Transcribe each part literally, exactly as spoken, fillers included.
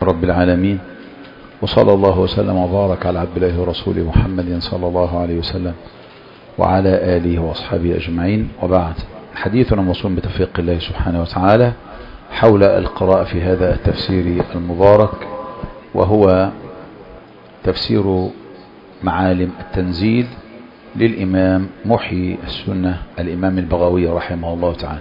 رب العالمين، وصلى الله وسلم وبارك على عبد الله ورسوله محمد صلى الله عليه وسلم وعلى آله وأصحابه أجمعين. وبعد، حديثنا موصول بتوفيق الله سبحانه وتعالى حول القراءة في هذا التفسير المبارك، وهو تفسير معالم التنزيل للإمام محيي السنة الإمام البغوي رحمه الله تعالى.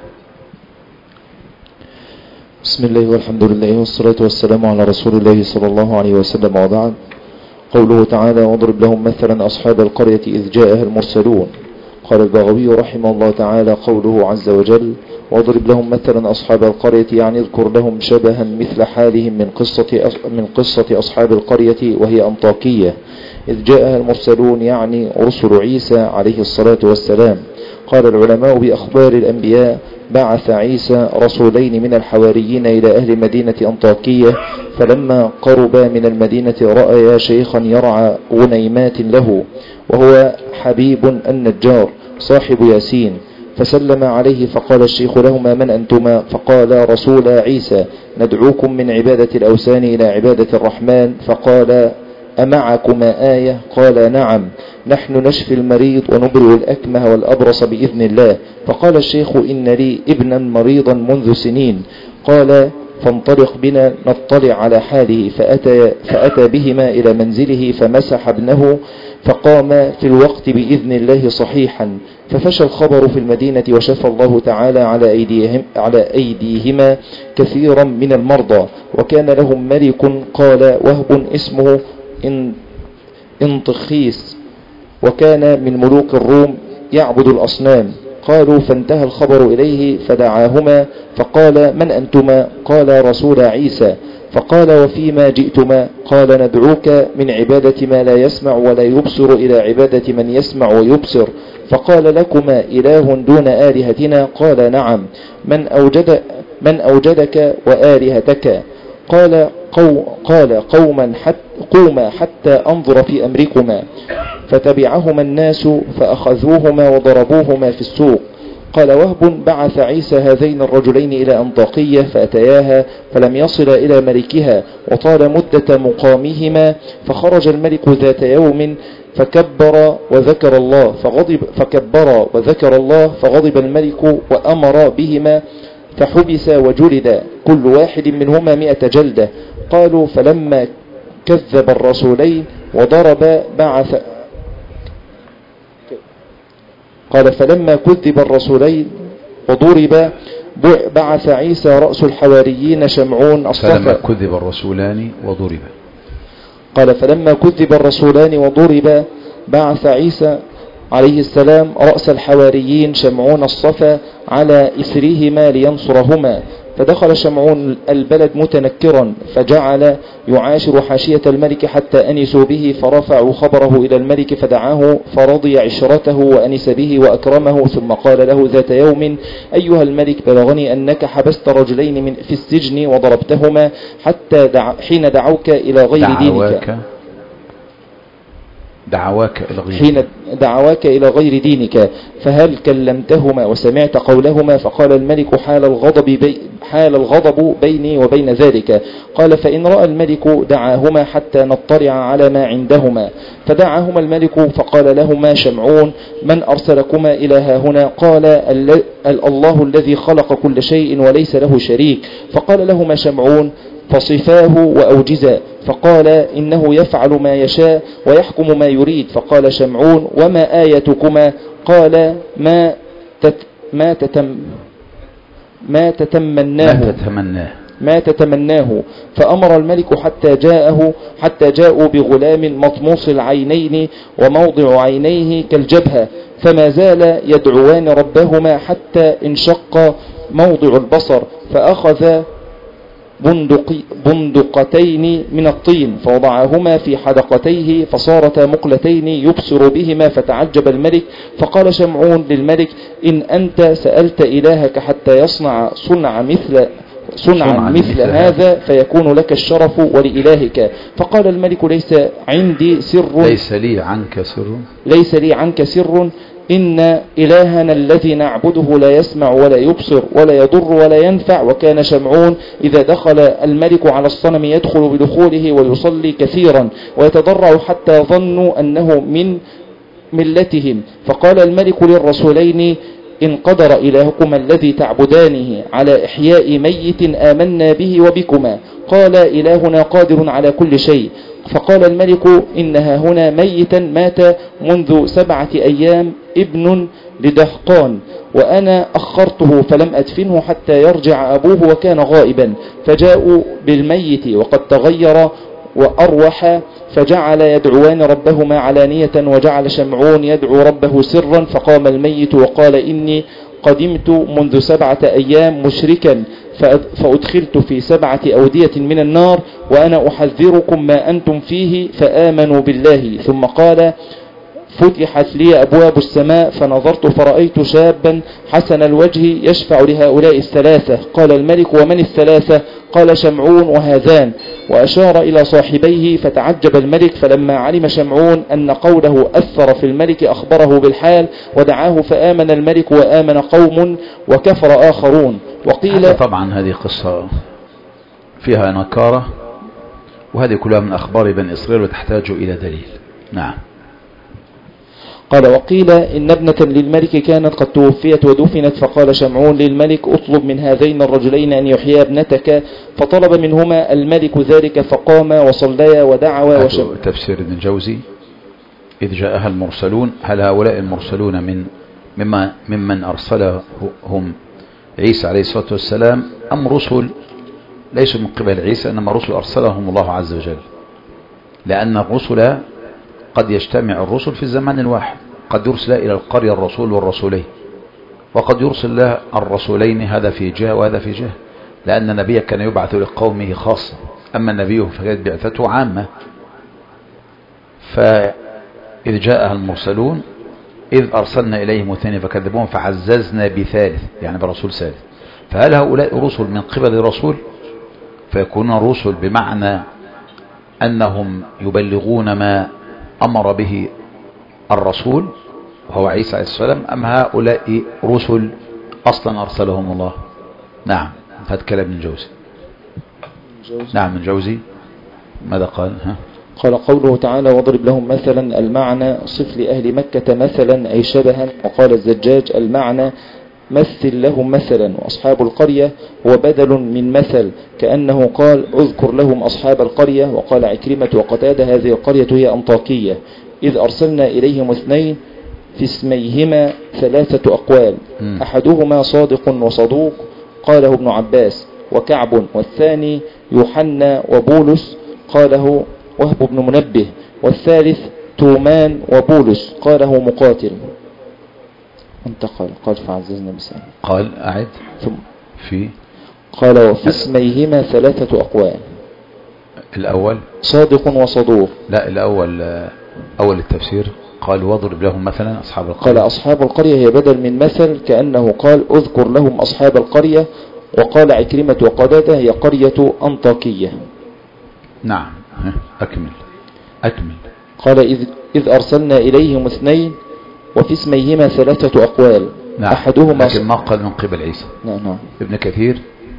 بسم الله والحمد لله والصلاة والسلام على رسول الله صلى الله عليه وسلم. وبعد، قوله تعالى: واضرب لهم مثلا أصحاب القرية إذ جاءها المرسلون. قال البغوي رحمه الله تعالى: قوله عز وجل: واضرب لهم مثلا أصحاب القرية، يعني اذكر لهم شبها مثل حالهم من قصة من قصة أصحاب القرية وهي أنطاكية إذ جاءها المرسلون، يعني رسل عيسى عليه الصلاة والسلام. قال العلماء: بأخبار الأنبياء بعث عيسى رسولين من الحواريين إلى أهل مدينة أنطاكية، فلما قربا من المدينة رأيا شيخا يرعى غنيمات له، وهو حبيب النجار صاحب ياسين، فسلم عليه فقال الشيخ لهما: من أنتما؟ فقال: رسول عيسى، ندعوكم من عبادة الأوثان إلى عبادة الرحمن. فقال: أمعكما آية؟ قال: نعم، نحن نشفي المريض ونبرئ الأكمه والأبرص بإذن الله. فقال الشيخ: إن لي ابنا مريضا منذ سنين. قال: فانطلق بنا نطلع على حاله. فأتى, فأتى بهما إلى منزله فمسح ابنه، فقام في الوقت بإذن الله صحيحا. ففشى الخبر في المدينة، وشفى الله تعالى على أيديهم على أيديهما كثيرا من المرضى. وكان لهم ملك قال وهب اسمه انطخيس، وكان من ملوك الروم يعبد الأصنام. قالوا: فانتهى الخبر إليه فدعاهما فقال: من أنتما؟ قال: رسول عيسى. فقال: وفيما جئتما؟ قال: ندعوك من عبادة ما لا يسمع ولا يبصر إلى عبادة من يسمع ويبصر. فقال: لكما إله دون آلهتنا؟ قال: نعم. من أوجد من أوجدك وآلهتك؟ قال: قو قال قوما حتى قوما حتى أنظر في أمركما. فتبعهما الناس فأخذوهما وضربوهما في السوق. قال وهب: بعث عيسى هذين الرجلين إلى أنطاكية فأتياها فلم يصل إلى ملكها، وطال مدة مقامهما. فخرج الملك ذات يوم فكبر وذكر الله فغضب فكبر وذكر الله فغضب الملك وأمر بهما فحبس وجلد كل واحد منهما مئة جلدة. قالوا: فلما كذب الرسولين وضرب بعث قال فلما كذب الرسولين وضرب بعث عيسى رأس الحواريين شمعون الصفا. فلما كذب الرسولان وضرب قال فلما كذب الرسولان وضرب بعث عيسى عليه السلام رأس الحواريين شمعون الصفا على إثرهما لينصرهما. فدخل شمعون البلد متنكرا، فجعل يعاشر حاشية الملك حتى أنسوا به، فرفعوا خبره إلى الملك فدعاه فرضي عشرته وأنس به وأكرمه. ثم قال له ذات يوم: أيها الملك، بلغني أنك حبست رجلين من في السجن وضربتهما حتى دع حين دعوك إلى غير دعواك دينك دعواك إلى غير حين دعواك إلى غير دينك، فهل كلمتهما وسمعت قولهما؟ فقال الملك: حال الغضب بي حال الغضب بيني وبين ذلك. قال: فإن رأى الملك دعاهما حتى نطلع على ما عندهما. فدعاهما الملك فقال لهما شمعون: من أرسلكما إلى هاهنا؟ قال: الله الذي خلق كل شيء وليس له شريك. فقال لهما شمعون: فصفاه وأوجزا. فقال: إنه يفعل ما يشاء ويحكم ما يريد. فقال شمعون: وما آيتكما؟ قال: ما تت ما تتم ما تتمناه ما تتمناه ما تتمناه. فأمر الملك حتى جاءه حتى جاءوا بغلام مطموس العينين وموضع عينيه كالجبهة، فما زال يدعوان ربهما حتى انشق موضع البصر. فأخذ بندق بندقتين من الطين فوضعهما في حدقتيه فصارتا مقلتين يبصر بهما. فتعجب الملك، فقال شمعون للملك: إن أنت سألت إلهك حتى يصنع صنع مثل صنعا مثل, مثل هذا فيكون لك الشرف ولإلهك. فقال الملك: ليس عندي سر ليس لي عنك سر ليس لي عنك سر إن إلهنا الذي نعبده لا يسمع ولا يبصر ولا يضر ولا ينفع. وكان شمعون إذا دخل الملك على الصنم يدخل بدخوله ويصلي كثيرا ويتضرع حتى ظنوا أنه من ملتهم. فقال الملك للرسولين إن قدر إلهكما الذي تعبدانه على إحياء ميت آمنا به وبكما. قال إلهنا قادر على كل شيء. فقال الملك إنها هنا ميتا مات منذ سبعة أيام ابن لدهقان وأنا أخرته فلم أدفنه حتى يرجع أبوه وكان غائبا. فجاءوا بالميت وقد تغير وأروح فجعل يدعوان ربهما علانية وجعل شمعون يدعو ربه سرا. فقام الميت وقال إني قدمت منذ سبعة أيام مشركا فأدخلت في سبعة أودية من النار وأنا أحذركم ما أنتم فيه فآمنوا بالله. ثم قال فتحت لي أبواب السماء فنظرت فرأيت شابا حسن الوجه يشفع لهؤلاء الثلاثة. قال الملك ومن الثلاثة؟ قال شمعون وهذان وأشار إلى صاحبيه. فتعجب الملك فلما علم شمعون أن قوله أثر في الملك أخبره بالحال ودعاه فآمن الملك وآمن قوم وكفر آخرون. وقيل طبعا هذه قصة فيها نكارة وهذه كلها من أخبار بني إسرائيل وتحتاج إلى دليل. نعم. قال وقيل إن ابنة للملك كانت قد توفيت ودفنت. فقال شمعون للملك اطلب من هذين الرجلين أن يحيي ابنتك. فطلب منهما الملك ذلك فقام وصليا ودعوا. وشم... تفسير ابن الجوزي إذ جاءها المرسلون. هل هؤلاء المرسلون من مما ممن أرسلهم عيسى عليه الصلاة والسلام أم رسل ليسوا من قبل عيسى إنما رسل أرسلهم الله عز وجل؟ لأن الرسل قد يجتمع الرسل في الزمان الواحد. قد يرسل إلى القرية الرسول والرسولين وقد يرسل له الرسولين هذا في جهة وهذا في جهة لأن النبي كان يبعث لقومه خاصة أما النبي فكانت بعثته عامة. فإذ جاءها المرسلون إذ أرسلنا إليهم اثنين فكذبوهم فعززنا بثالث يعني برسول ثالث. فهل هؤلاء رسل من قبل الرسول فيكونون رسل بمعنى أنهم يبلغون ما أمر به الرسول وهو عيسى عليه السلام أم هؤلاء رسل أصلا أرسلهم الله؟ نعم. هذا كلام ابن الجوزي. نعم ابن الجوزي ماذا قال؟ ها؟ قال قوله تعالى واضرب لهم مثلا المعنى صف لأهل مكة مثلا أي شبها. وقال الزجاج المعنى مثل لهم مثلا. وأصحاب القرية هو بدل من مثل كأنه قال اذكر لهم أصحاب القرية. وقال عكرمة وقتادة هذه القرية هي أنطاكية. إذ أرسلنا إليهم اثنين في اسميهما ثلاثة أقوال م. أحدهما صادق وصدوق قاله ابن عباس وكعب والثاني يوحنا وبولس قاله وهب بن منبه والثالث تومان وبولس قاله مقاتل. انتقل قال فعززنا بسام قال أعد ثم في قال وفي اسميهما ثلاثة أقوال. الأول صادق وصدوق. لا الأول أول التفسير قال واضرب لهم مثلا أصحاب القرية. قال أصحاب القرية هي بدل من مثل كأنه قال اذكر لهم أصحاب القرية. وقال عكرمة وقتادة هي قرية أنطاكية. نعم أكمل أكمل. قال إذ, إذ أرسلنا إليهم اثنين وفي اسميهما ثلاثة أقوال. نعم. أحدهما لكن ما قال من قبل عيسى. نعم نعم. ابن كثير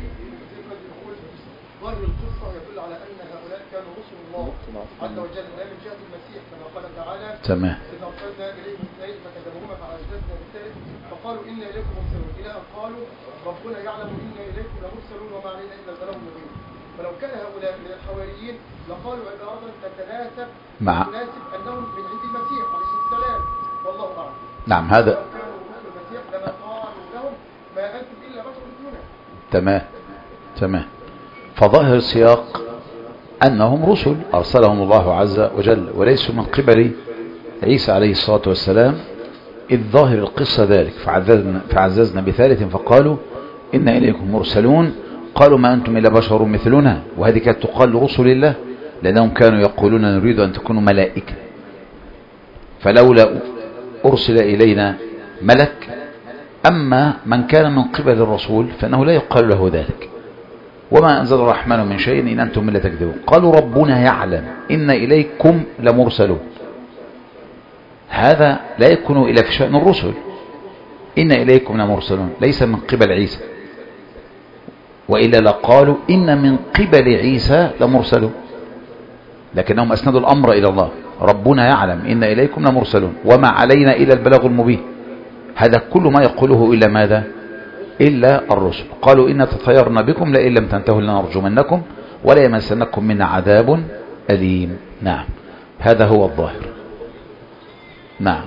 ظاهر القصة يدل على أن هؤلاء كانوا رسل الله عز وجل لا من جهة المسيح كما قال تعالى تمام. إذ أرسلنا إليهم اثنين فكذبوهما فعززنا بالثالث فقالوا إنا إليكم مرسلون إلى أن قالوا ربنا يعلم إنا إليكم لمرسلون وما علينا إلا البلاغ المبين. فلو كان هؤلاء من الحواريين لقالوا عبارة تتناسب مع تناسب أنهم من عند المسيح عليه السلام والله أعلم. نعم هذا لو كانوا رسل المسيح لما قالوا لهم ما أنتم إلا بشر مثلنا. تمام تمام. فظاهر السياق أنهم رسل أرسلهم الله عز وجل وليسوا من قبل عيسى عليه الصلاة والسلام. إذ ظاهر القصة ذلك فعززنا, فعززنا بثالث فقالوا إنا إليكم مرسلون قالوا ما أنتم إلا بشر مثلنا. وهذه كانت تقال لرسل الله لأنهم كانوا يقولون نريد أن تكونوا ملائكة فلولا أرسل إلينا ملك. أما من كان من قبل الرسول فإنه لا يقال له ذلك. وما أنزل الرحمن من شيء إن أنتم إلا تكذبون. قالوا ربنا يعلم إن إليكم لمرسلون. هذا لا يكون إلا في شأن الرسل. إن إليكم لمرسلون ليس من قبل عيسى، وإلا لقالوا إن من قبل عيسى لمرسلون، لكنهم أسندوا الأمر إلى الله. ربنا يعلم إن إليكم لمرسلون وما علينا إلا البلاغ المبين. هذا كل ما يقوله إلا ماذا؟ إلا الرسل. قالوا إن تطيرنا بكم لئن لم تنتهوا لنرجمنكم ولا يمسنكم منا عذاب أليم. نعم، هذا هو الظاهر. نعم.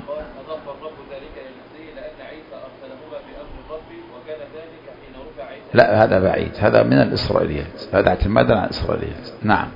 لا، هذا بعيد، هذا من الإسرائيليات، هذا اعتمادا على الإسرائيليات. نعم.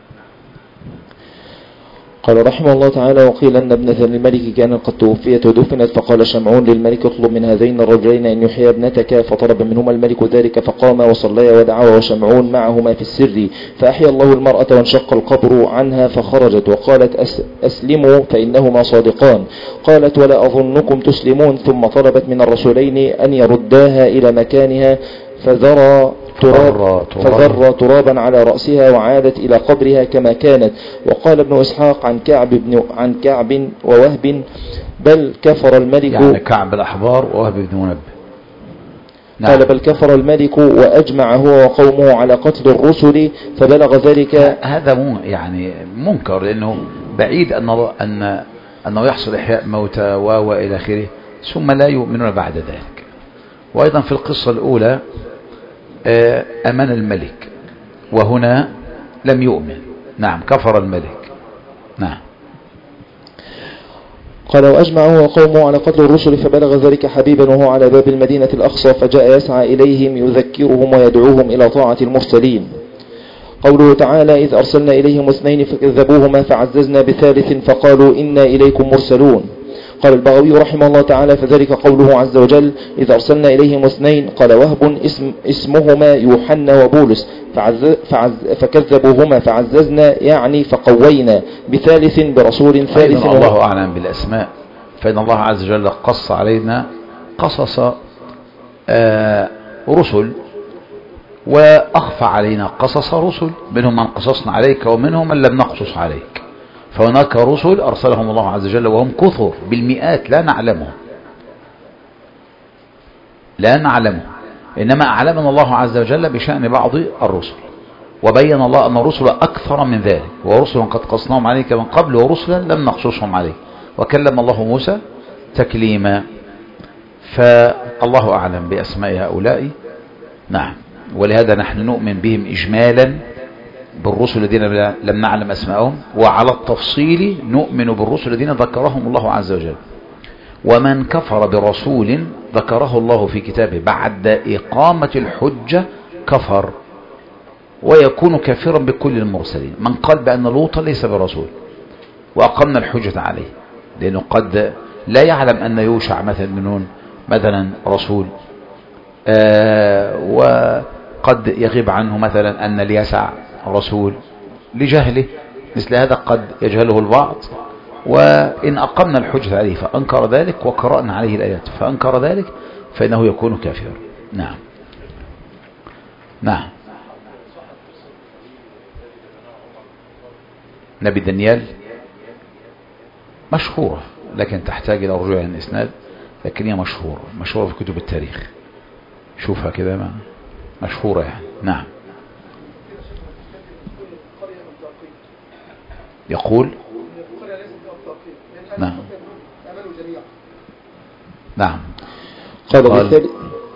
قال رحمه الله تعالى: وقيل أن ابنة الملك كانت قد توفيت ودفنت، فقال شمعون للملك: اطلب من هذين الرجلين أن يحيي ابنتك. فطلب منهما الملك ذلك، فقام وصليا ودعا وشمعون معهما في السر، فأحيا الله المرأة وانشق القبر عنها فخرجت، وقالت: أس أسلموا فإنهما صادقان. قالت: ولا أظنكم تسلمون. ثم طلبت من الرسولين أن يرداها إلى مكانها، فذرى تراب فذر ترابا على رأسها وعادت إلى قبرها كما كانت. وقال ابن إسحاق عن كعب بن عن كعب ووهب: بل كفر الملك، يعني كعب الأحبار ووهب بن منبه. نعم. قال: بل كفر الملك وأجمع هو وقومه على قتل الرسل، فبلغ ذلك. هذا مو يعني منكر، لأنه بعيد أن أن أنه يحصل إحياء موتى وإلى آخره، ثم لا يؤمنون بعد ذلك. وأيضا في القصة الأولى أمن الملك، وهنا لم يؤمن. نعم، كفر الملك. نعم. قال: وأجمعوا وقوموا على قتل الرسل، فبلغ ذلك حبيبا وهو على باب المدينة الأقصى، فجاء يسعى إليهم يذكرهم ويدعوهم إلى طاعة المرسلين. قوله تعالى: إذ أرسلنا إليهم اثنين فكذبوهما فعززنا بثالث فقالوا إنا إليكم مرسلون. قال البغوي رحمه الله تعالى: فذلك قوله عز وجل: إذ أرسلنا إليهم اثنين. قال وهب: اسم اسمهما يوحنا وبولس، فعز فعز فكذبوهما فعززنا يعني فقوينا بثالث برسول ثالث. الله أعلم بالأسماء، فإن الله عز وجل قص علينا قصص آه رسل، وأخفى علينا قصص رسل، منهم من قصصنا عليك ومنهم من لم نقصص عليك. فهناك رسل أرسلهم الله عز وجل وهم كثر بالمئات لا نعلمهم لا نعلمهم إنما أعلمنا الله عز وجل بشأن بعض الرسل، وبين الله أن الرسل أكثر من ذلك، ورسلا قد قصناهم عليك من قبل ورسلا لم نقصصهم عليك، وكلم الله موسى تكليما. فالله أعلم بأسماء هؤلاء. نعم. ولهذا نحن نؤمن بهم إجمالا بالرسل الذين لم نعلم أسماءهم، وعلى التفصيل نؤمن بالرسل الذين ذكرهم الله عز وجل. ومن كفر برسول ذكره الله في كتابه بعد إقامة الحجة كفر، ويكون كافرا بكل المرسلين. من قال بأن لوطا ليس برسول وأقمنا الحجة عليه، لأنه قد لا يعلم أن يوشع مثلا بن نون مثلا رسول، آه وقد يغيب عنه مثلا أن اليسع رسول لجهله، مثل هذا قد يجهله البعض. وإن أقمنا الحجة عليه فأنكر ذلك وقرأنا عليه الآيات فأنكر ذلك فإنه يكون كافرا. نعم. نعم. نبي دانيال مشهورة، لكن تحتاج إلى رجوع الإسناد، لكن هي مشهورة مشهورة في كتب التاريخ. شوفها كده مشهورة يعني. نعم. يقول نعم نعم قال بالتالي: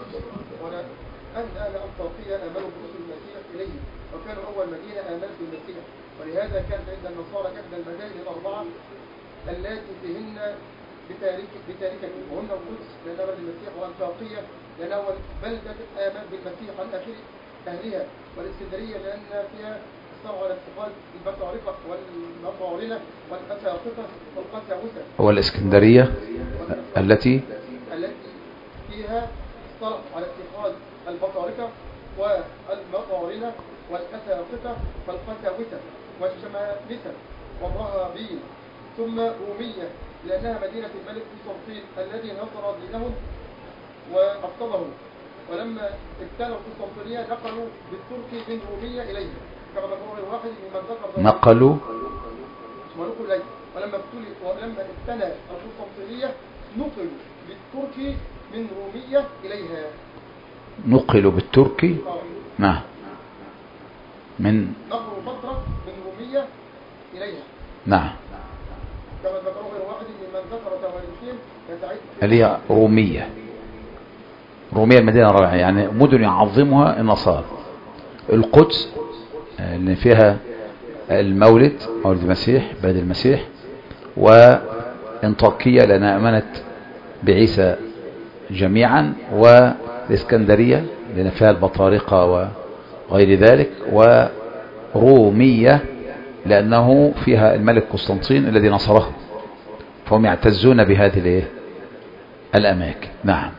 أن أهل أنطاكية آمنوا برسل المسيح إليه، وكانوا أول مدينة آمنت بالمسيح، ولهذا كانت عند النصارى إحدى المدائن الأربعة التي فيهن بتاركة، وهن القدس لأنها بالمسيح، وأنطاكية لأنها بلدة آمن بالمسيح عن آخر أهلها، والإسكندرية لأن فيها استوى على اتخاذ البطارقة والمطارنة والأساقطة والقساوسة. هو الإسكندرية التي التي فيها اصطلح على اتخاذ البطارقة والمطارنة والأساقطة والقساوسة والشمامسة والرهابين، ثم رومية لأنها مدينة الملك قسطنطين الذي نصر دينهم وأبطله، ولما ابتلوا قسطنطينية نقلوا بالتركي من رومية إليه، كما ذكر الواحد ممن ذكر نقلوا ونقل إليه. ولما ابتلي ولما ابتنى القسطنطينية نقلوا بالتركي من رومية إليها. نقلوا بالتركي نعم من نقلوا البصرة من رومية إليها نعم كما ذكره غير واحد ممن ذكر تواريخهم يتعيد اللي هي رومية. رومية المدينة الرابعة، يعني مدن يعظمها النصارى. القدس اللي فيها المولد مولد المسيح بلد المسيح، وانطاكية لأنها أمنت بعيسى جميعا، والإسكندرية لأن فيها البطارقة وغير ذلك، ورومية لأنه فيها الملك قسطنطين الذي نصره، فهم يعتزون بهذه الأماكن. نعم.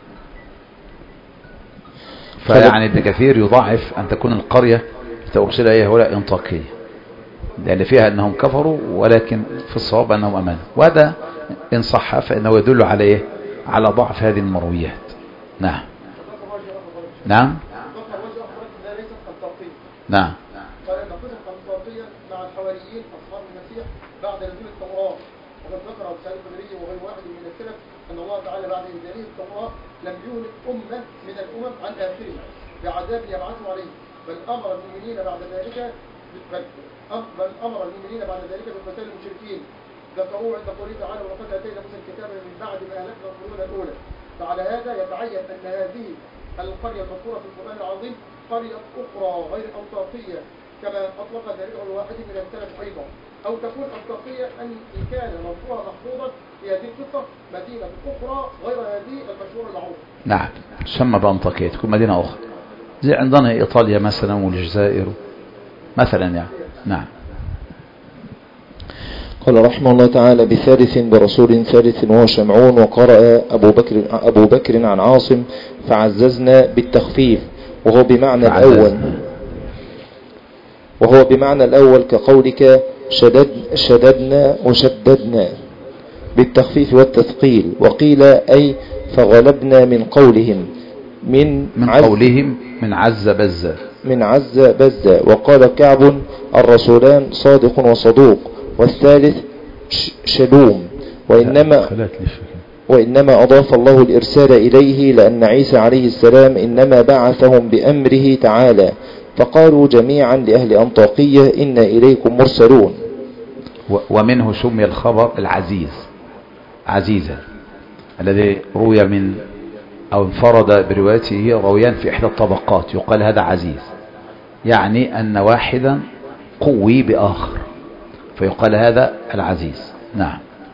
فيعني ابن كثير يضاعف أن تكون القرية تأرسل إليها هؤلاء انطاكية، لأن فيها أنهم كفروا ولكن في الصواب أنهم أمنوا، وهذا إن صح فإنه يدل عليه على ضعف هذه المرويات. نعم نعم نعم. قال أن قصة القسطنطينية مع الحواريين أصحاب المسيح بعد نزول التوراة، وقد ذكر أبو سعيد الخدري وغير واحد من السلف أن الله تعالى بعد إنزاله التوراة لم يهلك أمة من الأمم عن آخرها بعذاب يبعثه عليه، بل أمر المؤمنين بعد ذلك بل أمر المؤمنين بعد ذلك بقتال المشركين. ذكروه عند قوله تعالى ولقد آتينا موسى الكتاب من بعد ما أهلكنا القرون الأولى. فعلى هذا يتعين أن هذه القرية المذكورة في القرآن العظيم قرية أخرى غير أنطاكية كما أطلق ذلك الواحد من السلف أيضا، أو تكون أنطاكية أن كان مذكورا محفوظا في هذه القصة مدينة أخرى غير هذه المشهورة المعروفة. نعم تسمى بأنطاكية، تكون مدينة أخرى زي عندنا إيطاليا مثلا والجزائر مثلا يعني. نعم. قال رحمه الله تعالى بثالث برسول ثالث وهو شمعون. وقرأ أبو بكر, أبو بكر عن عاصم فعززنا بالتخفيف وهو بمعنى الأول وهو بمعنى الأول كقولك شدد شددنا وشددنا بالتخفيف والتثقيل. وقيل أي فغلبنا من قولهم من, من قولهم من عز بز من عز بز. وقال كعب الرسولان صادق وصدوق، والثالث شلوم. وإنما, وإنما أضاف الله الإرسال إليه لأن عيسى عليه السلام إنما بعثهم بأمره تعالى، فقالوا جميعا لأهل أنطاكية إنا إليكم مرسلون. ومنه سمي الخبر العزيز عزيزا الذي روي من أو انفرد بروايته رويان في إحدى الطبقات، يقال هذا عزيز، يعني أن واحدا قوي بآخر فيقال هذا العزيز. نعم.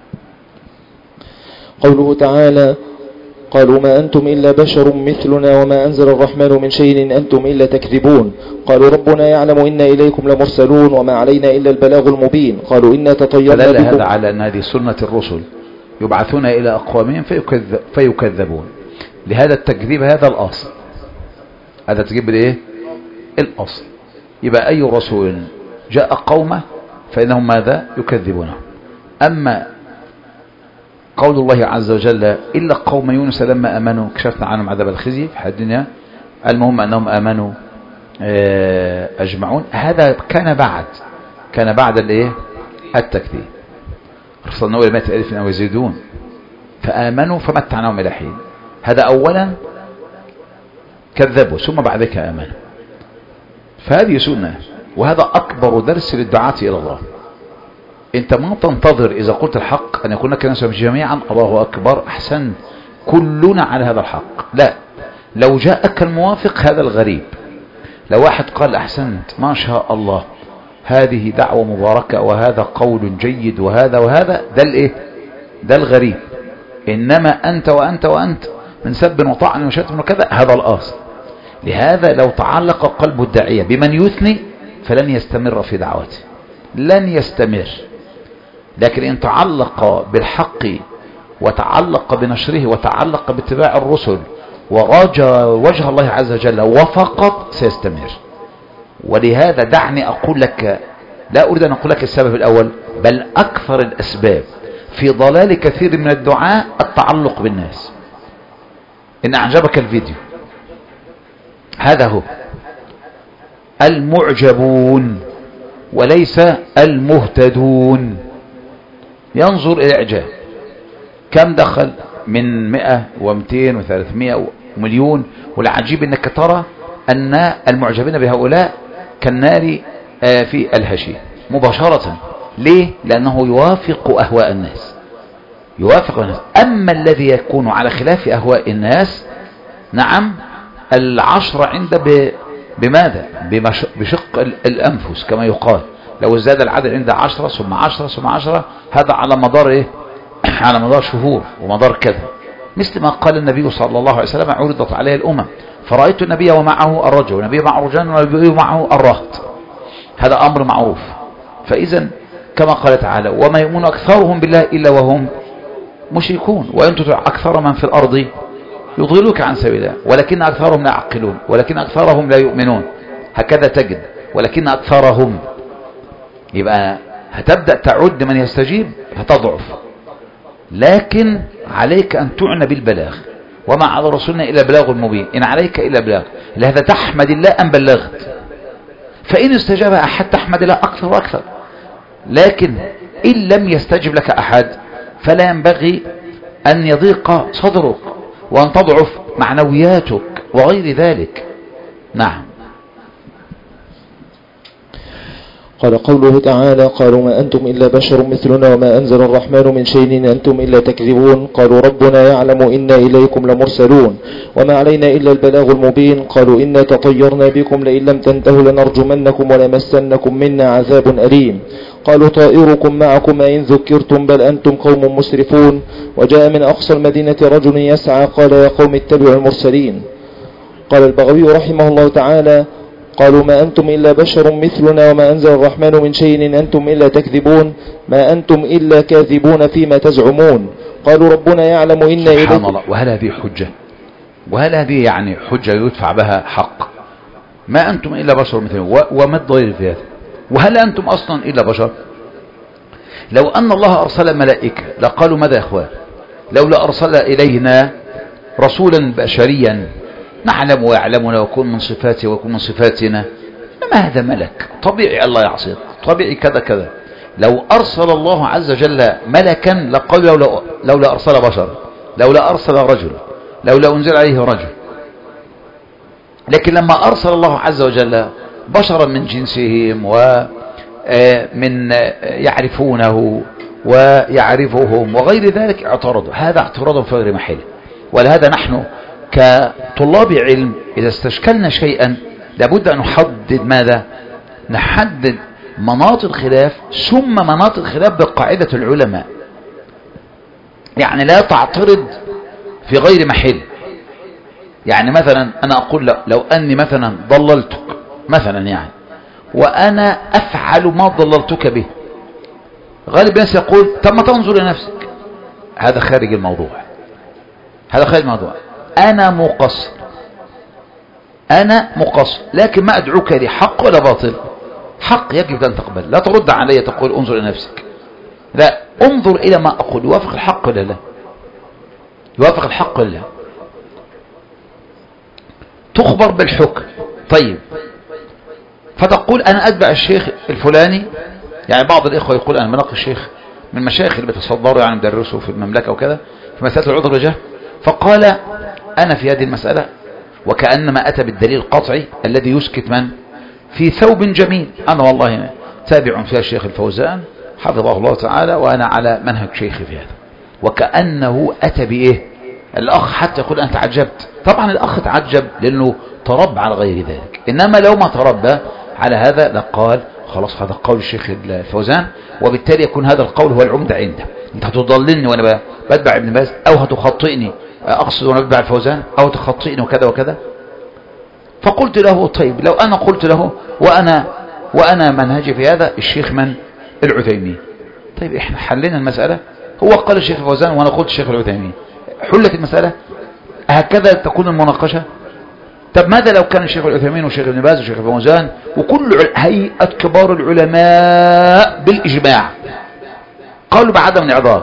قوله تعالى قالوا ما أنتم إلا بشر مثلنا وما أنزل الرحمن من شيء إن أنتم إلا تكذبون. قالوا ربنا يعلم إنا إليكم لمرسلون وما علينا إلا البلاغ المبين. قالوا إنا تطيرنا بكم. هذا على أن هذه سنة الرسل يبعثون إلى أقوامهم فيكذب فيكذبون. لهذا التكذيب هذا الأصل، هذا تكذيب الإيه؟ الأصل. يبقى أي رسول جاء قومه فإنهم ماذا؟ يكذبونه. أما قول الله عز وجل إلا قوم يونس لما أمنوا كشفنا عنهم عذاب الخزي في حياة الدنيا، المهم أنهم آمنوا أجمعون، هذا كان بعد كان بعد الإيه؟ التكذيب. رسلنا إلى مئة ألف أو يزيدون فآمنوا فمتعناهم إلى حين. هذا أولا كذبوا ثم بعد ذلك آمنوا، فهذه سنة، وهذا أكبر درس للدعاة إلى الله. أنت ما تنتظر إذا قلت الحق أن يكون لك ناس جميعا الله أكبر أحسن كلنا على هذا الحق، لا. لو جاءك الموافق هذا الغريب، لو واحد قال أحسنت ما شاء الله هذه دعوة مباركة وهذا قول جيد وهذا وهذا، ده الإيه؟ ده الغريب. إنما أنت وأنت وأنت من سب وطعن وشتم وكذا هذا الأصل. لهذا لو تعلق قلب الداعية بمن يثني فلن يستمر في دعوته، لن يستمر. لكن إن تعلق بالحق وتعلق بنشره وتعلق باتباع الرسل ورجى وجه الله عز وجل وفقط سيستمر. ولهذا دعني أقول لك، لا أريد أن أقول لك السبب الأول، بل أكثر الأسباب في ضلال كثير من الدعاء التعلق بالناس. إن أعجبك الفيديو هذا هو المعجبون وليس المهتدون. ينظر إلى إعجاب كم دخل من مئة ومئتين وثلاثمائة ومليون. والعجيب أنك ترى أن المعجبين بهؤلاء كالنار في الهشيم مباشرة. ليه؟ لأنه يوافق أهواء الناس، يوافق الناس. أما الذي يكون على خلاف أهواء الناس، نعم، العشرة عند بماذا؟ بشق الأنفس كما يقال. لو زاد العدد عند عشرة ثم عشرة ثم عشرة، هذا على مدار إيه؟ على مدار شهور ومدار كذا. مثل ما قال النبي صلى الله عليه وسلم: عرضت عليه الأمم فرأيت النبي ومعه الرجل، والنبي معه رجال، والنبي معه الرهط. هذا أمر معروف. فإذا كما قال تعالى: وما يؤمن أكثرهم بالله إلا وهم مشركون وإن تطع أكثر من في الأرض يضلوك عن سبيل الله ولكن أكثرهم لا يعقلون ولكن أكثرهم لا يؤمنون. هكذا تجد ولكن أكثرهم. يبقى هتبدأ تعد من يستجيب هتضعف، لكن عليك أن تعنى بالبلاغ، وما على رسولنا إلا بلاغ المبين. إن عليك إلا بلاغ. لهذا تحمد الله أن بلغت، فإن استجاب أحد تحمد الله أكثر وأكثر. لكن إن لم يستجب لك أحد فلا ينبغي أن يضيق صدرك وأن تضعف معنوياتك وغير ذلك. نعم. قال قوله تعالى: قالوا ما أنتم إلا بشر مثلنا وما أنزل الرحمن من شيء إن أنتم إلا تكذبون. قالوا ربنا يعلم إنا إليكم لمرسلون وما علينا إلا البلاغ المبين. قالوا إنا تطيرنا بكم لئن لم تنتهوا لنرجمنكم ولمسنكم منا عذاب أليم. قالوا طائركم معكم إن ذكرتم بل أنتم قوم مسرفون. وجاء من أقصى المدينة رجل يسعى قال يا قوم اتبعوا المرسلين. قال البغوي رحمه الله تعالى: قالوا ما أنتم إلا بشر مثلنا وما أنزل الرحمن من شيء إن أنتم إلا تكذبون. ما أنتم إلا كاذبون فيما تزعمون. قالوا ربنا يعلم إنا إليكم. سبحان الله. وهل هذه حجة؟ وهل هذه يعني حجة يدفع بها حق؟ ما أنتم إلا بشر مثلنا، وما الضير في هذا؟ وهل أنتم أصلا إلا بشر؟ لو أن الله أرسل ملائكة لقالوا ماذا يا أخوان؟ لولا أرسل إلينا رسولا بشريا نعلم ويعلمنا ويكون من صفاته ويكون من صفاتنا، ما هذا ملك طبيعي الله يعصيه، طبيعي كذا كذا. لو أرسل الله عز وجل ملكا لقالوا لولا, لولا أرسل بشر، لولا أرسل رجل، لولا أنزل عليه رجل. لكن لما أرسل الله عز وجل بشرا من جنسهم ومن يعرفونه ويعرفهم وغير ذلك اعترضوا. هذا اعتراض في غير محله. ولهذا نحن كطلاب علم إذا استشكلنا شيئا لابد أن نحدد ماذا؟ نحدد مناط الخلاف ثم مناط الخلاف بقاعدة العلماء. يعني لا تعترض في غير محل. يعني مثلا أنا أقول لو أني مثلا ضللتك مثلا يعني وأنا أفعل ما ضللتك به، غالب الناس يقول طب ما تنظر لنفسك. هذا خارج الموضوع، هذا خارج الموضوع. أنا مقصر، أنا مقصر، لكن ما أدعوك لحق ولا باطل. حق يجب أن تقبل، لا ترد علي تقول انظر إلى نفسك، لا، انظر إلى ما أقول يوافق الحق ولا لا، يوافق الحق ولا لا. تخبر بالحكم. طيب فتقول أنا أتبع الشيخ الفلاني. يعني بعض الإخوة يقول أنا مناقش الشيخ من مشايخ اللي بتصدروا يعني مدرسوا في المملكة وكذا في مسألة العذر والجهل، فقال أنا في هذه المسألة وكأنما أتى بالدليل القطعي الذي يسكت من في ثوب جميل. أنا والله تابع فيها الشيخ الفوزان حفظه الله تعالى وأنا على منهج شيخي في هذا. وكأنه أتى بإيه؟ الأخ حتى يقول أنا تعجبت. طبعا الأخ تعجب لأنه تربى على غير ذلك، إنما لو ما تربى على هذا لقال خلاص هذا قول الشيخ الفوزان، وبالتالي يكون هذا القول هو العمدة عنده. انت هتضللني وانا بتبع ابن باز، او هتخطئني اقصد وانا بتبع الفوزان، او تخطئني وكذا وكذا. فقلت له طيب لو انا قلت له وانا وانا منهجي في هذا الشيخ من العثيمين، طيب احنا حلينا المسألة. هو قال الشيخ الفوزان وانا قلت الشيخ العثيمين، حلت المسألة. هكذا تكون المناقشة. طب ماذا لو كان الشيخ العثيمين والشيخ ابن باز والشيخ الفوزان وكل هيئة كبار العلماء بالإجماع قالوا بعدم انعضاق،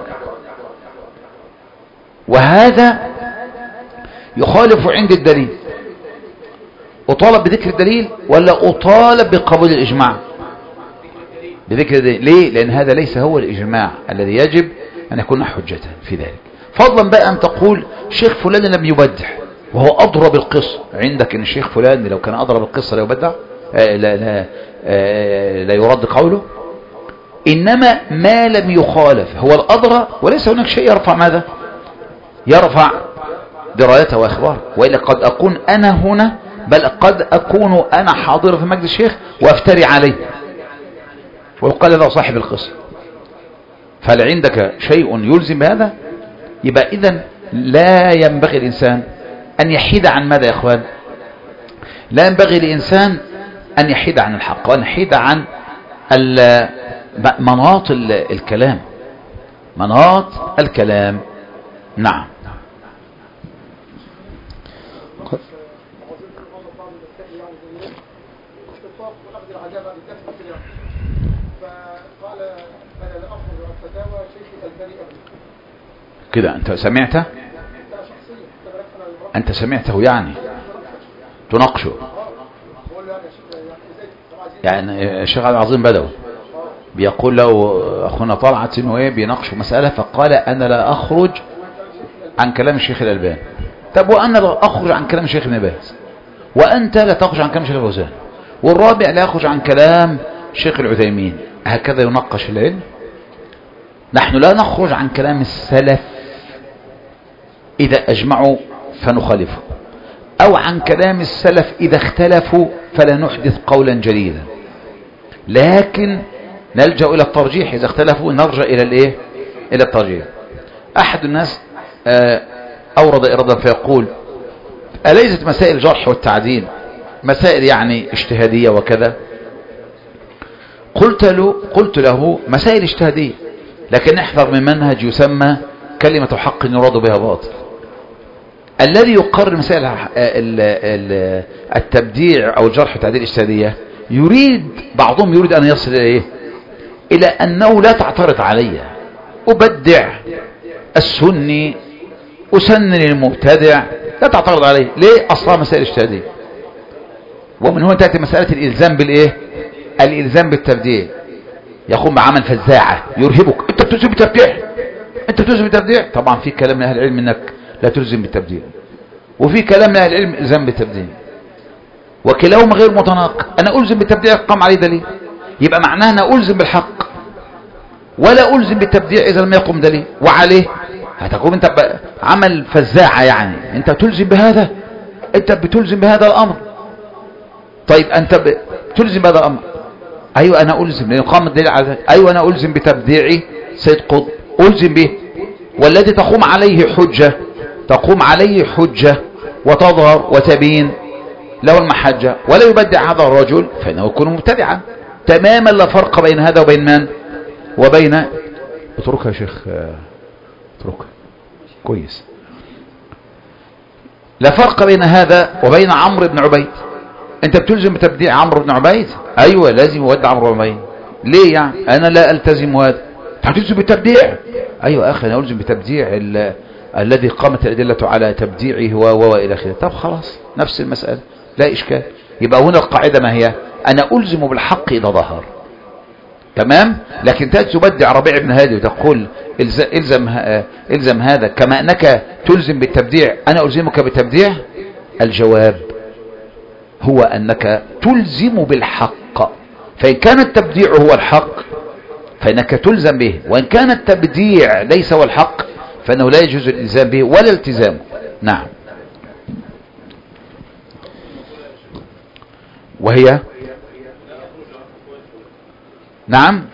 وهذا يخالف عند الدليل، أطالب بذكر الدليل ولا أطالب بقبول الإجماع؟ بذكر ده. ليه؟ لأن هذا ليس هو الإجماع الذي يجب أن يكون حجة في ذلك. فضلا بقى أن تقول شيخ فلان لم يبدع وهو أضرب بالقصة. عندك أن الشيخ فلان لو كان أضرب بالقصة لا يبدع، آه لا, لا, آه لا يرد قوله. إنما ما لم يخالف هو الأضرى، وليس هناك شيء يرفع ماذا؟ يرفع درايته وأخباره. وإلا قد أكون أنا هنا، بل قد أكون أنا حاضر في مجلس الشيخ وأفتري عليه ويقال له صاحب القصة. فهل عندك شيء يلزم بهذا؟ يبقى إذن لا ينبغي الإنسان أن يحيد عن ماذا يا أخوان؟ لا ينبغي الإنسان أن يحيد عن الحق وأن يحيد عن مناط الكلام، مناط الكلام. نعم. كده أنت سمعته؟ أنت سمعته يعني تناقشه؟ يعني الشيخ عبد العظيم بدوي بيقول له أخونا طلعت إنه إيه بيناقشوا مسألة، فقال أنا لا أخرج عن كلام الشيخ الألباني. طب وأنا لا أخرج عن كلام الشيخ ابن باز، وأنت لا تخرج عن كلام الشيخ الفوزان، والرابع لا يخرج عن كلام الشيخ العثيمين. هكذا يناقش العلم؟ نحن لا نخرج عن كلام السلف إذا أجمعوا فنخالفه، أو عن كلام السلف إذا اختلفوا فلا نحدث قولا جديدا، لكن نلجأ إلى الترجيح. إذا اختلفوا نرجع إلى الإيه؟ إلى الترجيح. أحد الناس أورد إرادا فيقول أليست مسائل الجرح والتعديل مسائل يعني اجتهادية وكذا؟ قلت له, قلت له مسائل اجتهادية، لكن احذر من منهج يسمى كلمة حق يراد بها باطل. الذي يقرر مسائل التبديع أو الجرح والتعديل الاجتهادية يريد، بعضهم يريد أن يصل إلى إيه؟ إلى أنه لا تعترض علي، أبدع السني أسنن المبتدع، لا تعترض عليه. ليه؟ أصلا مسائل اجتهادية. ومن هنا تأتي مسألة الإلزام بالإيه؟ الإلزام بالتبديع. يقوم بعمل فزاعة يرهبك، أنت بتلزم بالتبديع، أنت بتلزم بالتبديع. طبعا في كلام من أهل العلم أنك لا تلزم بالتبديع، وفي كلام من أهل العلم إلزام بالتبديع، وكلاهما غير متناقض. أنا ألزم بالتبديع قام عليه دليل، يبقى معناه أنا ألزم بالحق ولا ألزم بالتبديع إذا لم يقم دليل، وعليه هتقوم أنت عمل فزاعة. يعني أنت تلزم بهذا، أنت بتلزم بهذا الأمر. طيب أنت بتلزم بهذا الأمر؟ أيوة أنا ألزم، لأن قام الدليل على ذلك. أيوة أنا ألزم بتبديعي سيد قطب، ألزم به. والذي تقوم عليه حجة، تقوم عليه حجة وتظهر وتبين له المحجة ولا يبدع هذا الرجل، فإنه يكون مبتدعا تماما. لا فرق بين هذا وبين من؟ وبين اتركها يا شيخ، اتركها كويس. لا فرق بين هذا وبين عمرو بن عبيد. انت بتلزم بتبديع عمرو بن عبيد؟ ايوه لازم يودع عمرو بن عبيد. ليه يعني؟ انا لا التزم هذا. هتلزم بالتبديع؟ ايوه اخي انا الزم بتبديع الذي قامت الادله على تبديعه و والى اخره. طب خلاص نفس المساله لا اشكال. يبقى هنا القاعده ما هي؟ انا الزم بالحق اذا ظهر، تمام. لكن تأتي تبدع ربيع بن هادي وتقول الزم الزم هذا كما انك تلزم بالتبديع، انا الزمك بالتبديع. الجواب هو انك تلزم بالحق، فان كان التبديع هو الحق فانك تلزم به، وان كان التبديع ليس هو الحق فانه لا يجوز الالزام به ولا التزامه. نعم. وهي نعم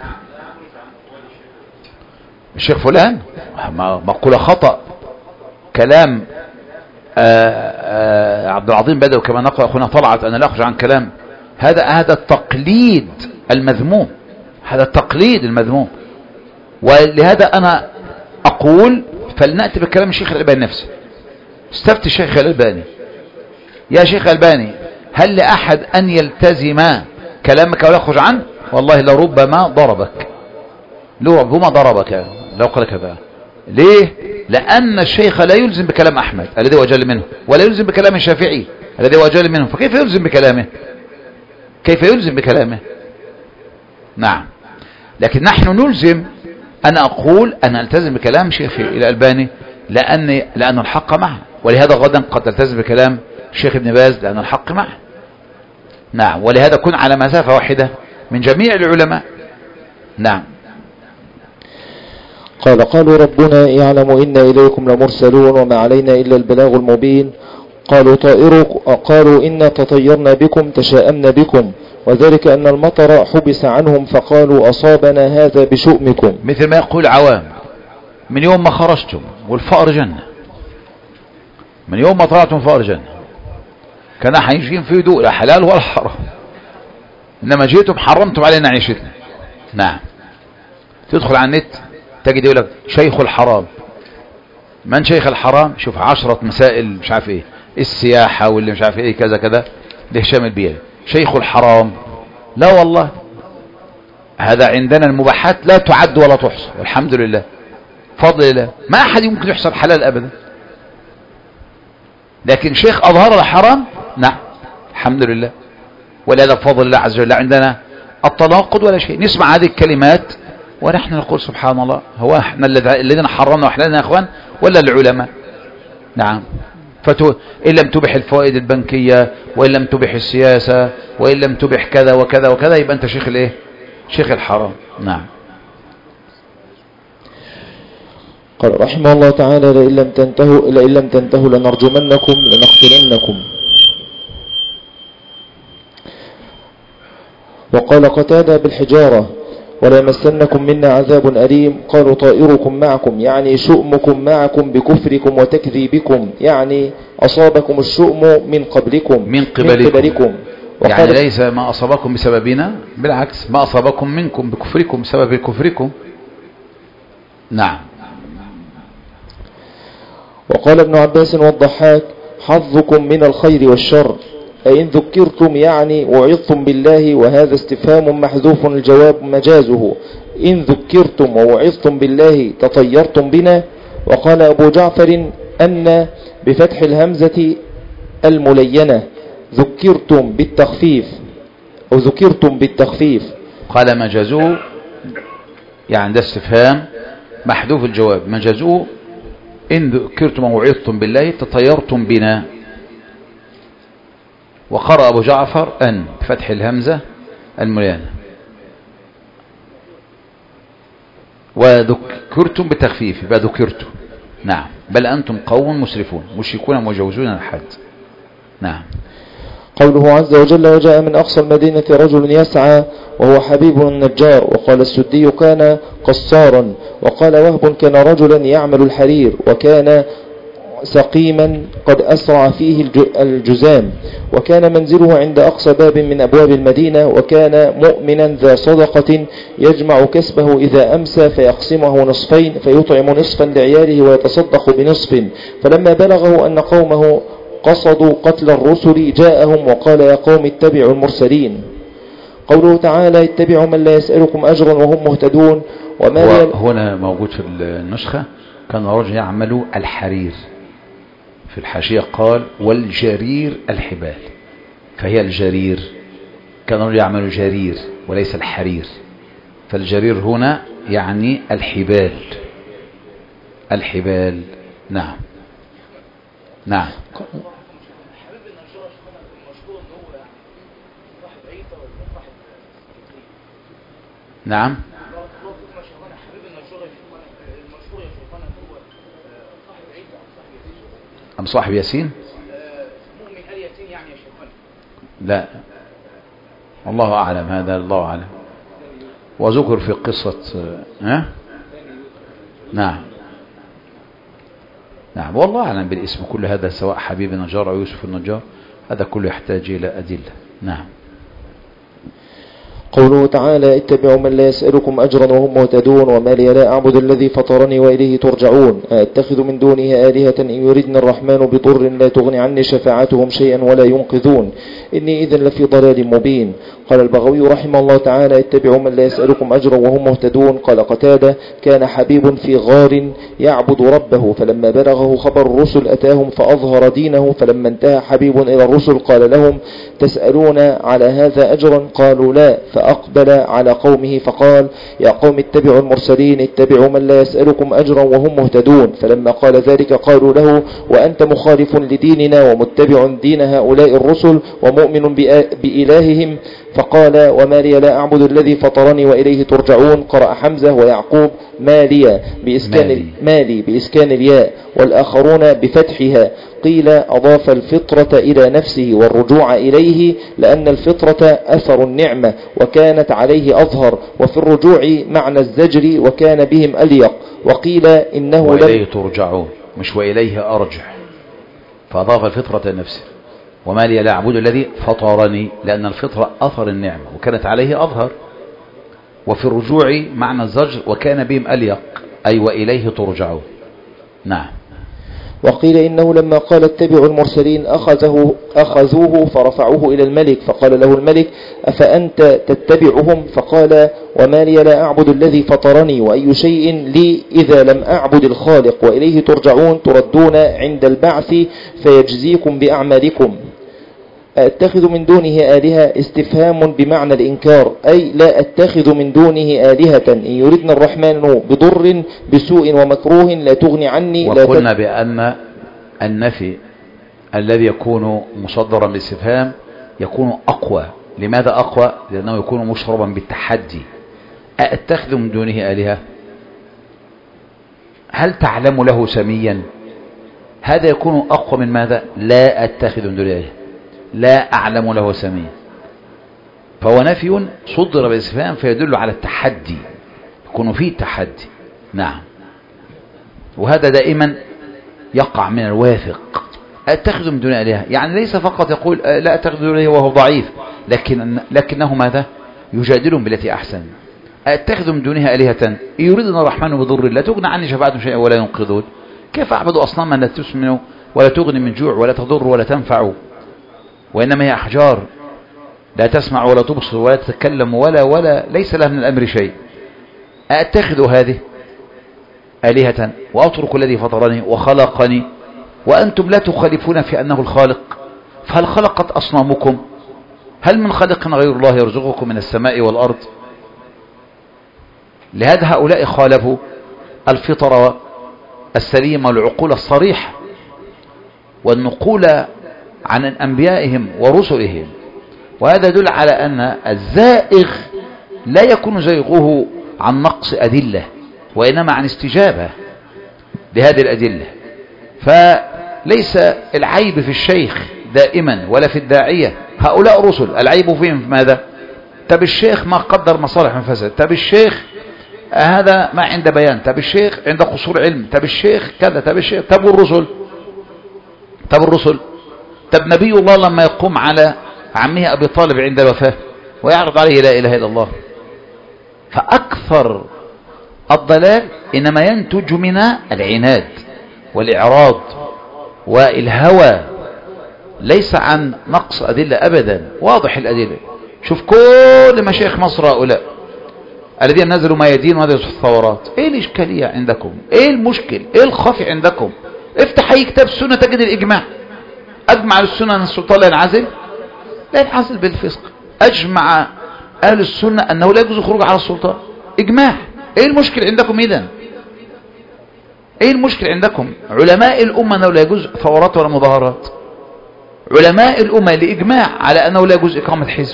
الشيخ فلان مقولة خطأ. كلام آآ آآ عبد العظيم بدوي كما نقل أخونا طلعت أنا لا أخرج عن كلام هذا. هذا التقليد المذموم، هذا التقليد المذموم. ولهذا أنا أقول فلنأتي بكلام الشيخ الألباني نفسه. استفتي الشيخ الألباني، يا شيخ الألباني هل لأحد أن يلتزم كلامك ولا يخرج عنه؟ والله لربما ضربك، لربما ضربك لو قال كذا. ليه؟ لأن الشيخ لا يلزم بكلام أحمد الذي هو أجل منه، ولا يلزم بكلام الشافعي الذي هو أجل منه، فكيف يلزم بكلامه؟ كيف يلزم بكلامه؟ نعم. لكن نحن نلزم، أنا أقول أنا ألتزم بكلام شيخ الألباني لأن لأن الحق معه، ولهذا غدا قد تلتزم بكلام الشيخ ابن باز لأن الحق معه. نعم، ولهذا كن على مسافة واحدة من جميع العلماء. نعم. قال قالوا ربنا يعلم إنا إليكم لمرسلون وما علينا إلا البلاغ المبين. قالوا طائر قالوا إنا تطيرنا بكم تشاءمنا بكم، وذلك أن المطر حبس عنهم فقالوا أصابنا هذا بشؤمكم. مثل ما يقول عوام: من يوم ما خرجتم والفقر جنة، من يوم ما طلعتم فقر جنة، كان حيجين في هدوء لا حلال ولا حرام، إنما جيتم حرمتم علينا عيشتنا. نعم. تدخل على النت تجد يقول لك شيخ الحرام. من شيخ الحرام؟ شوف عشرة مسائل مش عارف ايه، السياحة واللي مش عارف ايه كذا كذا لهشام البيئي. شيخ الحرام؟ لا والله، هذا عندنا المباحات لا تعد ولا تحصى، والحمد لله فضل الله، ما أحد يمكن يحصل حلال أبدا. لكن شيخ أظهر الحرام؟ نعم الحمد لله، ولهذا بفضل الله عز وجل عندنا التناقض ولا شيء. نسمع هذه الكلمات ونحن نقول سبحان الله، هو احنا الذين حرمنا وحللنا يا اخوان ولا العلماء؟ نعم. فتو إن لم تبح الفوائد البنكية، وإن لم تبح السياسة، وإن لم تبح كذا وكذا وكذا، يبقى أنت شيخ الايه؟ شيخ الحرام. نعم. قال رحمه الله تعالى: لئن لم تنتهوا لئن لم تنتهوا لنرجمنكم لنقتلنكم. وقال قتادة بالحجارة: ولا يمسنكم منا عذاب أليم. قالوا طائركم معكم، يعني شؤمكم معكم بكفركم وتكذيبكم، يعني أصابكم الشؤم من قبلكم من قبلكم, من قبلكم. يعني ليس ما أصابكم بسببنا، بالعكس ما أصابكم منكم بكفركم بسبب كفركم. نعم. وقال ابن عباس والضحاك: حظكم من الخير والشر، أي إن ذكرتم يعني وعظتم بالله، وهذا استفهام محذوف الجواب مجازه، إن ذكرتم ووعظتم بالله تطيرتم بنا. وقال أبو جعفر أن بفتح الهمزة الملينة ذكرتم بالتخفيف أو ذكرتم بالتخفيف. قال مجازوه يعني ده استفهام محذوف الجواب، مجازوه إن ذكرتم ووعظتم بالله تطيرتم بنا. وقرأ أبو جعفر أن بفتح الهمزة المليانة، وذكرتم بتخفيف يبقى ذكرتم. نعم. بل أنتم قوم مسرفون مشركون مجوزون الحد. نعم. قوله عز وجل: وجاء من أقصى المدينة رجل يسعى وهو حبيب النجار. وقال السدي: كان قصارا. وقال وهب: كان رجلا يعمل الحرير، وكان سقيما قد أسرع فيه الجزام، وكان منزله عند أقصى باب من أبواب المدينة، وكان مؤمنا ذا صدقة يجمع كسبه إذا أمسى فيقسمه نصفين، فيطعم نصفا لعياله ويتصدق بنصف. فلما بلغه أن قومه قصدوا قتل الرسل جاءهم وقال: يا قوم اتبعوا المرسلين. قوله تعالى: اتبعوا من لا يسألكم أجرا وهم مهتدون. وما هنا موجود في النسخة كان رجل يعمل الحرير، في الحاشية قال والجرير الحبال، فهي الجرير، كان رجل يعمل جرير وليس الحرير، فالجرير هنا يعني الحبال، الحبال. نعم. نعم. نعم. أم صاحب ياسين؟ مؤمن آل ياسين يعني يا شيخنا. لا الله أعلم، هذا الله أعلم. وذكر في قصة ها؟ نعم. نعم. والله أعلم بالاسم كل هذا، سواء حبيب النجار أو يوسف النجار، هذا كله يحتاج إلى أدلة. نعم. قوله تعالى: اتبعوا من لا يسألكم أجرا وهم مهتدون. وما لي لا أعبد الذي فطرني وإليه ترجعون. أتخذ من دونه آلهة إن يردني الرحمن بضر لا تغني عني شفاعتهم شيئا ولا ينقذون، إني إذن لفي ضلال مبين. قال البغوي رحمه الله تعالى: اتبعوا من لا يسألكم أجرا وهم مهتدون. قال قتادة: كان حبيب في غار يعبد ربه، فلما بلغه خبر الرسل أتاهم فأظهر دينه، فلما انتهى حبيب إلى الرسل قال لهم: تسألون على هذا أجرا؟ قالوا لا. فأقبل على قومه فقال يا قوم اتبعوا المرسلين اتبعوا من لا يسألكم أجرا وهم مهتدون. فلما قال ذلك قالوا له وأنت مخالف لديننا ومتبع دين هؤلاء الرسل ومؤمن بإلههم. فقال وما لي لا أعبد الذي فطرني وإليه ترجعون. قرأ حمزة ويعقوب ما لي بإسكان, مالي. مالي بإسكان الياء والآخرون بفتحها. قيل أضاف الفطرة إلى نفسه والرجوع إليه لأن الفطرة أثر النعمة وكانت عليه أظهر، وفي الرجوع معنى الزجر وكان بهم أليق. وقيل إنه وإليه ترجعون مش وإليه أرجع، فأضاف الفطرة لنفسه. وما لي لا أعبد الذي فطرني لأن الفطرة أثر النعمة وكانت عليه أظهر، وفي الرجوع معنى الزجر وكان بهم أليق أي وإليه ترجعون. نعم. وقيل إنه لما قال اتبعوا المرسلين أخذه أخذوه فرفعوه إلى الملك، فقال له الملك أفأنت تتبعهم؟ فقال وما لي لا أعبد الذي فطرني وأي شيء لي إذا لم أعبد الخالق وإليه ترجعون تردون عند البعث فيجزيكم بأعمالكم. أتخذ من دونه آلهة استفهام بمعنى الإنكار أي لا أتخذ من دونه آلهة إن يردنا الرحمن بضر بسوء ومكروه لا تغني عني. وقلنا بأن النفي الذي يكون مصدرا بالاستفهام يكون أقوى. لماذا أقوى؟ لأنه يكون مشربا بالتحدي. أتخذ من دونه آلهة، هل تعلم له سميا؟ هذا يكون أقوى من ماذا؟ لا أتخذ من دونه آلهة، لا أعلم له سميا. فهو نفي صدر بالاستفهام فيدل على التحدي، يكون فيه تحدي. نعم. وهذا دائما يقع من الواثق. أتخذ من دون آلهة يعني ليس فقط يقول لا أتخذ من دون آلهة وهو ضعيف، لكن لكنه ماذا؟ يجادلهم بالتي أحسن. أتخذ من دونها آلهة يريدنا الرحمن بضر لا تغنى عني شفاعتهم شيئا ولا ينقذون. كيف أعبد أصناما لا تسمن ولا تغني من جوع ولا تضر ولا تنفع، وإنما هي أحجار لا تسمع ولا تبصر ولا تتكلم ولا ولا ليس لها من الأمر شيء. أتخذ هذه آلهة وأترك الذي فطرني وخلقني وأنتم لا تخالفون في أنه الخالق؟ فهل خلقت أصنامكم؟ هل من خالق غير الله يرزقكم من السماء والأرض؟ لهذا هؤلاء خالفوا الفطرة السليمة والعقول الصريحة والنقول عن أنبيائهم ورسلهم. وهذا يدل على أن الزائغ لا يكون زيغه عن نقص أدلة وإنما عن استجابة لهذه الأدلة. فليس العيب في الشيخ دائما ولا في الداعية. هؤلاء رسل، العيب فيهم في ماذا؟ طب الشيخ ما قدر مصالح من فسد، طب الشيخ هذا ما عند بيان، طب الشيخ عند قصور علم، طب الشيخ كذا، طب الشيخ طب الرسل طب الرسل طب نبي الله لما يقوم على عمه أبي طالب عند الوفاة ويعرض عليه لا إله إلا الله. فأكثر الضلال إنما ينتج من العناد والإعراض والهوى، ليس عن نقص أدلة أبدا. واضح الأدلة. شوف كل مشايخ مصر هؤلاء الذين نزلوا ميادين وهذه الثورات، ايه الإشكالية عندكم؟ ايه المشكل؟ ايه الخفي عندكم؟ افتح اي كتاب السنة تجد الإجماع. أجمع السنة أن السلطان لا ينعزل، لا ينعزل بالفسق. أجمع أهل السنة أنه لا يجوز الخروج على السلطان، إجماع. ايه المشكل عندكم إذن؟ ايه المشكل عندكم؟ علماء الأمة أنه لا يجوز ثورات ولا مظاهرات، علماء الأمة لإجماع على أنه لا يجوز إقامة حزب،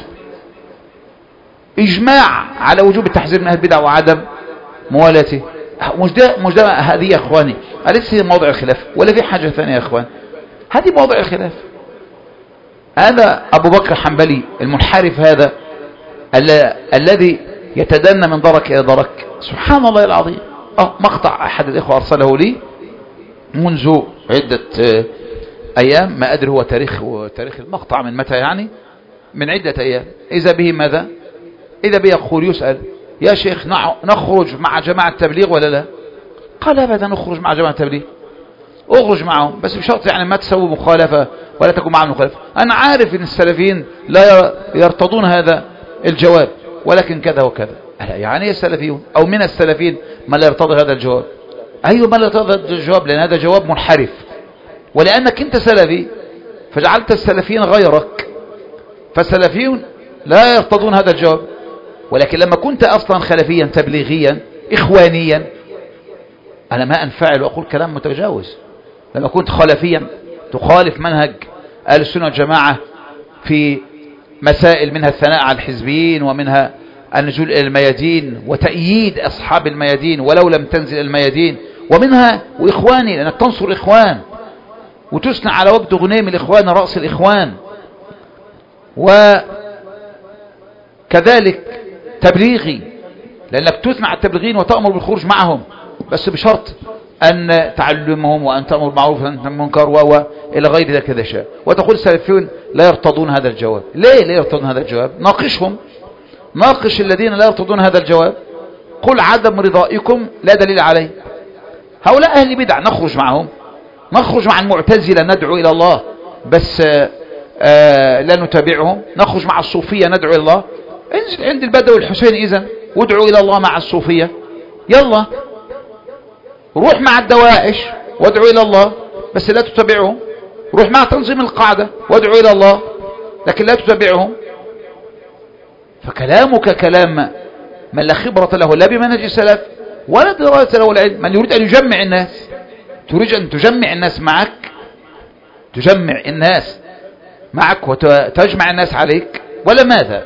إجماع على وجوب التحذير من أهل البدع وعدم موالاته. مش ده مش ده هذه يا إخواني أليس هي موضع الخلاف ولا في حاجة ثانية يا إخوان؟ هذه موضع الخلاف. هذا أبو بكر الحنبلي المنحرف هذا الذي يتدنى من درك إلى درك، سبحان الله العظيم. أه مقطع أحد الإخوة أرسله لي منذ عدة أيام، ما أدري هو تاريخ تاريخ المقطع من متى، يعني من عدة أيام. إذا به ماذا؟ إذا به يقول يسأل يا شيخ نخرج مع جماعة التبليغ ولا لا؟ قال أبدا نخرج مع جماعة التبليغ، اخرج معهم بس بشرط يعني ما تسوي مخالفة ولا تكون معهم مخالفة. أنا عارف أن السلفيين لا يرتضون هذا الجواب ولكن كذا وكذا. يعني السلفيون أو من السلفيين ما لا يرتضي هذا الجواب. أيوة ما لا يرتضي هذا الجواب لأن هذا جواب منحرف، ولأنك أنت سلفي فجعلت السلفيين غيرك، فالسلفيون لا يرتضون هذا الجواب. ولكن لما كنت أصلا خلفيا تبليغيا إخوانيا أنا ما أنفعل وأقول كلام متجاوز. لما كنت خلفيا تخالف منهج أهل السنة والجماعة في مسائل منها الثناء على الحزبيين ومنها النزول إلى الميادين وتأييد أصحاب الميادين ولو لم تنزل الميادين، ومنها وإخواني لأنك تنصر الإخوان وتثنى على وجد غنيم الإخوان رأس الإخوان، وكذلك تبليغي لأنك تثنى على التبليغين وتأمر بالخروج معهم بس بشرط أن تعلمهم وأن تأمر بالمعروف وأن تنهى عن المنكر وإلى غير ذلك كذا شيء. وتقول السلفيون لا يرتضون هذا الجواب. ليه لا يرتضون هذا الجواب؟ ناقشهم، ناقش الذين لا يرتضون هذا الجواب. قل عدم رضائكم لا دليل عليه. هؤلاء أهل بدع نخرج معهم، نخرج مع المعتزلة ندعو إلى الله بس آآ آآ لا نتابعهم، نخرج مع الصوفية ندعو إلى الله. انزل عند البدوي الحسين إذن وادعوا إلى الله مع الصوفية، يلا روح مع الدواعش وادعوا إلى الله بس لا تتابعهم، روح مع تنظيم القاعدة وادعوا إلى الله لكن لا تتابعهم. فكلامك كلام من لا خبرة له لا بمنهج السلف ولا دراسة له العلم، من يريد أن يجمع الناس. تريد أن تجمع الناس معك، تجمع الناس معك وتجمع الناس عليك ولا ماذا؟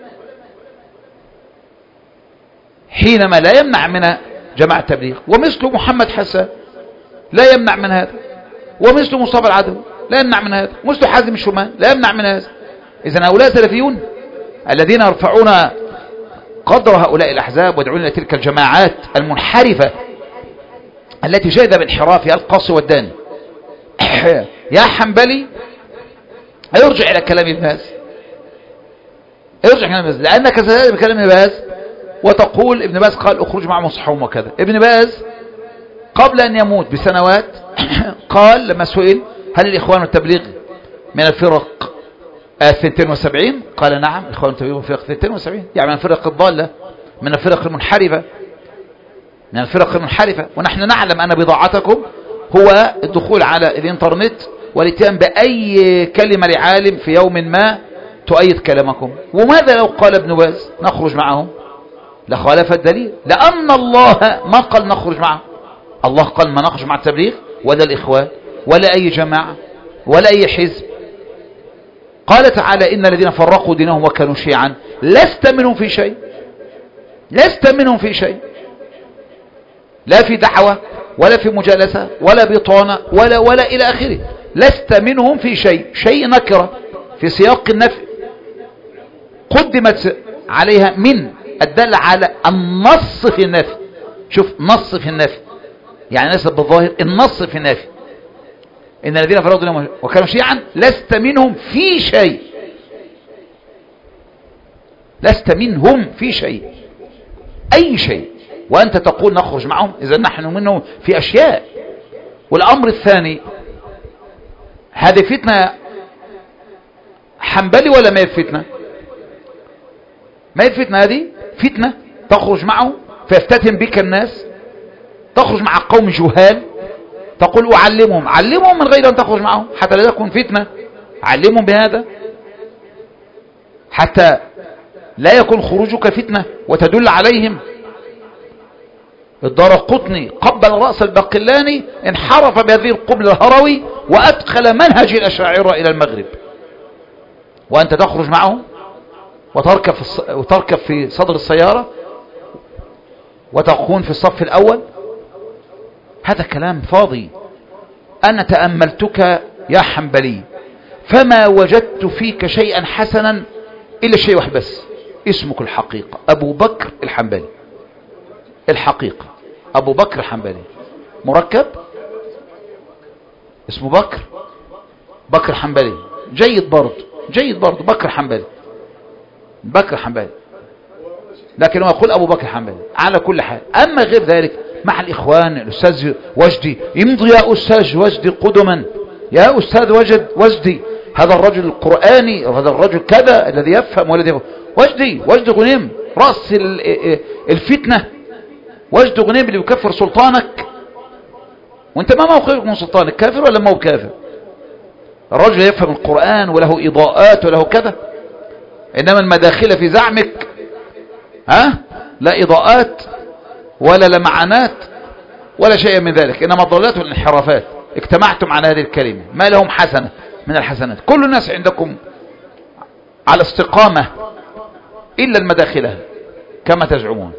حينما لا يمنع من جماعة التبليغ ومثل محمد حسن لا يمنع من هذا، ومثل مصطفى العدوي لا يمنع من هذا، ومثل حازم الشومان لا يمنع من هذا. إذن هؤلاء سلفيون الذين يرفعون قدر هؤلاء الأحزاب ويدعون إلى تلك الجماعات المنحرفة التي شهد بانحرافها القاصي والداني. يا حنبلي يرجع إلى كلام ابن باز، يرجع كلام ابن باز لأنك ستأتي بكلام ابن باز وتقول ابن باز قال اخرج مع مصحهم وكذا. ابن باز قبل أن يموت بسنوات قال لما سئل هل الإخوان والتبليغ من الفرق اثنتين وسبعين؟ قال نعم الإخوان والتبليغ من الفرق اثنتين وسبعين، يعني من الفرق الضالة من الفرق المنحرفة من الفرق المنحرفة. ونحن نعلم أن بضاعتكم هو الدخول على الإنترنت والاتيان بأي كلمة لعالم في يوم ما تؤيد كلامكم. وماذا لو قال ابن باز نخرج معهم؟ لخالف الدليل، لأن الله ما قال نخرج معه. الله قال ما نخرج مع التبليغ ولا الإخوان ولا أي جماعة ولا أي حزب. قال تعالى إن الذين فرقوا دينهم وكانوا شيعا لست منهم في شيء، لست منهم في شيء، لا في دعوة ولا في مجالسة ولا بطانة ولا ولا إلى آخره. لست منهم في شيء، شيء نكرة في سياق النفي قدمت عليها من الدل على النص في النفي. شوف نص في النفي يعني ليس بالظاهر، النص في النفي إن الذين فرقوا دينهم وكانوا شيعا لست منهم في شيء، لست منهم في شيء أي شيء، وأنت تقول نخرج معهم. إذا نحن منهم في أشياء. والأمر الثاني هذه فتنة حنبلي ولا ما هي فتنة؟ ما هي فتنة هذه؟ فتنة تخرج معه فيفتتن بك الناس، تخرج مع قوم جهال تقول أعلمهم، علمهم من غير أن تخرج معهم حتى لا تكون فتنة. علمهم بهذا حتى لا يكون خروجك فتنة وتدل عليهم. الدارقطني قبل رأس الباقلاني انحرف بهذه القبل الهروي وأدخل منهج الأشاعرة إلى المغرب، وأنت تخرج معهم وتركب في, الص... وتركب في صدر السيارة وتكون في الصف الأول. هذا كلام فاضي. أنا تأملتك يا حنبلي فما وجدت فيك شيئا حسنا إلا شيء واحد بس، اسمك الحقيقة أبو بكر الحنبلي. الحقيقة أبو بكر الحنبلي مركب اسمه بكر، بكر حنبلي جيد برضه، جيد برضه بكر حنبلي، بكر حنبلي، لكن هو يقول أبو بكر حنبلي على كل حال. أما غير ذلك مع الإخوان الأستاذ وجدي يمضي يا أستاذ وجدي قدما، يا أستاذ وجد وجدي هذا الرجل القرآني وهذا الرجل كذا الذي يفهم والذي يفهم. وجدي وجدي غنيم رأس الفتنة، وجدي غنيم اللي يكفر سلطانك. وانت ما موقفك من سلطانك؟ كافر ولا ما هو كافر؟ الرجل يفهم القرآن وله إضاءات وله كذا، إنما المداخل في زعمك ها؟ لا إضاءات ولا لمعانات ولا شيء من ذلك، إنما ضلالات والانحرافات. اجتمعتم على هذه الكلمة، ما لهم حسنة من الحسنات. كل الناس عندكم على استقامة إلا المداخلة كما تزعمون.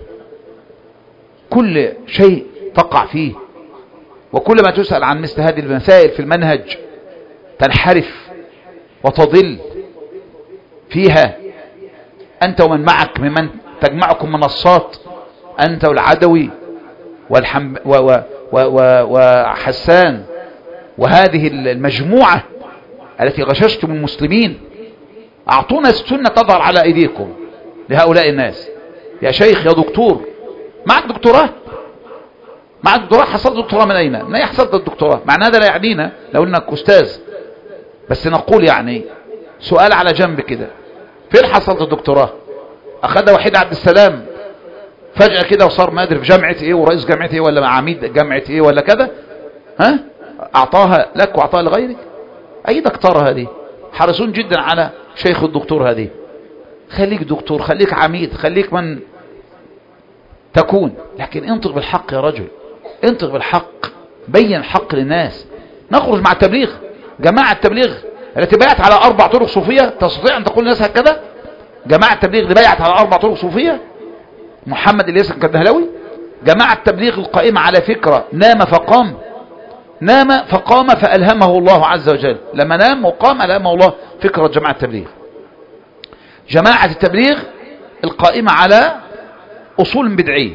كل شيء تقع فيه، وكل ما تسأل عن مثل هذه المسائل في المنهج تنحرف وتضل فيها أنت ومن معك ممن تجمعكم منصات، أنت والعدوي والحم و و و و وحسان وهذه المجموعة التي غششتم المسلمين. أعطونا السنة تظهر على أيديكم لهؤلاء الناس. يا شيخ يا دكتور، معك دكتوراه؟ معك دكتوراه؟ حصلت دكتوراه من أين؟ من أين حصلت الدكتوراه؟ معنى هذا لا يعنينا لو أنك أستاذ، بس نقول يعني سؤال على جنب كده، فين حصلت الدكتوراه؟ أخذها وحيد عبد السلام فجأة كده وصار ما أدري في جامعة إيه ورئيس جامعة إيه ولا عميد جامعة إيه ولا كذا، ها؟ أعطاها لك وأعطاها لغيرك؟ أي دكتورة هذه؟ حريصون جدا على شيخ الدكتور هذه. خليك دكتور، خليك عميد، خليك من تكون، لكن انطق بالحق يا رجل، انطق بالحق، بين الحق للناس. نخرج مع التبليغ. جماعة التبليغ التي بايعت على أربع طرق صوفية، تستطيع أن تقول للناس هكذا؟ جماعة التبليغ اللي بايعت على أربع طرق صوفية، محمد الياس الكدهلوي. جماعة التبليغ القائمة على فكرة نام فقام، نام فقام فألهمه الله عز وجل، لما نام وقام ألهمه الله فكرة جماعة التبليغ. جماعة التبليغ القائمة على أصول بدعية،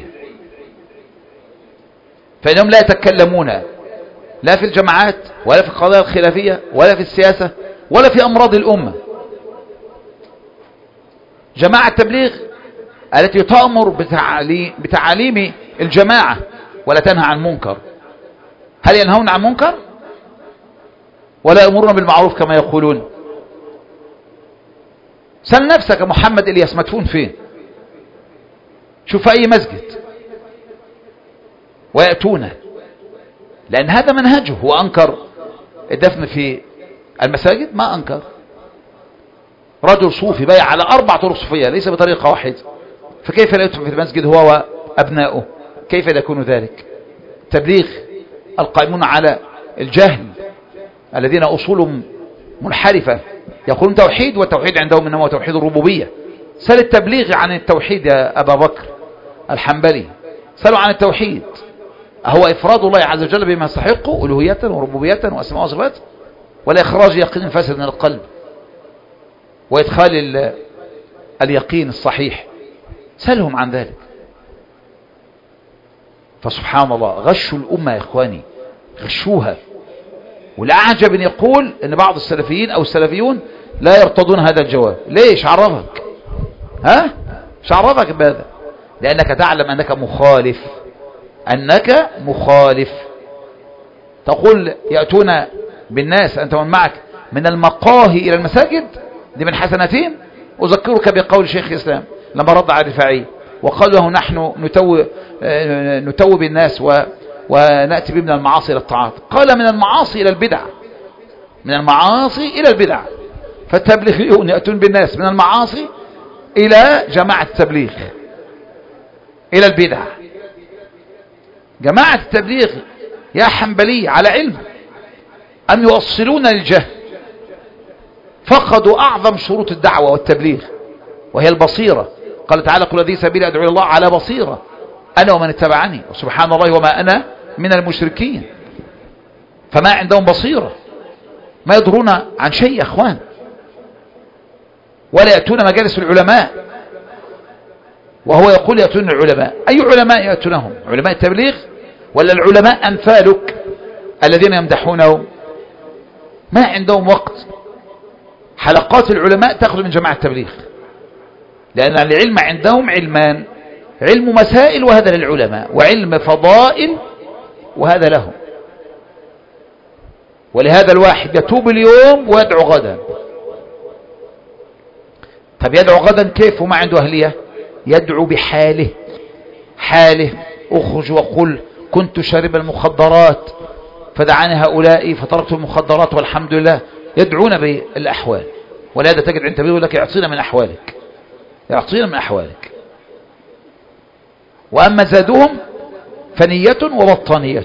فإنهم لا يتكلمون لا في الجماعات ولا في القضايا الخلافية ولا في السياسة ولا في أمراض الأمة. جماعة التبليغ التي تأمر بتعليم, بتعاليم الجماعة ولا تنهى عن منكر. هل ينهون عن منكر ولا يأمرون بالمعروف كما يقولون؟ سأل نفسك محمد الياس مدفون فين؟ شوف أي مسجد ويأتونه، لأن هذا منهجه. هو أنكر الدفن في المساجد؟ ما أنكر. رجل صوفي بايع على أربع طرق صوفية ليس بطريقة واحدة، فكيف لا يدفن في المسجد هو وأبناؤه؟ كيف لا يكون ذلك؟ تبليغ القائمون على الجهل الذين أصولهم منحرفة يقولون توحيد، والتوحيد عندهم إنما هو توحيد الربوبية. سأل التبليغ عن التوحيد يا أبا بكر الحنبلي، سألوا عن التوحيد، هو إفراد الله عز وجل بما يستحقه ألوهية وربوبية وأسماء وصفات، ولا إخراج يقين فاسد من القلب وإدخال اليقين الصحيح؟ سألهم عن ذلك. فسبحان الله، غشوا الأمة يا إخواني، غشوها. والأعجب أن يقول أن بعض السلفيين أو السلفيون لا يرتضون هذا الجواب. ليش؟ عرفك، ها؟ مش عرفك بهذا؟ لأنك تعلم أنك مخالف، أنك مخالف. تقول يأتون بالناس أنت ومن معك من المقاهي إلى المساجد، دي من حسنتين. أذكرك بقول شيخ الإسلام لما رد على الرفاعي وقال له نحن نتو نتوب الناس و ونأتي به من المعاصي إلى الطاعات. قال من المعاصي إلى البدع، من المعاصي إلى البدع. فالتبليغيون يأتون بالناس من المعاصي إلى جماعة التبليغ إلى البدع. جماعة التبليغ يا حنبلي على علم أن يوصلون للجهل، فقدوا أعظم شروط الدعوة والتبليغ وهي البصيرة. قال تعالى قل هذه سبيلي أدعو إلى الله على بصيرة أنا ومن اتبعني وسبحان الله وما أنا من المشركين. فما عندهم بصيرة، ما يدرون عن شيء يا أخوان، ولا يأتون مجالس العلماء. وهو يقول يأتون العلماء، أي علماء يأتونهم؟ علماء التبليغ ولا العلماء أمثالك الذين يمدحونهم؟ ما عندهم وقت. حلقات العلماء تأخذ من جماعة التبليغ، لأن العلم عندهم علمان، علم مسائل وهذا للعلماء، وعلم فضائل وهذا لهم. ولهذا الواحد يتوب اليوم ويدعو غدا. طب يدعو غدا كيف وما عنده أهلية؟ يدعو بحاله، حاله أخرج وقل كنت شارب المخدرات فدعاني هؤلاء فتركت المخدرات والحمد لله. يدعون بالأحوال. ولهذا تجد عند تبليغ لك يعطينا من أحوالك، يعطينا من أحوالك. وأما زادهم فنية وبطانية،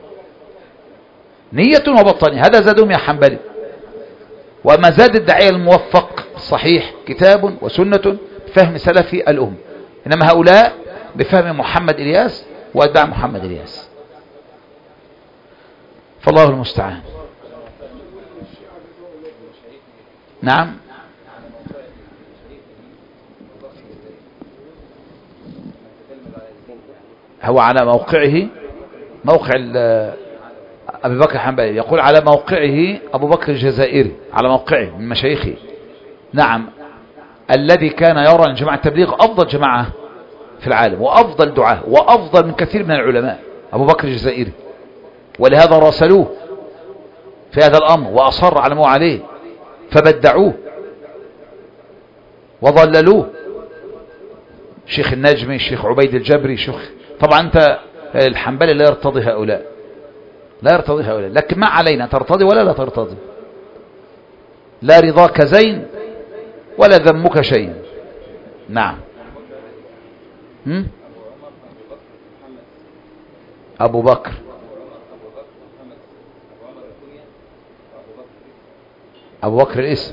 نية وبطانية، هذا زادهم يا حنبلي. وأما زاد الداعية الموفق الصحيح كتاب وسنة بفهم سلفي الأم، إنما هؤلاء بفهم محمد إلياس وأتباع محمد إلياس، فالله المستعان. نعم. هو على موقعه موقع أبي بكر الحنبلي، يقول على موقعه أبو بكر الجزائري، على موقعه من مشايخه. نعم، الذي كان يرى أن جماعة التبليغ أفضل جماعة في العالم وأفضل دعاة وأفضل من كثير من العلماء، أبو بكر الجزائري، ولهذا راسلوه في هذا الأمر وأصر على ما هو عليه، فبدعوه وضللوه. الشيخ النجمي، الشيخ عبيد الجبري، شيخ، طبعا أنت الحنبلي لا يرتضي هؤلاء، لا يرتضي هؤلاء، لكن ما علينا ترتضي ولا لا ترتضي، لا رضاك زين ولا ذمك شيء. نعم. هم؟ أبو بكر أبو بكر الاسم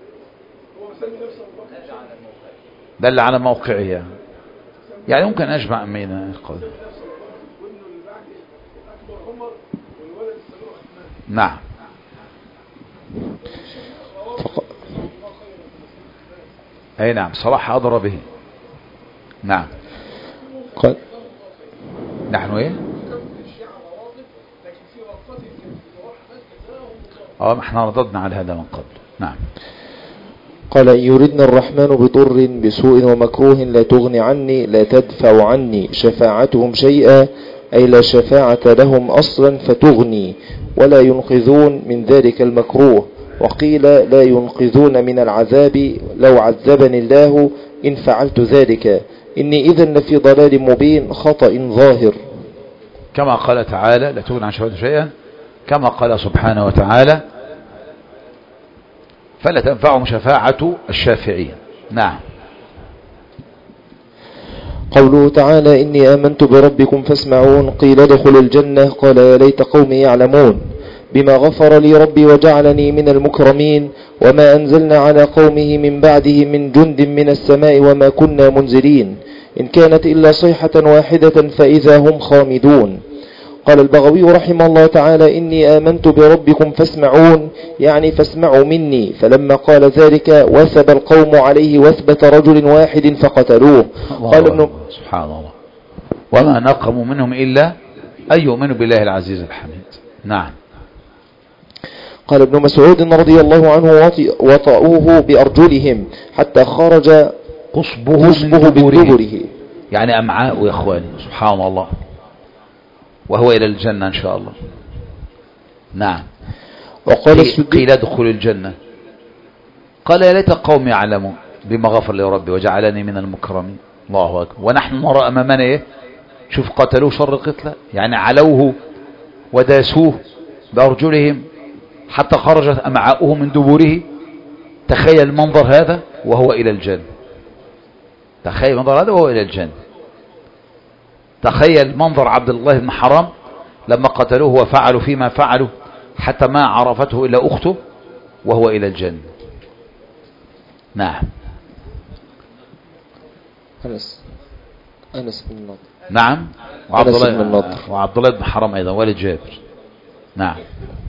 دل على موقعه، يعني, يعني ممكن أجمع من القول. نعم. أي نعم، صلاح أضر به. نعم. قال نحن إيه اه ما احنا رددنا على هذا من قبل. نعم. قال إن يردنا الرحمن بضر بسوء ومكروه لا تغني عني لا تدفع عني شفاعتهم شيئا، أي لا شفاعة لهم أصلا فتغني، ولا ينقذون من ذلك المكروه. وقيل لا ينقذون من العذاب لو عذبني الله إن فعلت ذلك، إني إذن لفي ضلال مبين خطأ ظاهر. كما قال تعالى لا تغني عن شفاعتهم شيئا، كما قال سبحانه وتعالى فلا تنفعهم شفاعة الشافعين. نعم. قوله تعالى إني آمنت بربكم فاسمعون، قيل ادخل الجنة، قال يا ليت قومي يعلمون، بما غفر لي ربي وجعلني من المكرمين، وما أنزلنا على قومه من بعده من جند من السماء وما كنا منزلين، إن كانت إلا صيحة واحدة فإذا هم خامدون. قال البغوي رحمه الله تعالى إني آمنت بربكم فاسمعون، يعني فاسمعوا مني، فلما قال ذلك وثب القوم عليه وثبة رجل واحد فقتلوه. قال ابن سبحان الله، وما نقموا منهم إلا أن يؤمنوا بالله العزيز الحميد. نعم. قال ابن مسعود رضي الله عنه وطأوه بأرجلهم حتى خرج قصبه, قصبه بدبره، يعني أمعاء يا إخواني. سبحان الله، وهو إلى الجنة إن شاء الله. نعم. وقال قيل ادخل الجنة، قال يا ليت قوم يعلمون بما غفر لي ربي وجعلني من المكرمين. الله أكبر. ونحن نرى أمامنا إيه؟ شوف قتلوه شر قتلة، يعني علوه وداسوه بأرجلهم حتى خرجت أمعاؤه من دبوره. تخيل المنظر هذا وهو إلى الجنة، تخيل المنظر هذا وهو إلى الجنة. تخيل منظر عبد الله بن حرام لما قتلوه وفعلوا فيما فعلوا حتى ما عرفته إلا أخته وهو إلى الجنة. نعم. أنس أنس بن النضر. نعم. وعبد الله وعبد الله بن حرام أيضا والد جابر. نعم.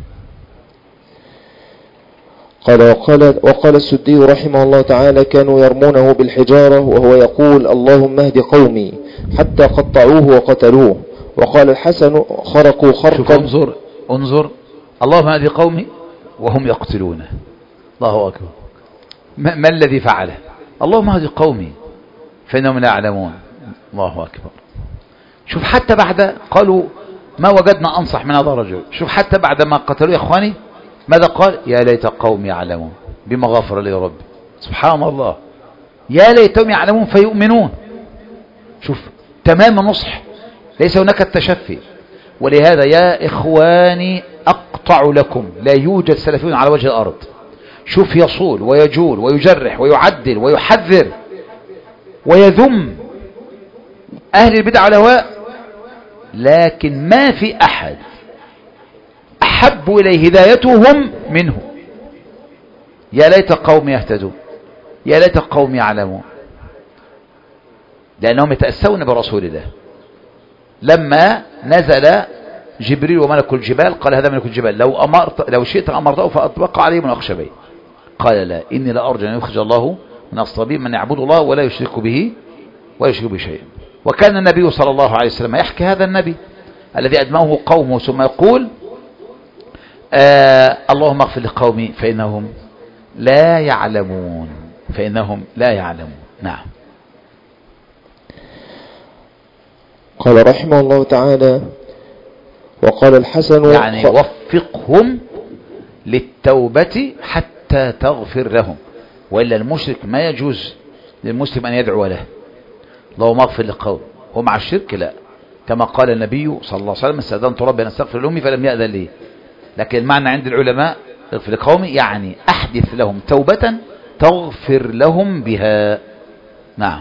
قال وقال, وقال السدي رحمه الله تعالى كانوا يرمونه بالحجارة وهو يقول اللهم اهد قومي حتى قطعوه وقتلوه. وقال الحسن خرقوا خرقا. انظر انظر اللهم اهد قومي وهم يقتلونه. الله أكبر. ما, ما الذي فعله؟ اللهم اهد قومي فإنهم لا يعلمون. الله أكبر. شوف حتى بعد قالوا ما وجدنا أنصح من هذا الرجل، شوف حتى بعد ما قتلوا يا إخواني ماذا قال؟ يا ليت قوم يعلمون بما غفر لي ربي. سبحان الله، يا ليتهم يعلمون فيؤمنون. شوف تمام النصح، ليس هناك التشفي. ولهذا يا إخواني أقطع لكم لا يوجد سلفيون على وجه الأرض شوف يصول ويجول ويجرح ويعدل ويحذر ويذم أهل البدع والأهواء، لكن ما في أحد أحب إليه هدايتهم منه. يا ليت قوم يهتدون، يا ليت قوم يعلمون، لأنهم يتأسون برسول الله. لما نزل جبريل وملك الجبال قال هذا ملك الجبال، لو أمرت لو شئت أمرته فأطبق عليه من أخشبين. قال لا، إني لأرجو أن يخرج الله من أصلابهم من يعبد الله ولا يشرك به ولا يشرك به شيئا. وكان النبي صلى الله عليه وسلم يحكي هذا النبي الذي أدموه قومه ثم يقول آه اللهم اغفر لقومي فإنهم لا يعلمون، فإنهم لا يعلمون. نعم. قال رحمه الله تعالى: وقال الحسن يعني وفقهم للتوبة حتى تغفر لهم، وإلا المشرك ما يجوز للمسلم أن يدعو له اللهم اغفر لقوم، ومع الشرك لا، كما قال النبي صلى الله عليه وسلم استأذنت ربي أن استغفر لأمي فلم يأذن لي. لكن المعنى عند العلماء اغفر لقومي يعني أحدث لهم توبة تغفر لهم بها. نعم.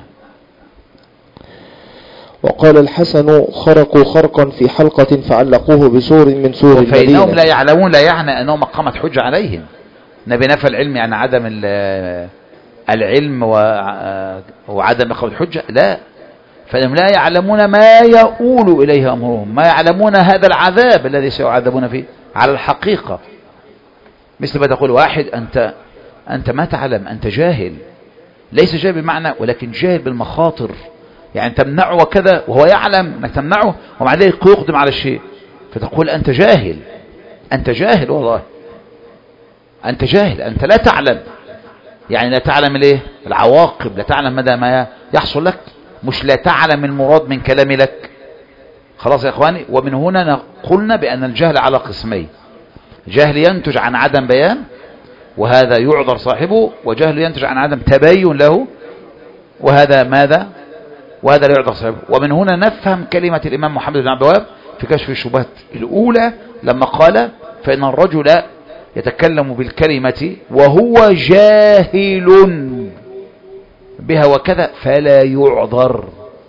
وقال الحسن: خرقوا خرقا في حلقة فعلقوه بسور من سور المدينة. فإنهم لا يعلمون لا يعني أنهم أقامت حجة عليهم. نبي نفى العلم يعني عدم العلم وعدم إقامة حجة، لا، فإنهم لا يعلمون ما يؤول إليه أمرهم، ما يعلمون هذا العذاب الذي سيعذبون فيه على الحقيقة. مثل ما تقول واحد أنت أنت ما تعلم، أنت جاهل، ليس جاهل بمعنى ولكن جاهل بالمخاطر، يعني تمنعه وكذا وهو يعلم أنك تمنعه ومع ذلك يقدم على الشيء، فتقول أنت جاهل، أنت جاهل، والله أنت جاهل، أنت لا تعلم، يعني لا تعلم الايه العواقب، لا تعلم مدى ما يحصل لك، مش لا تعلم المراد من كلامي لك. خلاص يا إخواني. ومن هنا قلنا بأن الجهل على قسمين: جهل ينتج عن عدم بيان وهذا يعذر صاحبه، وجهل ينتج عن عدم تبين له وهذا ماذا وهذا لا يعذر صاحبه. ومن هنا نفهم كلمة الإمام محمد بن عبد الوهاب في كشف الشبهات الأولى لما قال فإن الرجل يتكلم بالكلمة وهو جاهل بها وكذا فلا يعذر.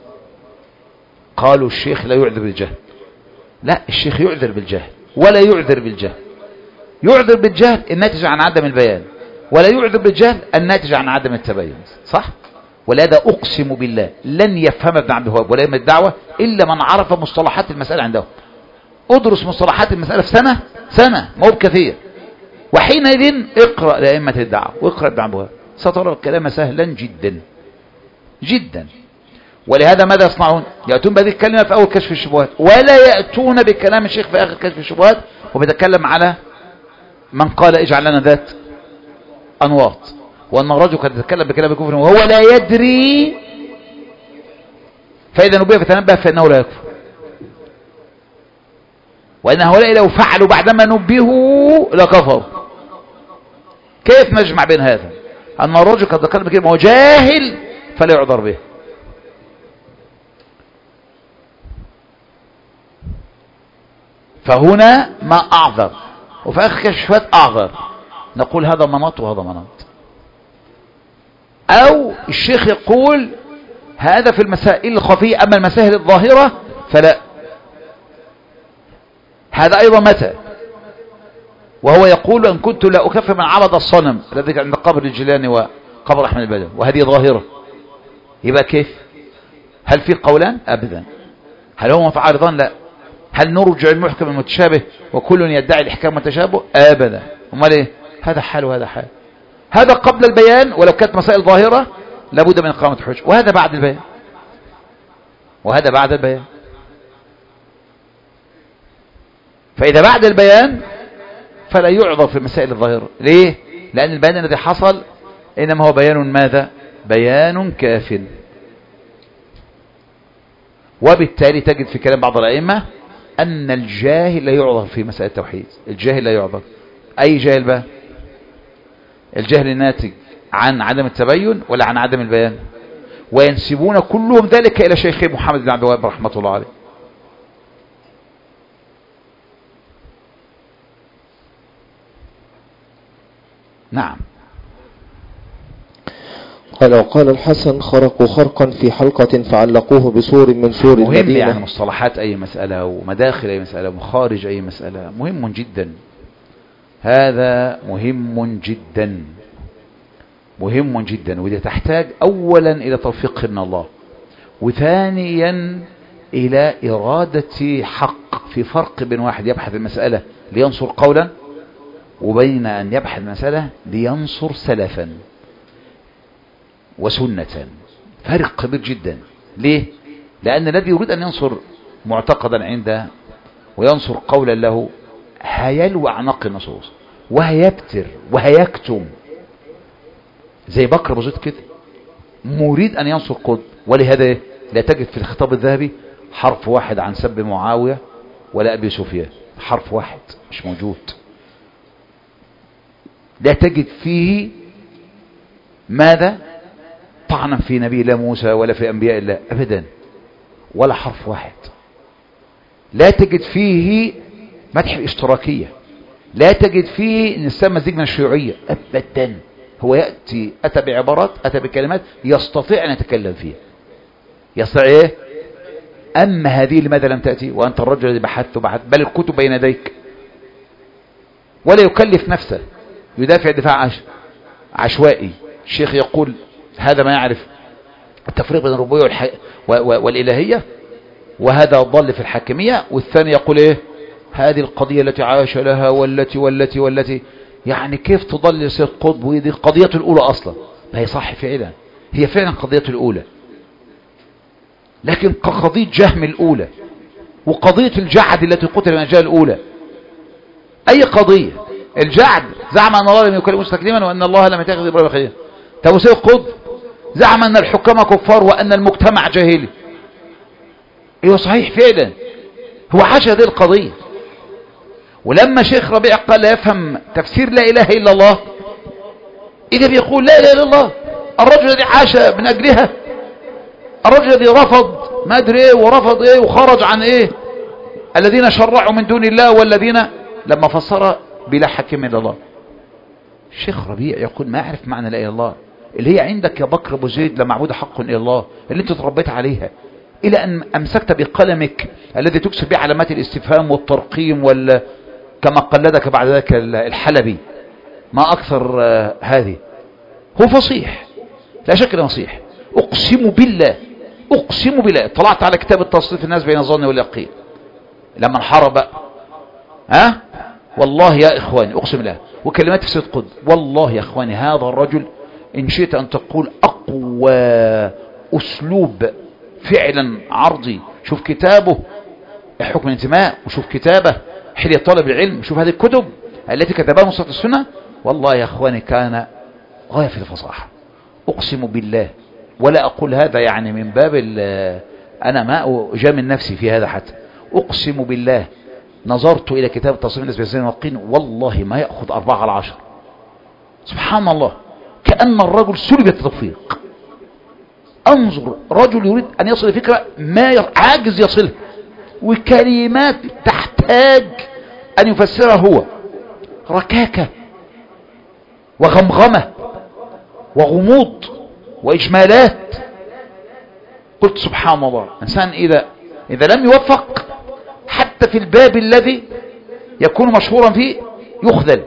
قالوا الشيخ لا يعذر بالجهل، لا، الشيخ يعذر بالجهل ولا يعذر بالجهل. يعذر بالجهل الناتج عن عدم البيان، ولا يعذر بالجهل الناتج عن عدم التبين، صح؟ ولهذا أقسم بالله لن يفهم ابن عبد الوهاب ولا يفهم الدعوة إلا من عرف مصطلحات المسألة عندهم. أدرس مصطلحات المسألة في سنة سنة ما هو بكثير، وحينئذ اقرأ لأئمة الدعوة واقرأ ابن عبد الوهاب سترى الكلام سهلا جدا جدا. ولهذا ماذا يصنعون؟ يأتون بهذه الكلمة في أول كشف الشبهات ولا يأتون بكلام الشيخ في آخر كشف الشبهات وبيتكلم على من قال اجعل لنا ذات أنواط، وأن الرجل قد يتكلم بكلام الكفر وهو لا يدري، فإذا نبيه فتنبه فإنه لا يكفر. وأن هؤلاء لو فعلوا بعدما نبهوا لكفروا. كيف نجمع بين هذا؟ أن الرجل قد يتكلم بكلام وهو جاهل فلا يعذر به. فهنا ما أعذر، وفي آخر كشفات أعذر، نقول هذا مناط وهذا مناط. أو الشيخ يقول هذا في المسائل الخفية، أما المسائل الظاهرة فلا. هذا أيضا متى؟ وهو يقول أن كنت لا أكفر من عبد الصنم الذي عند قبر الجيلاني وقبر أحمد البدوي، وهذه ظاهرة. يبقى كيف؟ هل في قولان؟ أبدا. هل هما متعارضان؟ لا. هل نرجع المحكم المتشابه وكل يدعي الإحكام والتشابه؟ أبدا. امال ايه؟ هذا حال وهذا حال. هذا قبل البيان ولو كانت مسائل ظاهرة لابد من إقامة حجة، وهذا بعد البيان وهذا بعد البيان. فإذا بعد البيان فلا يعذر في المسائل الظاهرة. ليه؟ لأن البيان الذي حصل إنما هو بيان ماذا؟ بيان كاف. وبالتالي تجد في كلام بعض الأئمة أن الجاهل لا يعذر في مسائل التوحيد. الجاهل لا يعذر. أي جاهل بقى؟ الجهل الناتج عن عدم التبين ولا عن عدم البيان؟ وينسبون كلهم ذلك إلى شيخ محمد بن عبد الوهاب رحمة الله عليه. نعم. قال وقال الحسن خرقوا خرقا في حلقة فعلقوه بسور من سور مهم المدينة. يعني مصطلحات أي مسألة ومداخل أي مسألة ومخارج أي مسألة مهم جدا، هذا مهم جدا مهم جدا، وده تحتاج أولا إلى توفيق من الله، وثانيا إلى إرادة حق. في فرق بين واحد يبحث المسألة لينصر قولا وبين أن يبحث المسألة لينصر سلفا وسنة، فرق كبير جدا. ليه؟ لأن الذي يريد أن ينصر معتقدا عنده وينصر قولا له هيلوى أعناق النصوص وهيبتر وهيكتم زي بكر أبو زيد كده، مريد أن ينصر قطب، ولهذا لا تجد في الخطاب الذهبي حرف واحد عن سب معاوية ولا أبي سفيان، حرف واحد مش موجود. لا تجد فيه ماذا طعنا في نبي الله موسى ولا في أنبياء الله أبدا، ولا حرف واحد. لا تجد فيه مدح الاشتراكية، لا تجد فيه نسمى مزيج من الشيوعية أبدا. هو يأتي أتى بعبارات، أتى بكلمات يستطيع أن يتكلم فيها، يستطيع إيه؟ أما هذه لماذا لم تأتي وأنت الرجل الذي بحثت وبحثت، بل الكتب بين يديك، ولا يكلف نفسه يدافع دفاع عش... عشوائي. الشيخ يقول هذا ما يعرف التفريق بين الربوبية والح... و... و... والإلهية، وهذا ضل في الحاكمية، والثاني يقول إيه هذه القضية التي عاش لها والتي والتي والتي يعني كيف تضل سيد قطب، وهذه القضية الأولى أصلا. ما هي صح فعلا، هي فعلا قضية الأولى، لكن كقضية جهم الأولى وقضية الجعد التي قتل من أجل الأولى، أي قضية الجعد زعم أن الله لم يكلم مستكلما وأن الله لم يتخذ إبراهيم خليلا. طب سيد قطب زعم أن الحكام كفار وأن المجتمع جاهلي. ايوه صحيح فعلا، هو عاش هذه القضية. ولما شيخ ربيع قال لا يفهم تفسير لا إله إلا الله، إذا بيقول لا إله إلا الله، الرجل الذي عاش من أجلها، الرجل الذي رفض ما أدري إيه ورفض إيه وخرج عن إيه الذين شرعوا من دون الله والذين لما فسر بلا حكم إلا الله. الشيخ ربيع يقول ما أعرف معنى لا إله إلا الله اللي هي عندك يا بكر أبو زيد لا معبود حق إلا الله اللي أنت تربيت عليها، إلى أن أمسكت بقلمك الذي تكسب به علامات الاستفهام والترقيم وال كما قلدك بعد ذلك الحلبي. ما أكثر آه هذه. هو فصيح لا شك انه فصيح، أقسم بالله أقسم بالله طلعت على كتاب التصنيف الناس بين الظن واليقين لما انحرب ها والله يا إخواني أقسم بالله، وكلمات في سيد قطب والله يا إخواني هذا الرجل إن شئت أن تقول أقوى أسلوب فعلا عرضي. شوف كتابه حكم الانتماء، وشوف كتابه حلية طالب العلم، وشوف هذه الكتب التي كتبها مصطفى السنة، والله يا أخواني كان غاية في الفصاحة أقسم بالله. ولا أقول هذا يعني من باب أنا ما أجامل نفسي في هذا، حتى أقسم بالله نظرت إلى كتاب تصنيف الناس بين الوقين والله ما يأخذ أربعة على عشر. سبحان الله، كأن الرجل سلب التوفيق. انظر رجل يريد أن يصل فكرة ما عاجز يصلها، وكلمات تحتاج أن يفسرها هو، ركاكة وغمغمة وغموض وإجمالات. قلت سبحان الله، إنسان إذا إذا لم يوفق حتى في الباب الذي يكون مشهورا فيه يخذل.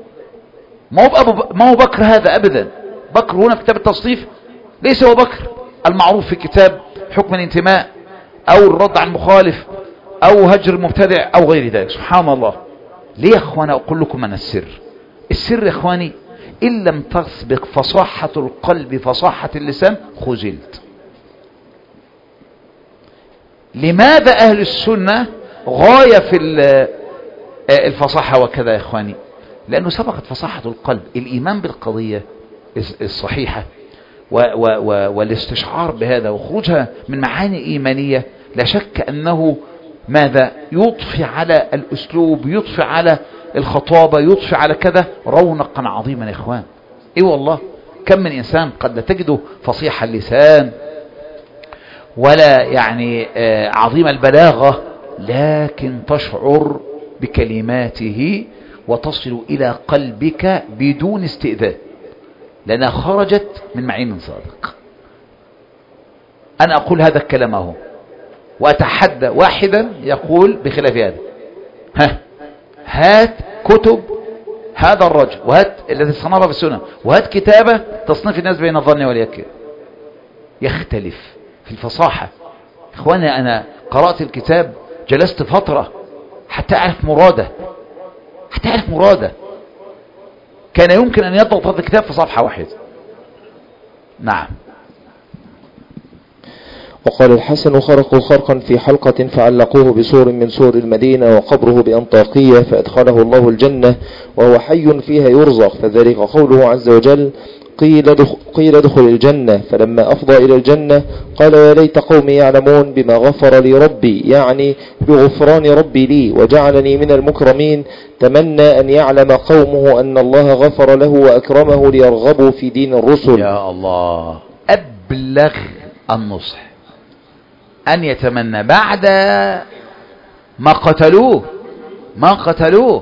ما هو أبو ما هو بكر هذا أبدا. بكر هنا في كتاب التصنيف ليس هو بكر المعروف في كتاب حكم الانتماء أو الرد عن المخالف أو هجر المبتدع أو غير ذلك. سبحان الله. ليه يا أخوانا أقول لكم من السر؟ السر يا أخواني إن لم تسبق فصاحة القلب فصاحة اللسان خذلت. لماذا أهل السنة غاية في الفصاحة وكذا يا إخواني؟ لأنه سبقت فصاحة القلب، الإيمان بالقضية الصحيحة و و و والاستشعار بهذا وخروجها من معاني إيمانية. لا شك أنه ماذا يضفي على الأسلوب، يضفي على الخطابة، يضفي على كذا رونقا عظيما يا إخوان. إيه والله كم من إنسان قد لا تجده فصيح اللسان ولا يعني عظيم البلاغة، لكن تشعر بكلماته وتصل إلى قلبك بدون استئذان. لأنها خرجت من معين صادق. أنا أقول هذا الكلام اهو، وأتحدى واحدا يقول بخلاف هذا. ها هات كتب هذا الرجل، وهات الذي صنفها في السنة، وهات كتابة تصنيف الناس بين الظن واليقين، يختلف في الفصاحة. إخواني أنا قرأت الكتاب، جلست فترة حتى أعرف مراده، حتى أعرف مراده. كان يمكن أن يضغط هذا الكتاب في صفحة واحدة. نعم. وقال الحسن: خرقوا خرقا في حلقة فعلقوه بسور من سور المدينة وقبره بأنطاكية فأدخله الله الجنة وهو حي فيها يرزق، فذلك قوله عز وجل: قيل دخل, قيل ادخل الجنة، فلما أفضى إلى الجنة قال: يا ليت قومي يعلمون بما غفر لي ربي، يعني بغفران ربي لي وجعلني من المكرمين. تمنى أن يعلم قومه أن الله غفر له وأكرمه ليرغبوا في دين الرسل. يا الله، أبلغ النصح أن يتمنى بعد ما قتلوه ما قتلوه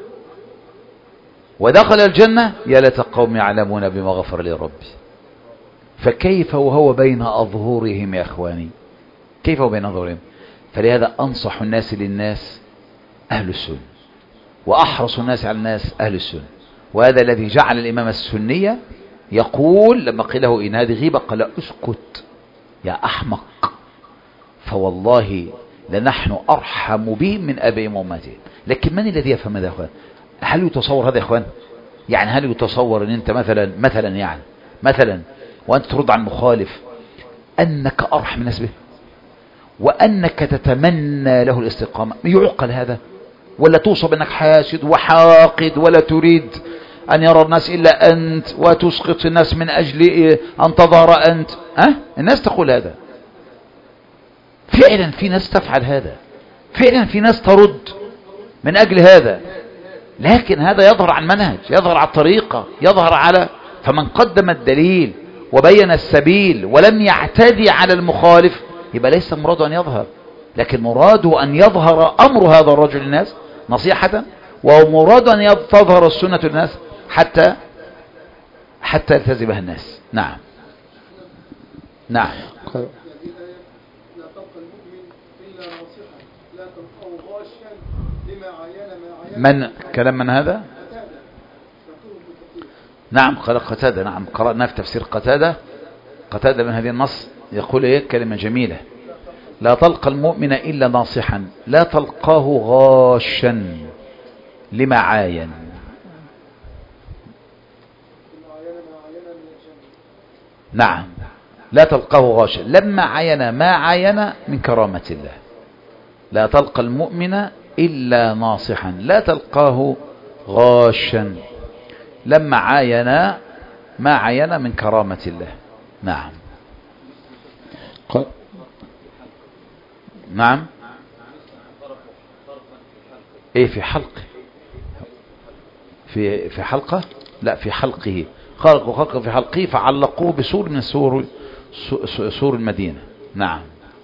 ودخل الجنة: يا ليت قوم يعلمون بما غفر لي ربي. فكيف وهو بين أظهرهم يا أخواني؟ كيف وبين أظهرهم؟ فلهذا أنصح الناس للناس أهل السنة، وأحرص الناس على الناس أهل السنة. وهذا الذي جعل الإمام السنية يقول لما قيل له إن هذه غيبة قال: اسكت يا أحمق، فوالله لنحن أرحم به من أبي وأمته. لكن من الذي يفهم هذا يا أخوان؟ هل يتصور هذا يا أخوان؟ يعني هل يتصور أن أنت مثلا مثلا يعني مثلا وأنت ترد عن مخالف أنك أرحم الناس به، وأنك تتمنى له الاستقامة؟ يعقل هذا؟ ولا توصب أنك حاسد وحاقد ولا تريد أن يرى الناس إلا أنت، وتسقط الناس من أجل أن تظهر أنت؟ أه؟ الناس تقول هذا. فعلا في ناس تفعل هذا، فعلا في ناس ترد من أجل هذا، لكن هذا يظهر عن منهج، يظهر على الطريقة، يظهر على فمن قدم الدليل وبين السبيل ولم يعتدي على المخالف يبقى ليس مراده أن يظهر، لكن مراده أن يظهر أمر هذا الرجل للناس نصيحة، ومراده أن تظهر السنة للناس حتى حتى يلتزمها الناس. نعم نعم. من كلام من هذا؟ نعم قال قتادة. نعم قرأنا في تفسير قتادة. قتادة من هذه النص يقول ايه كلمة جميلة: لا تلقى المؤمن إلا ناصحا، لا تلقاه غاشا لما عاين. نعم لا تلقاه غاشا لما عاين ما عاين من كرامة الله. لا تلقى المؤمن إلا ناصحا، لا تلقاه غاشا لما عاين ما عاين من كرامة الله. نعم نعم. ايه في حلقه؟ في في حلقه؟ لا في حلقه. خلقوا خلقه في حلقه فعلقوه بسور من سور سور المدينة. نعم.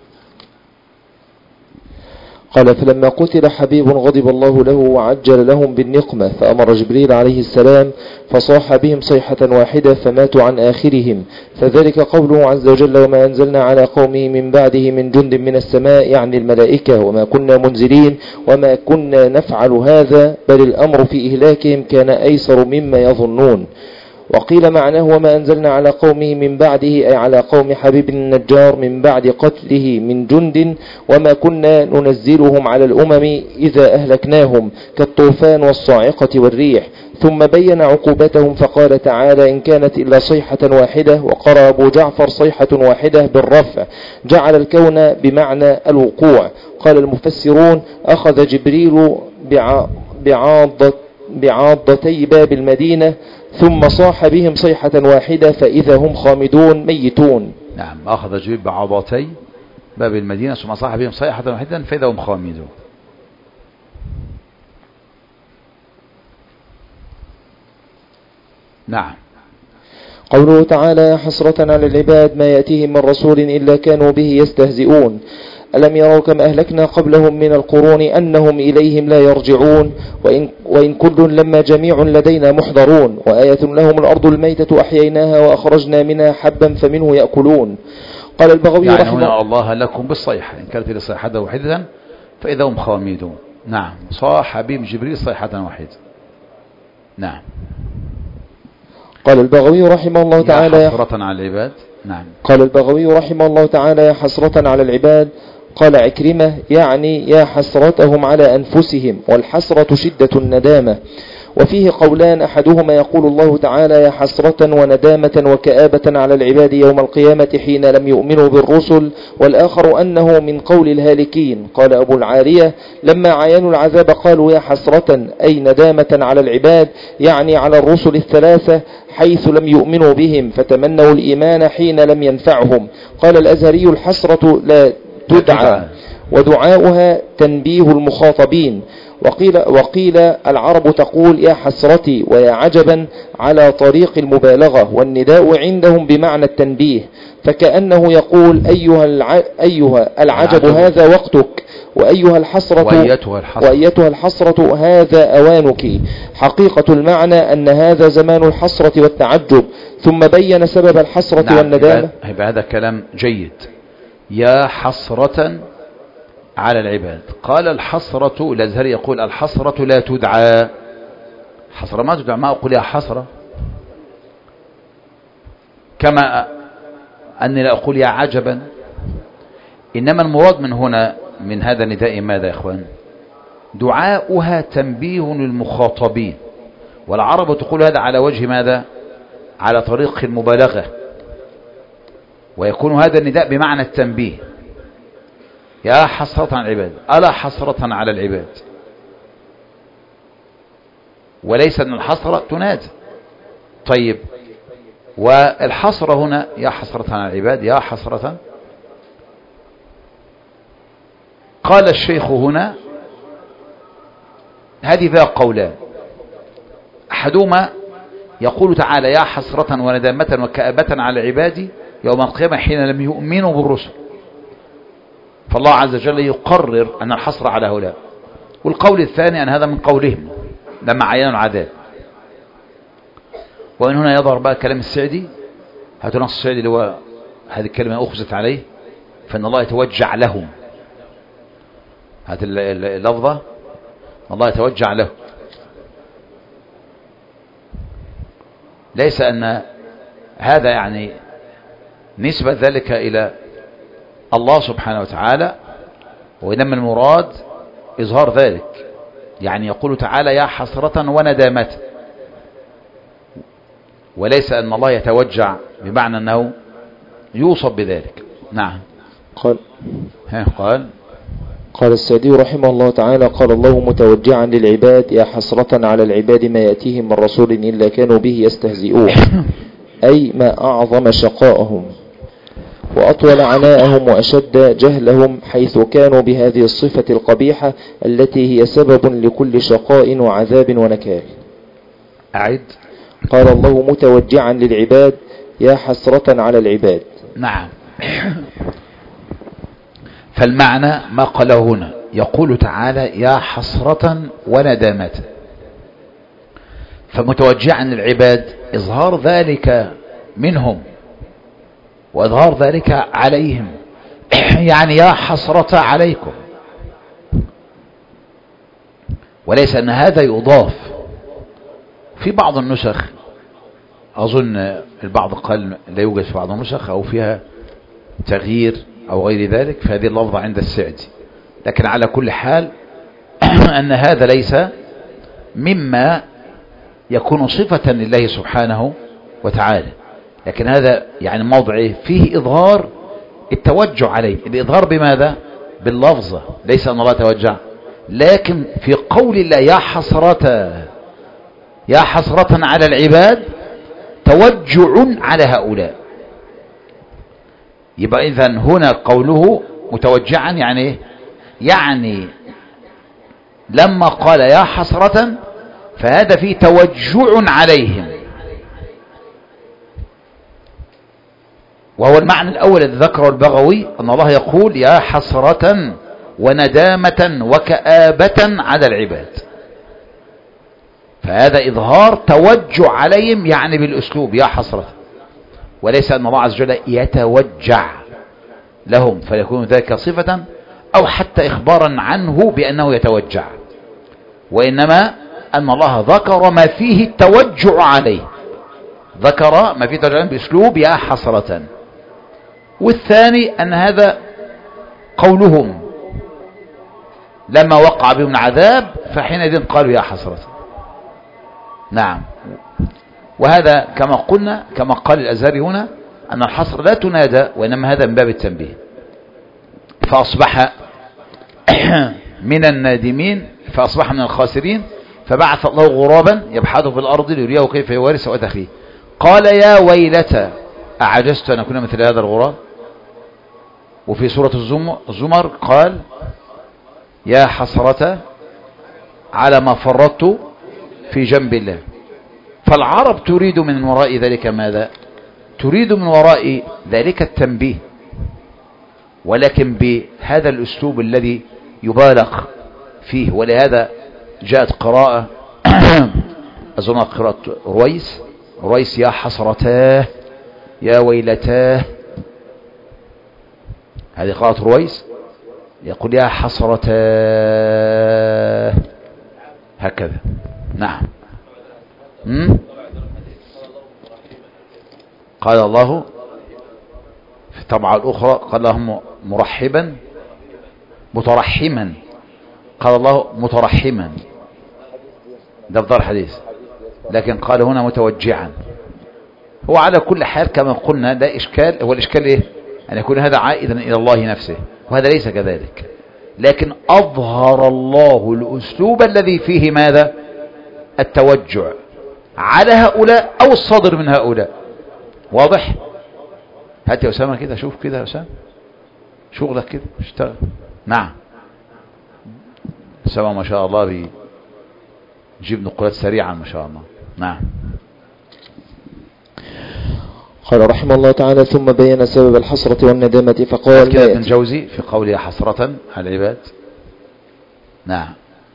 قال: فلما قتل حبيب غضب الله له وعجل لهم بالنقمة، فأمر جبريل عليه السلام فصاح بهم صيحة واحدة فماتوا عن آخرهم، فذلك قوله عز وجل: وما أنزلنا على قومه من بعده من جند من السماء، يعني الملائكة، وما كنا منزلين وما كنا نفعل هذا، بل الأمر في إهلاكهم كان أيسر مما يظنون. وقيل معناه: وما أنزلنا على قومه من بعده، أي على قوم حبيب النجار من بعد قتله من جند، وما كنا ننزلهم على الأمم إذا أهلكناهم كالطوفان والصاعقة والريح. ثم بين عقوبتهم فقال تعالى: إن كانت إلا صيحة واحدة. وقرأ أبو جعفر: صيحة واحدة بالرفع، جعل الكون بمعنى الوقوع. قال المفسرون: أخذ جبريل بعاضة بعاضتي باب المدينة ثم صاح بهم صيحة واحدة فإذا هم خامدون ميتون. نعم أخذ جبريل بعاضتي باب المدينة ثم صاح بهم صيحة واحدة فإذا هم خامدون. نعم. قوله تعالى: حسرة على العباد ما يأتيهم من رسول إلا كانوا به يستهزئون، ألم يروا كما أهلكنا قبلهم من القرون أنهم إليهم لا يرجعون وإن, وإن كل لما جميع لدينا محضرون وآية لهم الأرض الميتة أحييناها وأخرجنا منها حبا فمنه يأكلون. قال البغوي يعني رحمه هنا الله لكم بالصيحة إن كانت لصيحة واحدة فإذا هم خامدون. نعم صاح بهم جبريل صيحة واحدة. نعم. قال البغوي رحمه الله تعالى يا حسرة على العباد. نعم. قال البغوي رحمه الله تعالى يا حسرة على العباد. قال عكرمة يعني يا حسرتهم على أنفسهم والحسرة شدة الندامة. وفيه قولان أحدهما يقول الله تعالى يا حسرة وندامة وكآبة على العباد يوم القيامة حين لم يؤمنوا بالرسل والآخر أنه من قول الهالكين. قال أبو العالية لما عاينوا العذاب قالوا يا حسرة أي ندامة على العباد يعني على الرسل الثلاثة حيث لم يؤمنوا بهم فتمنوا الإيمان حين لم ينفعهم. قال الأزهري الحسرة لا تدعى ودعاؤها تنبيه المخاطبين. وقيل, وقيل العرب تقول يا حسرتي ويا عجبا على طريق المبالغة والنداء عندهم بمعنى التنبيه فكأنه يقول أيها, الع... أيها العجب هذا وقتك وأيها الحسرة وأيتها الحسرة, وأيتها الحسرة هذا أوانك. حقيقة المعنى أن هذا زمان الحسرة والتعجب ثم بين سبب الحسرة نعم والندامة. هذا كلام جيد. يا حسرة على العباد. قال الحسرة الأزهري يقول الحسرة لا تدعى. حسرة ما تدعى. ما أقول يا حسرة كما أني لا أقول يا عجبا. إنما المراد من هنا من هذا النداء ماذا يا إخوان؟ دعاؤها تنبيه للمخاطبين والعرب تقول هذا على وجه ماذا؟ على طريق المبالغة ويكون هذا النداء بمعنى التنبيه. يا حسرة على العباد ألا حسرة على العباد وليس أن الحسرة تنادى. طيب والحسرة هنا يا حسرة على العباد يا حسرة. قال الشيخ هنا هذه ذا قولان أحدهما يقول تعالى يا حسرة وندامة وكآبة على العباد يوم القيامة حين لم يؤمنوا بالرسل فالله عز وجل يقرر أن الحسرة على هؤلاء. والقول الثاني أن هذا من قولهم لما عينوا العذاب. وإن هنا يظهر بقى كلام السعدي. هاتوا نص السعدي اللي هو هذه الكلمة أخذت عليه فإن الله يتوجع لهم. هذه اللفظة الله يتوجع له ليس أن هذا يعني نسبة ذلك إلى الله سبحانه وتعالى وإنما المراد إظهار ذلك. يعني يقول تعالى يا حسرة وندامة وليس أن الله يتوجع بمعنى أنه يوصف بذلك. نعم. قال قال قال السعدي رحمه الله تعالى قال الله متوجعا للعباد يا حسرة على العباد ما يأتيهم من رسول إلا كانوا به يستهزئون أي ما أعظم شقاءهم وأطول عناءهم وأشد جهلهم حيث كانوا بهذه الصفة القبيحة التي هي سبب لكل شقاء وعذاب ونكال. أعد. قال الله متوجعا للعباد يا حسرة على العباد. نعم. فالمعنى ما قاله هنا يقول تعالى يا حسرة وندامة فمتوجعا للعباد إظهار ذلك منهم وإظهار ذلك عليهم يعني يا حسرة عليكم وليس أن هذا يضاف. في بعض النسخ أظن البعض قال لا يوجد في بعض النسخ أو فيها تغيير أو غير ذلك فهذه اللفظة عند السعدي. لكن على كل حال أن هذا ليس مما يكون صفة لله سبحانه وتعالى لكن هذا يعني موضع فيه إظهار التوجع عليه. الإظهار بماذا؟ باللفظة ليس أن الله توجع لكن في قول الله يا حسرة يا حسرة على العباد توجع على هؤلاء. يبقى إذن هنا قوله متوجعا يعني يعني لما قال يا حسرة فهذا فيه توجع عليهم وهو المعنى الأول الذي ذكره البغوي، أن الله يقول يا حسرة وندامة وكآبة على العباد. فهذا إظهار توجع عليهم، يعني بالأسلوب يا حسرة، وليس أن الله عز وجل يتوجع لهم فيكون ذلك صفة أو حتى إخبارا عنه بأنه يتوجع، وإنما أن الله ذكر ما فيه التوجع عليه، ذكر ما فيه التوجع عليه بأسلوب يا حسرة. والثاني أن هذا قولهم لما وقع بهم العذاب فحينئذ قالوا يا حسرة. نعم. وهذا كما قلنا كما قال الأزهري هنا أن الحسرة لا تنادى، وإنما هذا من باب التنبيه. فأصبح من النادمين، فأصبح من الخاسرين، فبعث الله غرابا يبحث في الأرض ليريه كيف يواري سوءة أخيه. قال يا ويلتى أعجزت أن أكون مثل هذا الغراب. وفي سورة الزمر قال يا حسرة على ما فرطت في جنب الله. فالعرب تريد من وراء ذلك ماذا؟ تريد من وراء ذلك التنبيه، ولكن بهذا الأسلوب الذي يبالغ فيه. ولهذا جاءت قراءة أظن قراءة رويس رويس يا حسرتاه يا ويلتاه، هذه قراءة رويس، يقول يا حسرتاه هكذا. نعم. م? قال الله في الطبعة الأخرى قال لهم مرحبا مترحما، قال الله مترحما، ده افضل الحديث، لكن قال هنا متوجعا. هو على كل حال كما قلنا ده إشكال. هو الإشكال إيه؟ أن يكون هذا عائدا إلى الله نفسه، وهذا ليس كذلك، لكن أظهر الله الأسلوب الذي فيه ماذا؟ التوجع على هؤلاء أو الصادر من هؤلاء. واضح؟ هات يا أسامة كده، شوف كده يا أسامة، شغلك كده اشتغل. نعم. أسامة ما شاء الله بيجيب نقولات سريعا ما شاء الله. نعم. قال رحمه الله تعالى ثم بين سبب الحسرة والندامة فقال كده ابن جوزي في قوله حسرة على العباد. نعم.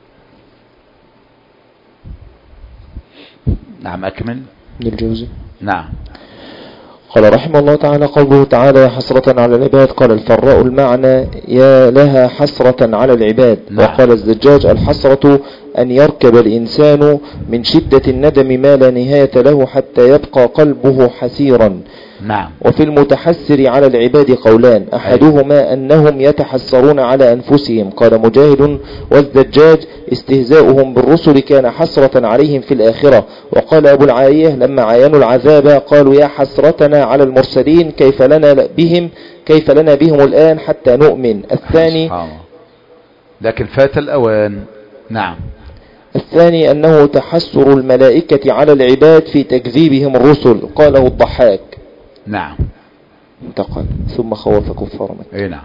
نعم أكمل. ابن الجوزي. نعم. قال رحمه الله تعالى قوله تعالى يا حسرة على العباد، قال الفراء المعنى يا لها حسرة على العباد. نعم. وقال الزجاج الحسرة أن يركب الإنسان من شدة الندم ما لا نهاية له حتى يبقى قلبه حسيرا. نعم. وفي المتحسر على العباد قولان، أحدهما أنهم يتحسرون على أنفسهم، قال مجاهد والزجاج استهزاؤهم بالرسل كان حسرة عليهم في الآخرة. وقال أبو العالية لما عاينوا العذاب قالوا يا حسرتنا على المرسلين كيف لنا بهم كيف لنا بهم الآن حتى نؤمن. الثاني لكن فات الأوان. نعم. الثاني أنه تحسر الملائكة على العباد في تكذيبهم الرسل، قاله الضحاك. نعم. انتقل ثم خوف كفار مكة. اي نعم.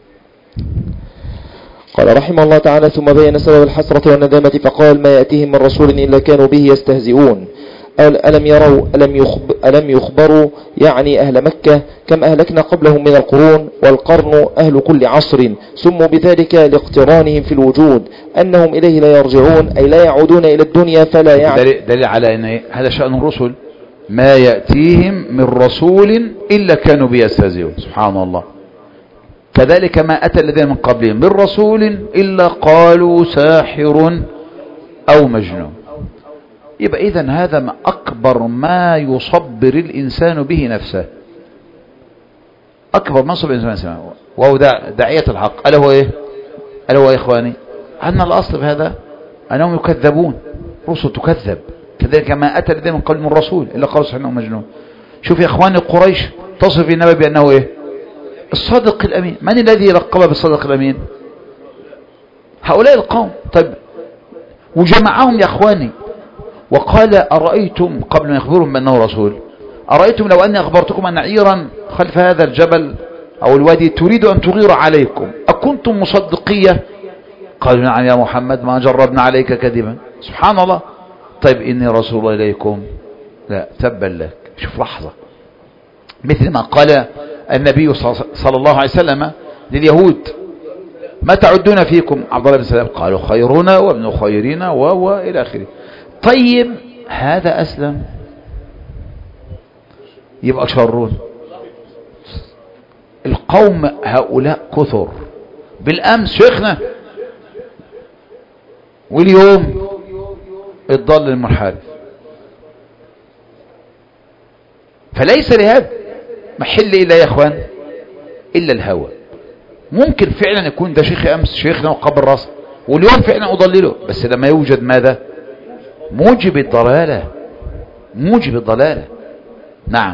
قال رحمه الله تعالى ثم بين سبب الحسرة والندامة فقال ما يأتيهم من رسول إلا كانوا به يستهزئون. ألم يروا ألم, يخب ألم يخبروا يعني أهل مكة كم أهلكنا قبلهم من القرون، والقرن أهل كل عصر، سموا بذلك لاقترانهم في الوجود أنهم إليه لا يرجعون، أي لا يعودون إلى الدنيا فلا يعني. دليل, دليل على أن هذا شأن الرسل، ما يأتيهم من رسول إلا كانوا به يستهزئون. سبحان الله. كذلك ما أتى الذين من قبلهم من رسول إلا قالوا ساحر أو مجنون. يبقى إذن هذا ما أكبر ما يصبر الإنسان به نفسه، أكبر ما يصبر الإنسان نفسه، وهو داعية الحق. ألا هو إيه؟ ألا هو يا إخواني أن الأصل في هذا أنهم يكذبون، رسل تكذب. كذلك ما أتى الذين من قبل من رسول إلا قالوا ساحر أو مجنون. شوف يا إخواني قريش تصف النبي بأنه إيه؟ الصادق الأمين. من الذي لقب بالصادق الأمين؟ هؤلاء القوم. طيب وجمعهم يا إخواني وقال أرأيتم قبل ما يخبرهم بأنه رسول، أرأيتم لو أني أخبرتكم أن عيرا خلف هذا الجبل أو الوادي تريد أن تغير عليكم أكنتم مصدقية؟ قالوا نعم يا محمد ما جربنا عليك كذبا. سبحان الله. طيب إني رسول الله إليكم. لا تبا لك. شوف لحظة مثل ما قال النبي صلى الله عليه وسلم لليهود ما تعدون فيكم عبد الله بن سلام؟ قالوا خيرنا وابن خيرنا و إلى آخره. طيب هذا أسلم يبقى شرون. القوم هؤلاء كثر بالأمس شيخنا، واليوم الضال المنحرف. فليس لهذا محل إلا يا إخوان إلا الهوى. ممكن فعلا يكون ده شيخ أمس شيخنا وقبل راسه، واليوم فعلا أضلله، بس لما يوجد ماذا؟ موجب الضلالة، موجب الضلالة. نعم.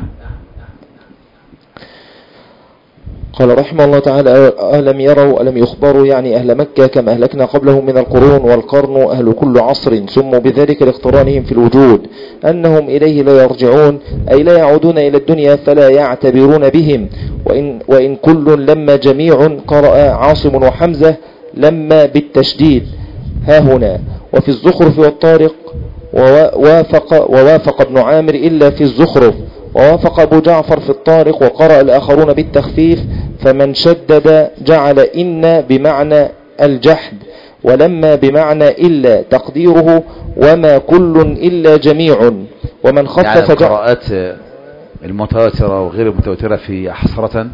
قال رحمه الله تعالى: ألم يروا ألم يخبروا يعني أهل مكة كما أهلكنا قبلهم من القرون، والقرن أهل كل عصر، سموا بذلك لاقترانهم في الوجود، أنهم إليه لا يرجعون، أي لا يعودون إلى الدنيا فلا يعتبرون بهم. وإن, وإن كل لما جميع، قرأ عاصم وحمزة لما بالتشديد ها هنا. وفي الزخرف والطارق ووافق, ووافق ابن عامر إلا في الزخرف، ووافق أبو جعفر في الطارق، وقرأ الآخرون بالتخفيف. فمن شدد جعل إن بمعنى الجحد، ولما بمعنى إلا، تقديره وما كل إلا جميع. ومن خفف يعني القراءات المتواترة وغير المتواترة في حصرة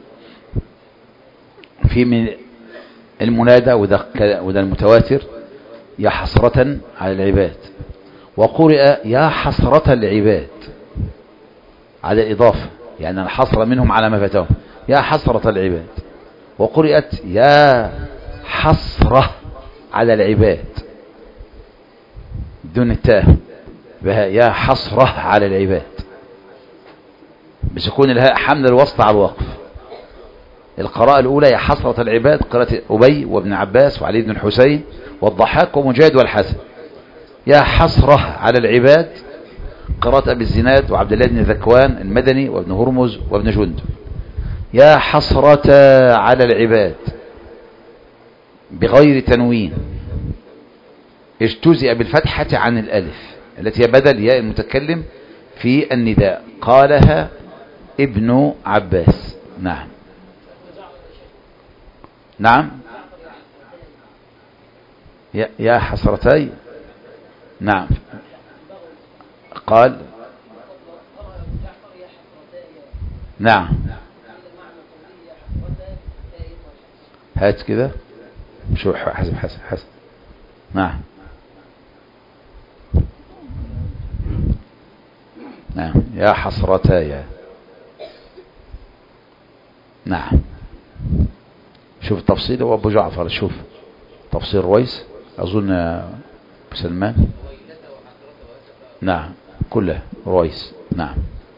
في من المنادى، وده, وده المتواتر يا حسرة على العباد، وقرئ يا حسرة العباد على الإضافة، يعني الحسرة منهم على ما فاتهم، يا حسرة العباد. وقرئت يا حسرة على العباد دون التاء، يا حسرة على العباد بسكون الهاء حمل الوسط على الوقف. القراءة الأولى يا حسرة العباد قراءة أبي وابن عباس وعلي بن الحسين والضحاك ومجاهد والحسن. يا حسرة على العباد قراءة أبي الزناد وعبد الله بن ذكوان المدني وابن هرمز وابن جند. يا حسرة على العباد بغير تنوين، اجتزئ بالفتحة عن الألف التي هي بدل ياء المتكلم في النداء، قالها ابن عباس. نعم نعم يا حسرتي. نعم قال نعم هات كده شو حسب حسب حسب. نعم نعم يا حسرتاي. نعم شوف التفصيل. هو أبو جعفر شوف تفصيل رويس أظن أبو سلمان. نعم كلها رويس. نعم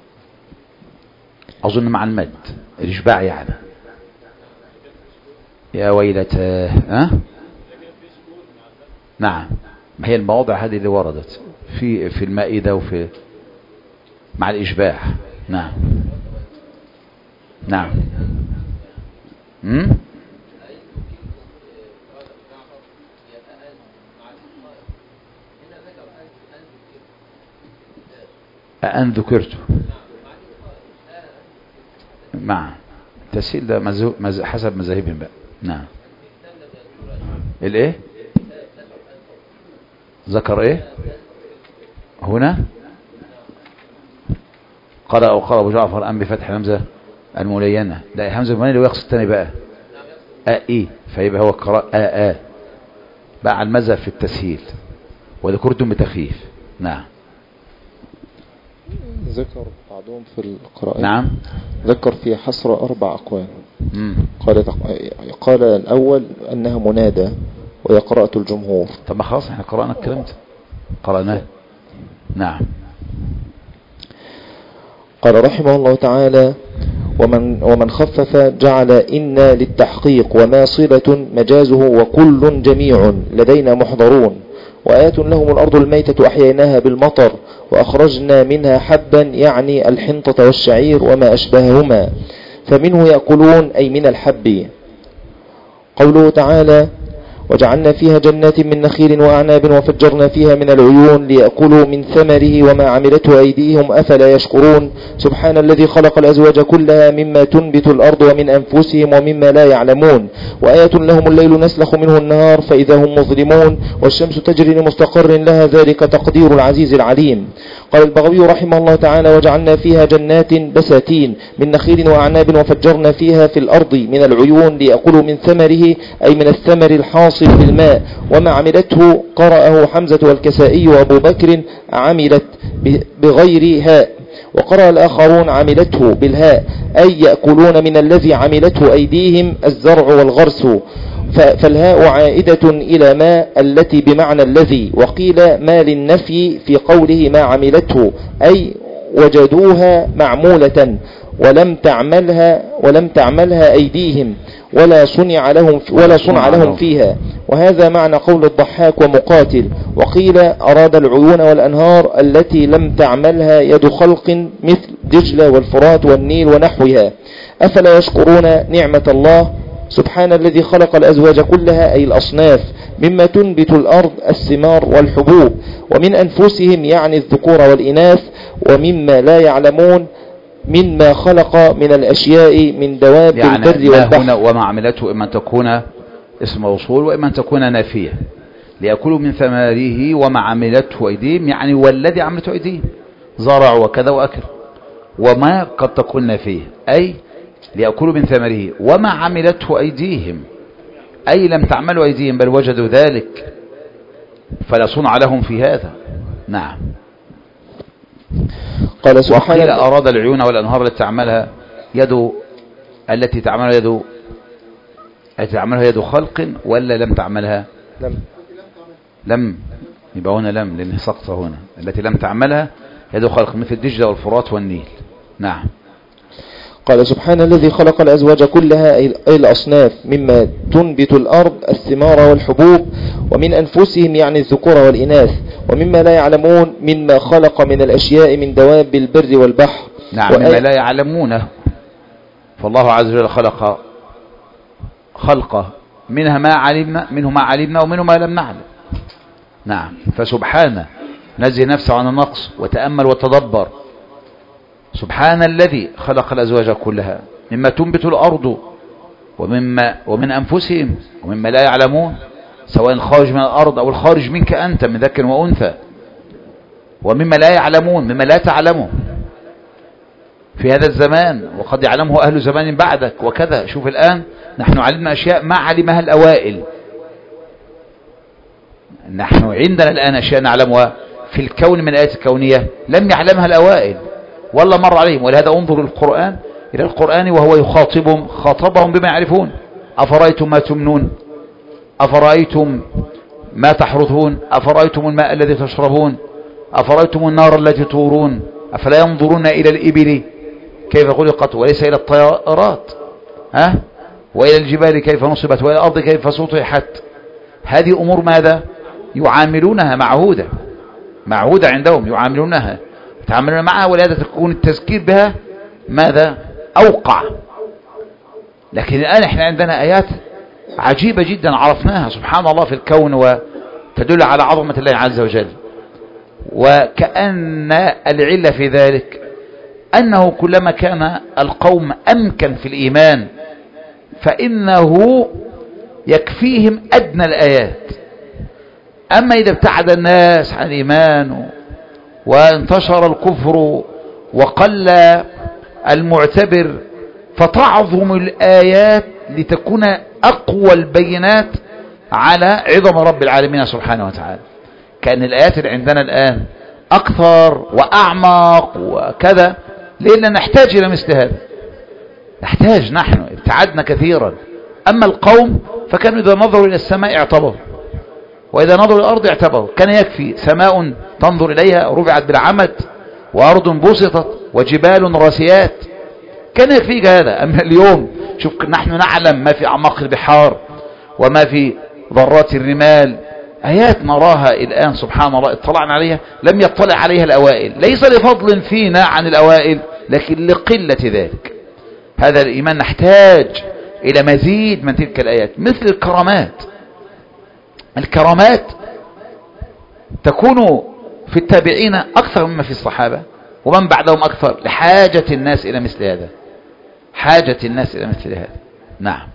أظن مع المد الإشباع يعني يا ويلتاه. ها نعم ما هي المواضع هذه اللي وردت في في المائدة وفي مع الإشباع. نعم نعم امم أن ذكرت مع تسهيل ده مزو... مز... حسب مذاهبهم بقى. نعم الايه ذكر ايه هنا قرأ وقرأ أبو جعفر أم بفتح همزة الملينة. لا همزة الملينة ويقصد الثاني بقى أ إيه، فيبقى هو قراء أ آ بقى على المذهب في التسهيل وذكرتم بتخفيف. نعم ذكر بعضهم في القراءة. نعم ذكر في حصر أربع أقوال. مم. قال قال الأول أنها منادى وهي قراءة الجمهور. طب ما خلاص احنا قرأنا الكلام ده قرأناه. نعم قال رحمه الله تعالى: ومن, ومن خفف جعل إن للتحقيق وما صلة مجازه وكل جميع لدينا محضرون. وآيات لهم الأرض الميتة أحييناها بالمطر وأخرجنا منها حبا يعني الحنطة والشعير وما أشبههما فمنه يأكلون أي من الحب. قوله تعالى: وجعلنا فيها جنات من نخيل وأعناب وفجرنا فيها من العيون ليأكلوا من ثمره وما عملته أيديهم أفلا يشكرون سبحان الذي خلق الأزواج كلها مما تنبت الأرض ومن أنفسهم ومما لا يعلمون وآية لهم الليل نسلخ منه النهار فإذا هم مظلمون والشمس تجري لمستقر لها ذلك تقدير العزيز العليم. قال البغوي رحمه الله تعالى وجعلنا فيها جنات بساتين من نخيل وأعناب وفجرنا فيها في الأرض من العيون ليأكلوا من ثمره أي من الثمر الحاصل بالماء وما عملته قرأه حمزة والكسائي وأبو بكر عملت بغير هاء وقرأ الآخرون عملته بالهاء أي يأكلون من الذي عملته أيديهم الزرع والغرس فالهاء عائدة إلى ما التي بمعنى الذي وقيل ما للنفي في قوله ما عملته أي وجدوها معمولة ولم تعملها ولم تعملها أيديهم ولا صنع لهم ولا صنع لهم فيها وهذا معنى قول الضحاك ومقاتل وقيل أراد العيون والأنهار التي لم تعملها يد خلق مثل دجلة والفرات والنيل ونحوها أفلا يشكرون نعمة الله سبحان الذي خلق الأزواج كلها أي الأصناف مما تنبت الأرض الثمار والحبوب ومن أنفسهم يعني الذكور والإناث ومما لا يعلمون مما خلق من الأشياء من دواب يعني البر والبحر هنا وما عملته إما تكون اسم موصول وإما تكون نافية ليأكلوا من ثماره وما عملته أيديهم يعني والذي عملته أيديهم زرع وكذا وأكل وما قد تكون نافية أي ليأكلوا من ثمره وما عملته أيديهم أي لم تعملوا أيديهم بل وجدوا ذلك فلا صنع لهم في هذا. نعم. قال سبحانه وقيل أراد العيون والأنهار التي تعملها يد التي تعملها يد التي تعملها يد خلق ولا لم تعملها لم لم يبقى هنا لم لأنه سقط هنا التي لم تعملها يد خلق مثل دجلة والفرات والنيل. نعم. قال سبحان الذي خلق الأزواج كلها أي الأصناف مما تنبت الأرض الثمار والحبوب ومن أنفسهم يعني الذكور والإناث ومما لا يعلمون مما خلق من الأشياء من دواب البر والبحر. نعم. مما لا يعلمونه فالله عز وجل خلق خلقه منها ما علمنا منه ما علمنا ومنه ما لم نعلم. نعم. فسبحانه نزه نفسه عن النقص وتأمل وتدبر سبحان الذي خلق الأزواج كلها مما تنبت الأرض ومما ومن أنفسهم ومما لا يعلمون سواء الخارج من الأرض أو الخارج منك أنت من ذكر وأنثى ومما لا يعلمون مما لا تعلمه في هذا الزمان وقد يعلمه أهل زمان بعدك وكذا. شوف الآن نحن علمنا أشياء ما علمها الأوائل نحن عندنا الآن أشياء نعلمها في الكون من الآيات الكونية لم يعلمها الأوائل ولا مر عليهم. ولهذا انظروا القرآن إلى القرآن وهو يخاطبهم خاطبهم بما يعرفون أفرأيتم ما تمنون أفرأيتم ما تحرثون أفرأيتم الماء الذي تشربون أفرأيتم النار التي تورون أفلا ينظرون إلى الإبل كيف خلقت وليس إلى الطيارات ها وإلى الجبال كيف نصبت وإلى الأرض كيف سطحت. هذه أمور ماذا يعاملونها معهودة معهودة عندهم يعاملونها يتعاملون معها ولهذا تكون التذكير بها ماذا أوقع. لكن الآن احنا عندنا آيات عجيبة جدا عرفناها سبحان الله في الكون وتدل على عظمة الله عز وجل. وكأن العلة في ذلك أنه كلما كان القوم أمكن في الإيمان فإنه يكفيهم أدنى الآيات. أما إذا ابتعد الناس عن الإيمان وانتشر الكفر وقل المعتبر فتعظم الآيات لتكون أقوى البينات على عظم رب العالمين سبحانه وتعالى. كأن الآيات اللي عندنا الآن أكثر وأعمق وكذا لأننا نحتاج إلى مثل هذا نحتاج نحن ابتعدنا كثيرا. أما القوم فكانوا إذا نظروا إلى السماء اعتبروا وإذا نظروا إلى الأرض اعتبروا. كان يكفي سماء تنظر إليها رفعت بالعمد وأرض بسطت وجبال راسيات كان يكفيك هذا. أما اليوم شوف نحن نعلم ما في أعماق البحار وما في ذرات الرمال آيات نراها الآن سبحان الله اطلعنا عليها لم يطلع عليها الأوائل ليس لفضل فينا عن الأوائل لكن لقلة ذلك. هذا الإيمان نحتاج إلى مزيد من تلك الآيات مثل الكرامات الكرامات تكون في التابعين أكثر مما في الصحابة ومن بعدهم أكثر لحاجة الناس إلى مثل هذا، حاجة الناس إلى مثل هذا. نعم.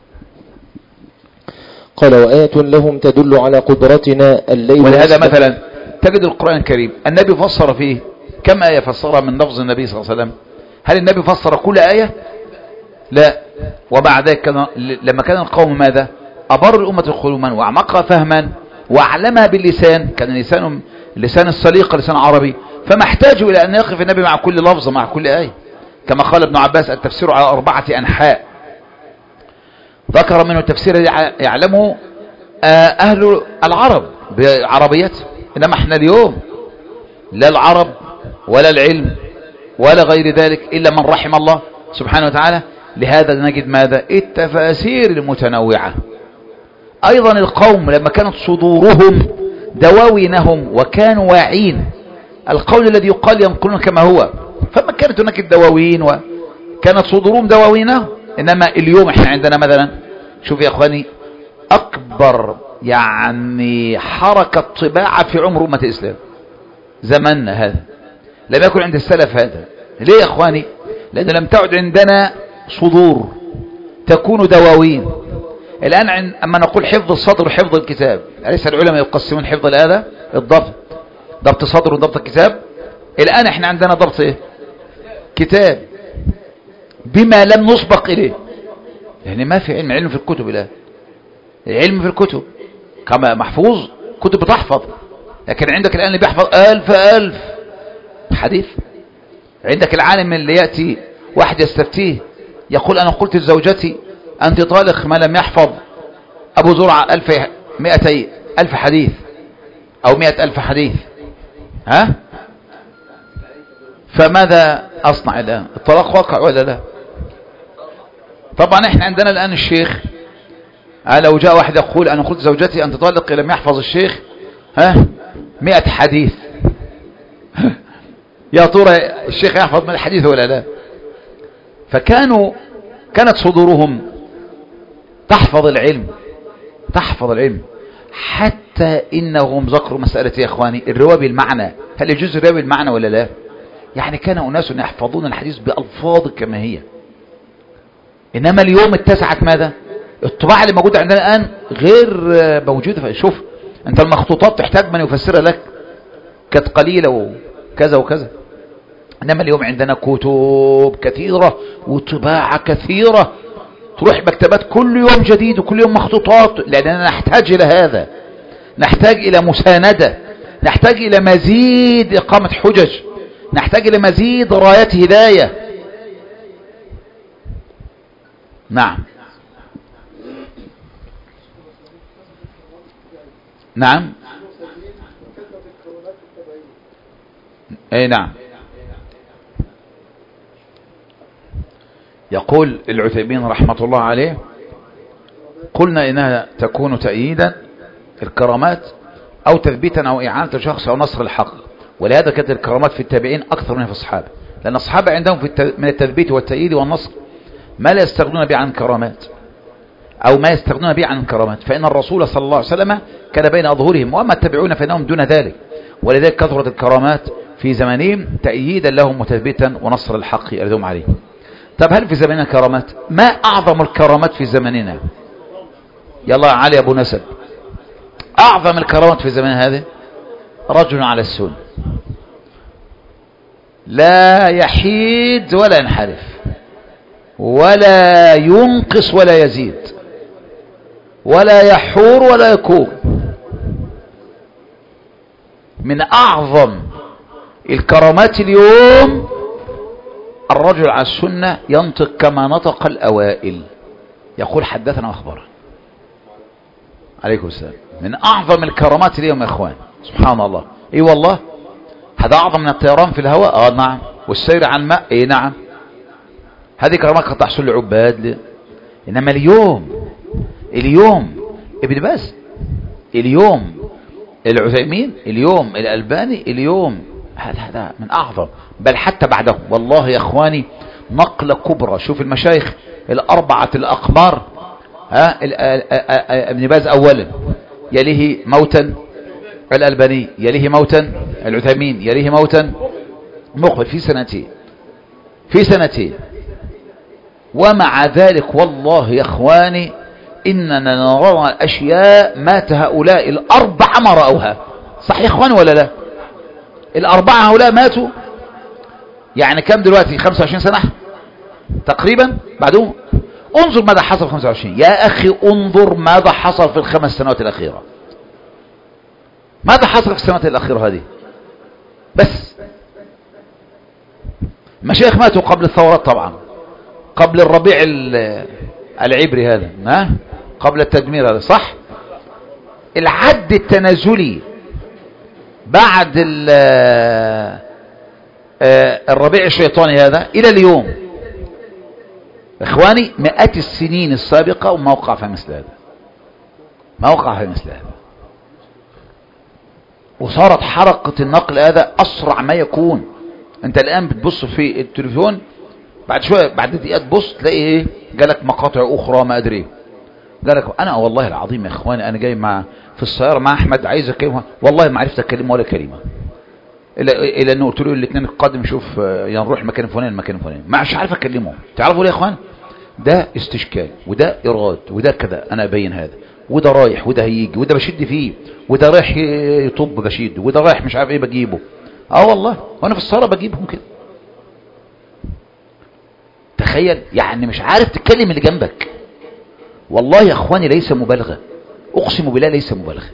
قال وآية لهم تدل على قدرتنا الليل. ولهذا مثلا تجد القرآن الكريم النبي فسر فيه كم آية فسرها من لفظ النبي صلى الله عليه وسلم؟ هل النبي فسر كل آية؟ لا. ومع ذلك لما كان القوم ماذا؟ أبر الأمة الخلوما وأعمقها فهما وأعلمها باللسان، كان لسان لسان السليقة لسان عربي، فما احتاجوا إلى أن يقف النبي مع كل لفظ مع كل آية. كما قال ابن عباس التفسير على أربعة أنحاء، ذكر منه التفسير يعلمه أهل العرب بعربيته، إنما احنا اليوم لا العرب ولا العلم ولا غير ذلك إلا من رحم الله سبحانه وتعالى. لهذا نجد ماذا؟ التفاسير المتنوعة. أيضا القوم لما كانت صدورهم دواوينهم وكانوا واعين القول الذي يقال ينقلون كما هو، فما كانت هناك الدواوين وكانت صدورهم دواوينهم. إنما اليوم احنا عندنا مثلا، شوف يا أخواني، أكبر يعني حركة طباعة في عمر أمة الإسلام زماننا هذا، لم يكن عند السلف هذا. ليه يا أخواني؟ لأن لم تعد عندنا صدور تكون دواوين. الآن أما نقول حفظ الصدر وحفظ الكتاب، أليس العلماء يقسمون حفظ هذا الضبط، ضبط صدر وضبط الكتاب؟ الآن احنا عندنا ضبط ايه؟ كتاب بما لم نسبق إليه، يعني ما في علم علم في الكتب. الآن العلم في الكتب كما محفوظ، كتب بتحفظ، لكن عندك الآن اللي بيحفظ ألف ألف حديث. عندك العالم اللي يأتي واحد يستفتيه يقول أنا قلت لزوجتي أنت طالق، ما لم يحفظ أبو زرعة ألف مئتي ألف حديث أو مئة ألف حديث. ها؟ فماذا أصنع الآن؟ الطلاق واقع ولا لا؟ طبعا احنا عندنا الآن الشيخ، لو جاء واحد يقول أنا قلت زوجتي أنت طالق لم يحفظ الشيخ ها مئة حديث، يا ترى الشيخ يحفظ من الحديث ولا لا؟ فكانوا كانت صدورهم تحفظ العلم، تحفظ العلم، حتى إنهم ذكروا مسألة يا إخواني الرواية بالمعنى. هل يجوز الرواية بالمعنى ولا لا؟ يعني كان أناس يحفظون الحديث بألفاظ كما هي. إنما اليوم اتسعت ماذا؟ الطباعة اللي موجودة عندنا الآن غير موجودة. شوف أنت المخطوطات تحتاج من يفسرها لك، كانت قليلة وكذا وكذا. إنما اليوم عندنا كتب كثيرة وطباعة كثيرة، تروح مكتبات كل يوم جديد وكل يوم مخطوطات، لأننا نحتاج إلى هذا، نحتاج إلى مساندة، نحتاج إلى مزيد إقامة حجج، نحتاج إلى مزيد رايات هداية. نعم نعم اي نعم. يقول العثيمين رحمة الله عليه قلنا إنها تكون تأييدا الكرامات أو تثبيتا أو إعانة الشخص أو نصر الحق، ولهذا كانت الكرامات في التابعين أكثر منها في الصحابة، لأن الصحابة عندهم في من التثبيت والتأييد والنصر ما لا يستغنون به عن كرامات أو ما يستغنون به عن كرامات، فإن الرسول صلى الله عليه وسلم كان بين أظهرهم، وأما التابعون فإنهم دون ذلك، ولذلك كثرت الكرامات في زمانهم تأييدا لهم وتثبيتا ونصر الحق يردهم عليه. طب هل في زماننا كرامات؟ ما أعظم الكرامات في زماننا؟ يلا علي أبو نسب، أعظم الكرامات في زماننا هذا رجل على السنة لا يحيد ولا ينحرف ولا ينقص ولا يزيد ولا يحور ولا يكون. من أعظم الكرامات اليوم الرجل على السنة ينطق كما نطق الأوائل، يقول حدثنا وأخبرنا. عليكم السلام. من أعظم الكرامات اليوم يا إخوان، سبحان الله. إيه والله، هذا أعظم من الطيران في الهواء. آه نعم. والسير على الماء. إيه نعم. هذه كرامات قد تحصل لعباد. إنما اليوم اليوم ابن باز، اليوم العثيمين، اليوم الألباني، اليوم هذا هذا من أعظم، بل حتى بعدهم والله يا إخواني نقلة كبرى. شوف المشايخ الأربعة الأقمار، ها ابن باز أولا، يليه موتا الألباني، يليه موتا العثيمين، يليه موتا مقبل، في سنتين في سنتين. ومع ذلك والله يا اخواني اننا نرى اشياء مات هؤلاء الاربعه ما راوها. صح يا اخواني ولا لا؟ الاربعه هؤلاء ماتوا يعني كم دلوقتي؟ خمسة وعشرين سنه تقريبا بعدهم. انظر ماذا حصل في خمسة وعشرين يا اخي، انظر ماذا حصل في الخمس سنوات الاخيره. ماذا حصل في السنوات الاخيره هذه؟ بس مشايخ ماتوا قبل الثورات طبعا، قبل الربيع العبري هذا، ها، قبل التدمير هذا، صح. العد التنازلي بعد الربيع الشيطاني هذا الى اليوم اخواني مئات السنين السابقة وما وقع في مثل هذا، ما وقع في مثل هذا. وصارت حركة النقل هذا اسرع ما يكون. انت الان بتبص في التلفزيون بعد شوية بعد دقيقة تبص تلاقي ايه، جالك مقاطع اخرى ما ادري ايه، جالك. انا والله العظيم يا اخواني انا جاي مع في السيارة مع احمد عايز اكلمه، والله ما عرفت اكلمه ولا كلمة، الا الا انه قلت له الاثنين القادم شوف يا نروح مكان فلان المكان فلان، مش عارف اكلمه. تعرفوا ليه يا اخوان؟ ده استشكال وده اراد وده كذا، انا ابين هذا، وده رايح وده هيجي وده بشد فيه وده رايح يطب بشده وده رايح مش عارف ايه بجيبه. اه والله وانا في الصالة بجيبهم كده. تخيل يعني مش عارف تتكلم اللي جنبك. والله يا اخواني ليس مبالغة، اقسم بالله ليس مبالغة.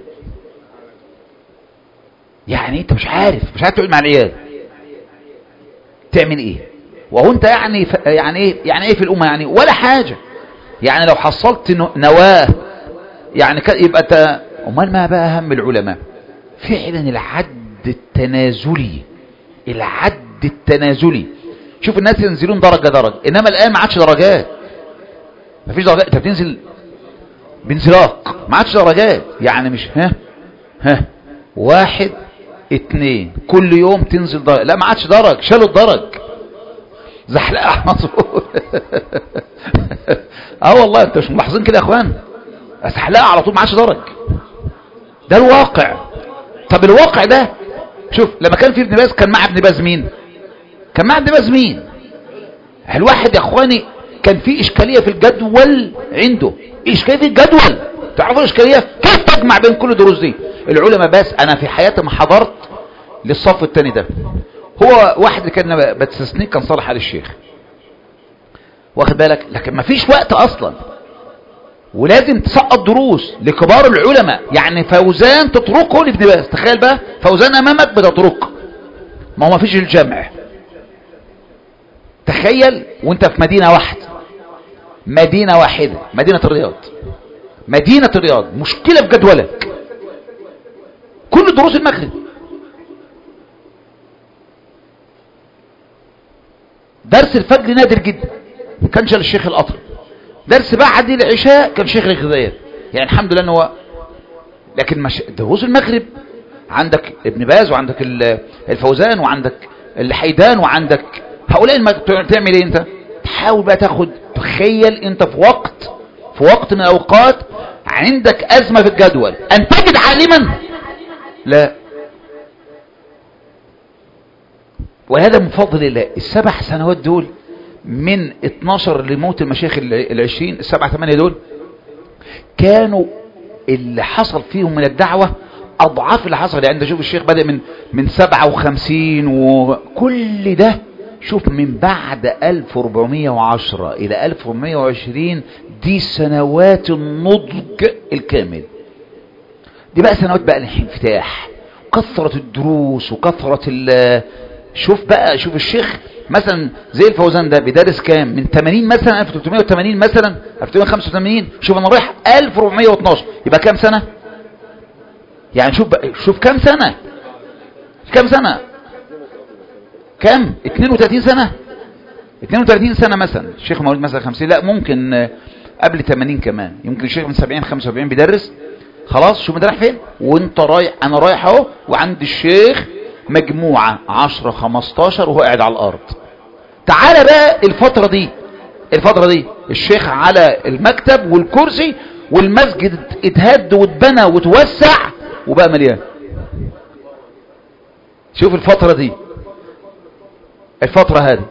يعني انت مش عارف مش عارف تقعد مع العيال تعمل ايه، وهو انت يعني ف... يعني ايه يعني ايه في الامه يعني ولا حاجه. يعني لو حصلت نواه يعني ك... يبقى انت امال ما بقى هم العلماء فعلا العد التنازلي، العد التنازلي. شوف الناس ينزلون درجه درجه، انما الان ما عادش درجات، ما فيش درجات، انت بتنزل بانزلاق، ما عادش درجات. يعني مش ها ها واحد اتنين كل يوم تنزل درجه، لا ما عادش درج، شالوا الدرج، زحلقه على طول. اه والله انت مش ملاحظين كده يا اخوان؟ زحلقه على طول، ما عادش درج. ده الواقع. طب الواقع ده شوف لما كان في ابن باز كان مع ابن باز مين؟ كان مع ابن باز مين؟ الواحد يا اخواني كان في اشكاليه في الجدول عنده، اشكاليه في الجدول. تعرفوا الاشكاليه كيف تجمع بين كل الدروس دي؟ العلماء بس انا في حياتي ما حضرت للصف الثاني ده. هو واحد اللي كان بتستثنيه كان صالح علي الشيخ، واخد بالك؟ لكن ما فيش وقت اصلا، ولازم تسقط دروس لكبار العلماء. يعني فوزان تتركه لابن باز، تخيل بقى فوزان امامك بتترك، ما هو ما فيش الجمع. تخيل وانت في مدينة واحدة، مدينة واحدة، مدينة الرياض، مدينة الرياض، مشكلة في جدولك كل دروس المغرب. درس الفجر نادر جدا كان شال الشيخ القطر، درس بعد العشاء كان شيخ الغذائيات، يعني الحمد لله انه. لكن مش دروس المغرب عندك ابن باز وعندك الفوزان وعندك الحيدان وعندك هؤلاء المغرب. تعمل ايه انت؟ تحاول بقى تاخد. تخيل انت في وقت في وقت من الاوقات عندك ازمة في الجدول، ان تجد عالما لا. وهذا من فضل الله. السبع سنوات دول من اتناشر لموت المشايخ العشرين، السبع ثمانية دول كانوا اللي حصل فيهم من الدعوة اضعاف اللي حصل. يعني شوف الشيخ بدأ من من سبعة وخمسين وكل ده، شوف من بعد ألف وأربعمائة وعشرة الى ألف وأربعمائة وعشرين، دي سنوات النضج الكامل. دي بقى سنوات بقى الانفتاح، كثرة الدروس وكثرة ال شوف بقى شوف الشيخ مثلا زي الفوزان ده بيدرس كام؟ من ثمانين مثلا ألف وثلاثمائة وثمانين مثلا ألف وثلاثمائة وخمسة وثمانين. شوف انا رايح ألف وأربعمائة واثناشر، يبقى كام سنة؟ يعني شوف بقى شوف كام سنة كام سنة كام اثنين وثلاثين سنة اثنين وثلاثين سنة مثلا. الشيخ مواليد مثلا خمسين، لا ممكن قبل ثمانين كمان، يمكن الشيخ من سبعين خمسة وسبعين بيدرس. خلاص شوف انت رايح فين وانت رايح. انا رايح اهو وعند الشيخ مجموعة عشرة خمستاشر وهو قاعد على الارض. تعال بقى الفترة دي الفترة دي الشيخ على المكتب والكرسي والمسجد اتهد واتبنى وتوسع وبقى مليان. شوف الفترة دي، الفترة هذه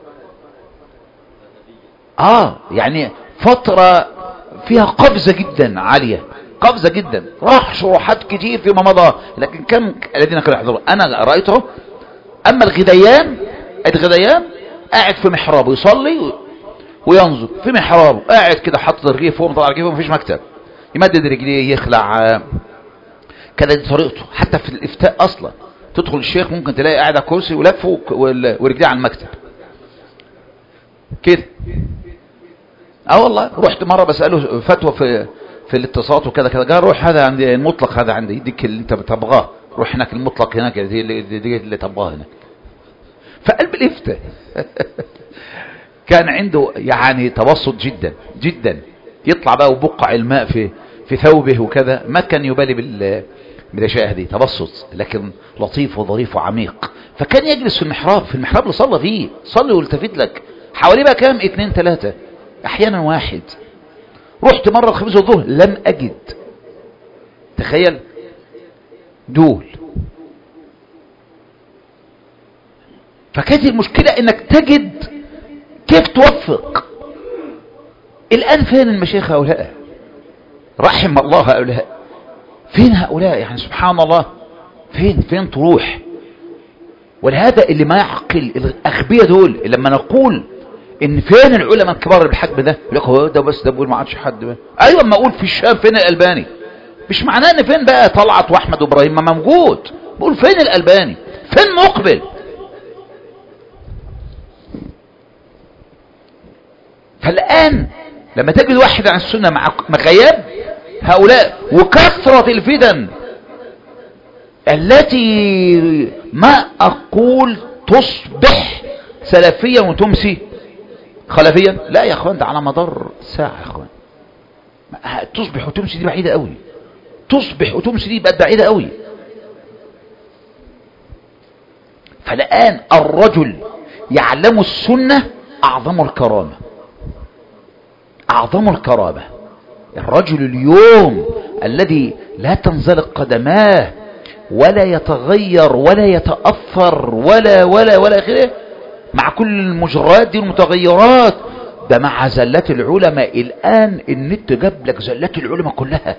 اه يعني فترة فيها قفزة جدا عالية، قفزة جدا، راح شروحات كتير فيما مضى، لكن كم الذين كانوا يحضرون؟ انا رأيته. اما الغديان، الغديان قاعد في محرابه يصلي وينظر في محرابه، قاعد كده حاطط رجليه فوق مطلع رجليه فوق، مفيش مكتب، يمدد رجليه يخلع كده. دي طريقته حتى في الافتاء اصلا. تدخل الشيخ ممكن تلاقي قاعد على كرسي ولفه ورجليه على المكتب كده. اه والله رحت مره بساله فتوى في في الاتصالات وكذا كذا، قال روح هذا عندي المطلق، هذا عندي يديك اللي انت تبغاه، روح هناك المطلق هناك دي اللي, دي اللي تبغاه هناك. فقلب الافتاء كان عنده يعني تبسط جدا جدا، يطلع بقى وبقع الماء في في ثوبه وكذا، ما كان يبالي بال بالاشياء هذه، تبسط لكن لطيف وظريف وعميق. فكان يجلس في المحراب، في المحراب اللي صلى فيه، صلي والتفت لك حواليه بقى كام؟ اتنين تلاتة، احيانا واحد. رحت مرة الخميس والظهر لم اجد، تخيل دول. فكانت المشكلة انك تجد كيف توفق. الان فين المشايخ هؤلاء؟ رحم الله هؤلاء، فين هؤلاء؟ يعني سبحان الله، فين فين تروح؟ ولهذا اللي ما يعقل الاغبياء دول لما نقول ان فين العلماء الكبار بالحجم ده، يقول لك هو ده بس، ده بقول ما عادش حد بقى. ايوه اما اقول في الشام فين الالباني، مش معناه ان فين بقى طلعت واحمد وابراهيم، ما موجود. بقول فين الالباني، فين مقبل. فالان لما تجد واحد عن السنه مع غياب هؤلاء وكثرة الفتن التي ما اقول تصبح سلفيا وتمسي خلفيا، لا يا اخوان، ده على مدار ساعة يا اخوان. تصبح وتمسي دي بعيدة قوي، تصبح وتمسي دي بقت بعيدة قوي. فالآن الرجل يعلم السنة اعظم الكرامة، اعظم الكرامة. الرجل اليوم الذي لا تنزلق قدماه ولا يتغير ولا يتأثر ولا ولا ولا غيره مع كل المجرات دي المتغيرات، ده مع زلات العلماء. الآن النت جاب لك زلات العلماء كلها،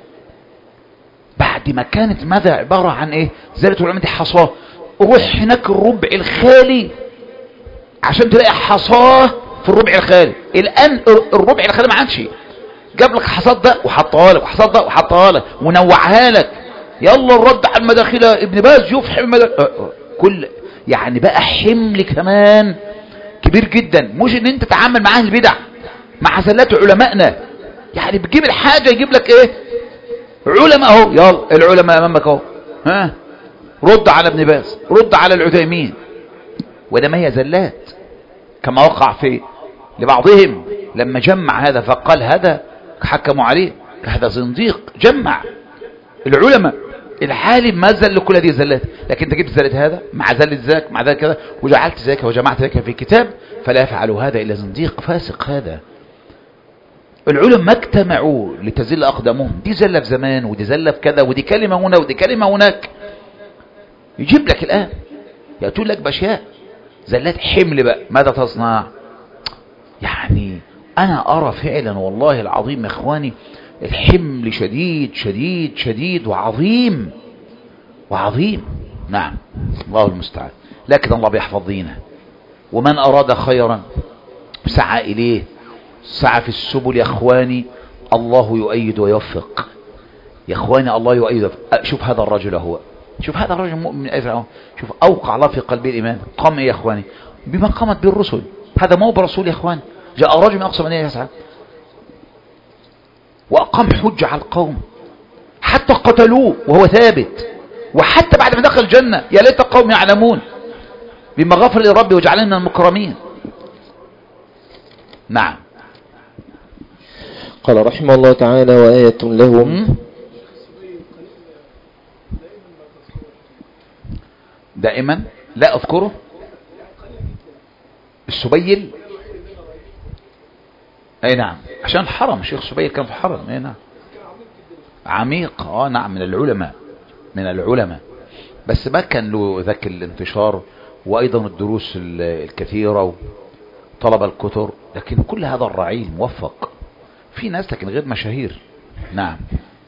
بعد ما كانت ماذا عبارة عن ايه؟ زلات العلماء دي حصاه، روح هناك الربع الخالي عشان تلاقي حصاه في الربع الخالي. الآن الربع الخالي ما عادش، جاب لك حصاد ده وحطها لك، وحصاد ده وحطها لك ونوعها لك. يلا الرد على المداخله ابن باز يفحم المداخل كل، يعني بقى حمل كمان كبير جدا. مش ان انت تتعامل مع اهل البدع، مع زلات علمائنا، يعني بتجيب الحاجه يجيب لك ايه؟ علماء اهو، يلا العلماء امامك اهو، ها رد على ابن باز، رد على العثيمين. وده ما هي زلات كما وقع في لبعضهم لما جمع هذا فقال هذا، حكموا عليه هذا زنديق. جمع العلماء، العالم ما زل كل هذه الزلات، لكن انت جبت زلة هذا مع زلة ذاك مع ذاك كذا وجعلت ذاك وجمعت ذاك في كتاب، فلا يفعل هذا الا زنديق فاسق. هذا العلماء ما اجتمعوا لتزل اقدامهم، دي زلة في زمان ودي زلة في كذا ودي كلمة هنا ودي كلمة هناك. يجيب لك الان يأتون لك باشياء زلات حمل بقى، ماذا تصنع؟ يعني انا ارى فعلا والله العظيم يا اخواني الحمل شديد شديد شديد وعظيم وعظيم. نعم الله المستعان، لكن الله بيحفظ دينه. ومن اراد خيرا سعى اليه، سعى في السبل يا اخواني، الله يؤيد ويوفق يا اخواني، الله يؤيد. شوف هذا الرجل هو، شوف هذا الرجل مؤمن أجر، شوف اوقع الله في قلبه الايمان. قام يا اخواني بما قامت به الرسل، هذا مو برسول يا اخوان. جاء رجل من اقصى مدينة يسعى واقام حجة على القوم حتى قتلوه وهو ثابت، وحتى بعد ما دخل الجنة يا ليت القوم يعلمون بما غفر لربي وجعلنا من المكرمين. نعم. قال رحمه الله تعالى وآية لهم دائما لا اذكره. السبيل اي نعم، عشان الحرم، الشيخ السبيل كان في الحرم. اي نعم عميق. اه نعم، من العلماء من العلماء، بس ما كان له ذاك الانتشار، وايضا الدروس الكثيرة وطلب الكتر، لكن كل هذا الرعيل موفق في ناس لكن غير مشاهير. نعم.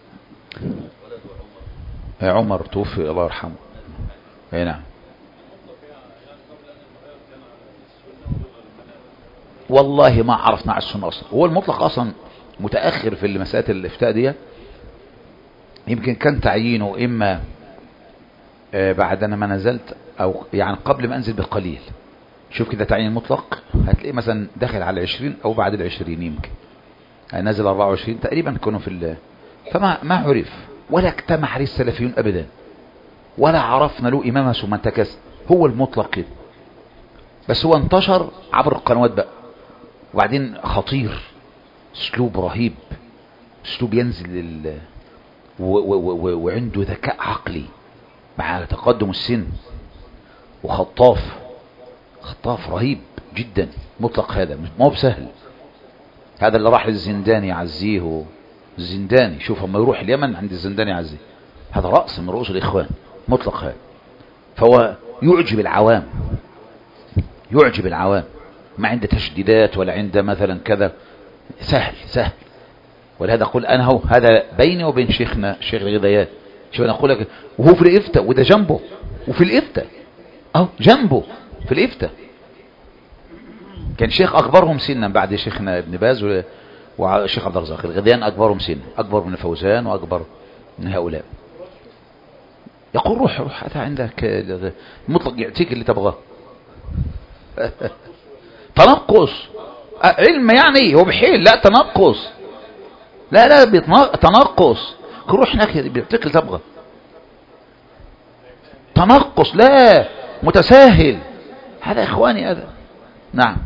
عمر توفي الله يرحمه. اي نعم. والله ما عرفنا على السنة اصلا. هو المطلق اصلا متأخر في المسائل الافتاء دي، يمكن كان تعيينه اما بعد انا ما نزلت او يعني قبل ما انزل بقليل. شوف كده تعيين مطلق هتلاقيه مثلا داخل على العشرين او بعد العشرين، يمكن نازل اربعة وعشرين تقريبا كانوا في الله. فما ما عرف ولا اجتمع عليه السلفيون ابدا، ولا عرفنا له امامه ثم انتكس. هو المطلق كده، بس هو انتشر عبر القنوات بقى، وبعدين خطير، اسلوب رهيب، اسلوب ينزل لل... و... و... و... وعنده ذكاء عقلي مع تقدم السن، وخطاف خطاف رهيب جدا. مطلق هذا ما هو بسهل. هذا اللي راح للزنداني يعزيه، الزنداني شوف لما يروح اليمن عند الزنداني يعزيه، هذا رأس من رؤوس الإخوان. مطلق هذا، فهو يعجب العوام، يعجب العوام، ما عنده تشديدات ولا عنده مثلا كذا، سهل سهل. ولهذا أقول أنا هو هذا بيني وبين شيخنا الشيخ الغذيات. شوف أنا أقول لك، وهو في الإفتاء وده جنبه، وفي الإفتاء أهو جنبه في الإفتاء. كان شيخ أكبرهم سنا بعد شيخنا ابن باز وشيخ عبد الرزاق الغذيان، أكبرهم سنا، أكبر من فوزان وأكبر من هؤلاء. يقول روح روح أتى عندك مطلق يعطيك اللي تبغاه. تنقص علم يعني هو بحيل، لا تنقص، لا لا تنقص، روح هناك بيعطيك اللي تبغاه. تنقص لا متساهل، هذا إخواني هذا. نعم.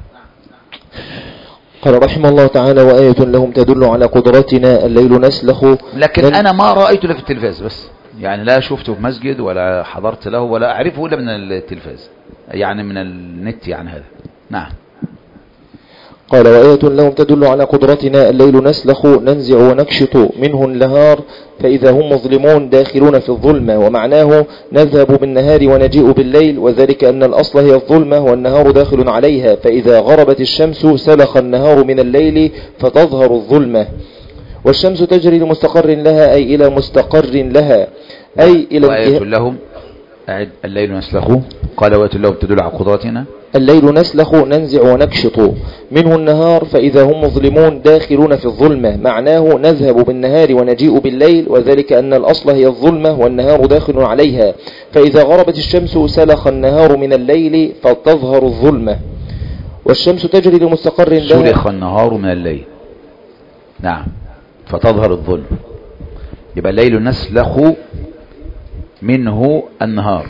قال رحمه الله تعالى: وآية لهم تدل على قدرتنا الليل نسلخ. لكن أنا ما رأيته له في التلفاز، بس يعني لا شفته في مسجد ولا حضرت له ولا أعرفه إلا من التلفاز، يعني من النت يعني هذا. نعم. قال: وآية لهم تدل على قدرتنا الليل نسلخ ننزع ونكشط منه النهار فإذا هم مظلمون داخلون في الظلمة، ومعناه نذهب بالنهار ونجيء بالليل، وذلك أن الأصل هي الظلمة والنهار داخل عليها، فإذا غربت الشمس سلخ النهار من الليل فتظهر الظلمة. والشمس تجري لمستقر لها أي إلى مستقر لها أي إلى وآية لهم أعد الليل نسلخه. قال: وآية لهم تدل على قدرتنا الليل نسلخ ننزع ونكشط منه النهار فإذا هم مظلمون داخلون في الظلمة، معناه نذهب بالنهار ونجيء بالليل، وذلك أن الأصل هي الظلمة والنهار داخل عليها، فإذا غربت الشمس سلخ النهار من الليل فتظهر الظلمة. والشمس تجري لمستقر لها. سلخ النهار من الليل، نعم، فتظهر الظلم. يبقى الليل نسلخ منه النهار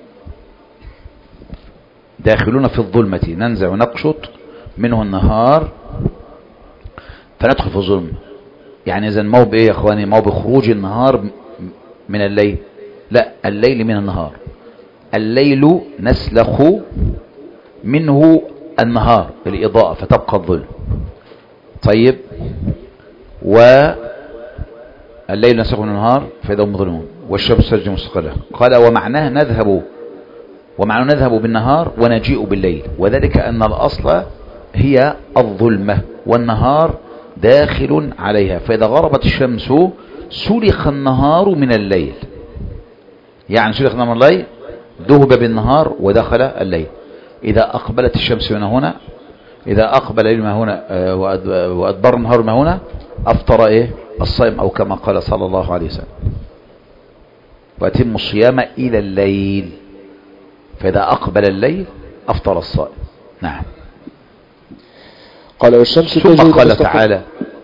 داخلون في الظلمة ننزع ونقشط منه النهار فندخل في الظلم. يعني إذن ما هو بإيه يا أخواني؟ ما هو بخروج النهار من الليل، لا، الليل من النهار. الليل نسلخ منه النهار بالإضاءة فتبقى الظلم. طيب، والليل نسلخ من النهار فإذا هم مظلمون والشمس تجري مستقرها. قال: ومعناه نذهب ومعنى نذهب بالنهار ونجيء بالليل، وذلك أن الأصل هي الظلمة والنهار داخل عليها، فإذا غربت الشمس سلخ النهار من الليل. يعني سلخ النهار من الليل، ذهب بالنهار ودخل الليل. إذا أقبلت الشمس من هنا، إذا أقبل الليل ما هنا وأدبر النهار ما هنا، أفطر إيه الصائم، أو كما قال صلى الله عليه وسلم: وأتم الصيام إلى الليل. فإذا أقبل الليل أفطر الصائم. نعم. قال: والشمس ثم قال تعالى: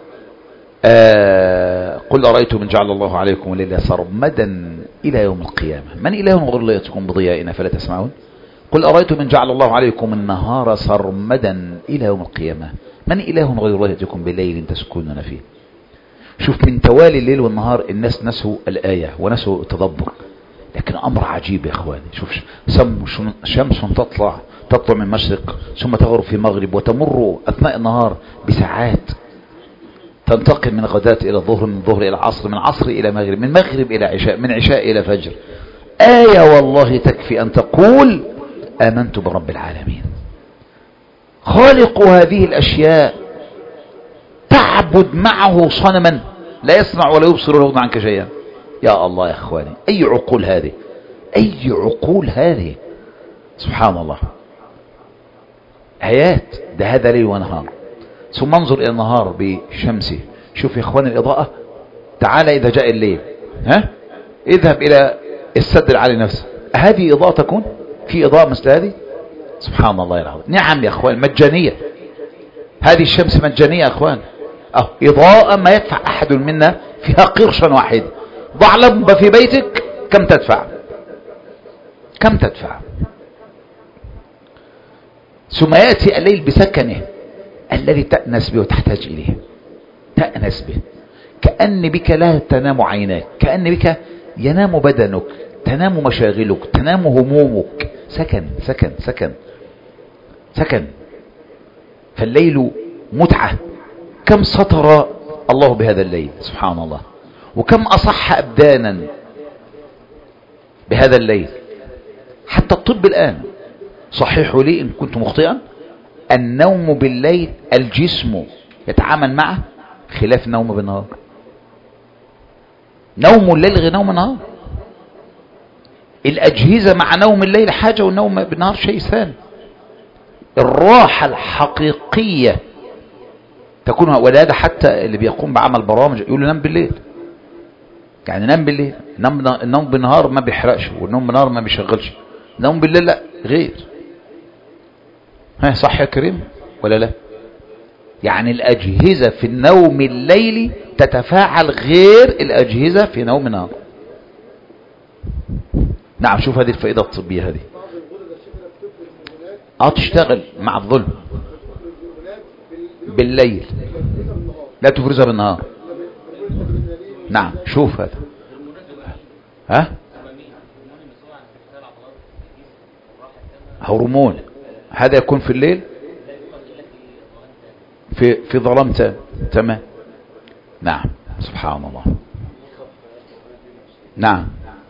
آه قل أرأيتم من جعل الله عليكم الليل سرمدا إلى يوم القيامة من إله غير الله يأتيكم بضياء فلا تسمعون. قل أرأيتم من جعل الله عليكم النهار سرمدا إلى يوم القيامة من إله غير الله يأتيكم بليل تسكنون فيه. شوف من توالي الليل والنهار الناس نسوا الآية ونسوا التدبر، لكن أمر عجيب يا أخواني. شوف شمس تطلع تطلع من مشرق ثم تغرب في مغرب وتمر أثناء النهار بساعات. تنتقل من غداة إلى الظهر، من ظهر إلى عصر، من عصر إلى مغرب، من مغرب إلى عشاء، من عشاء إلى فجر. آية والله تكفي أن تقول آمنت برب العالمين خالق هذه الأشياء، تعبد معه صنما لا يسمع ولا يبصر ولا يغني عنك شيئا. يا الله يا أخواني، أي عقول هذه، أي عقول هذه، سبحان الله. آيات، ده هذا ليل ونهار. ثم انظر إلى النهار بشمسه، شوف يا إخواني الإضاءة. تعالى إذا جاء الليل، ها اذهب إلى السد العالي نفسه، هذه إضاءة تكون في إضاءة مثل هذه؟ سبحان الله العظيم. نعم يا أخوان، مجانية، هذه الشمس مجانية يا أخوان. أه إضاءة ما يدفع أحد منا فيها قرشا واحد. ضع لمبة في بيتك، كم تدفع؟ كم تدفع؟ ثم يأتي الليل بسكنه الذي تأنس به وتحتاج إليه، تأنس به، كأن بك لا تنام عيناك، كأن بك ينام بدنك، تنام مشاغلك، تنام همومك. سكن سكن سكن سكن. فالليل متعة. كم سطر الله بهذا الليل، سبحان الله، وكم أصح أبدانا بهذا الليل. حتى الطب الآن، صححوا لي إن كنت مخطئا، النوم بالليل الجسم يتعامل معه خلاف النوم بالنهار. نوم الليل غير نوم النهار. الأجهزة مع نوم الليل حاجة والنوم بالنهار شيء ثاني. الراحة الحقيقية تكون، ولهذا حتى اللي بيقوم بعمل برامج يقول له نام بالليل، يعني نام بالليل. النوم بالنهار ما بيحرقش، والنوم بالنهار ما بيشغلش، النوم بالليل لا غير. ها صح يا كريم ولا لا؟ يعني الأجهزة في النوم الليلي تتفاعل غير الأجهزة في نوم النهار. نعم، شوف هذه الفائدة الطبية هذه. اه تشتغل مع الظلم بالليل، لا تفرزها بالنهار. نعم شوف هذا. ها هرمون، هذا يكون في الليل في في ظلام تام. تمام. نعم سبحان الله. نعم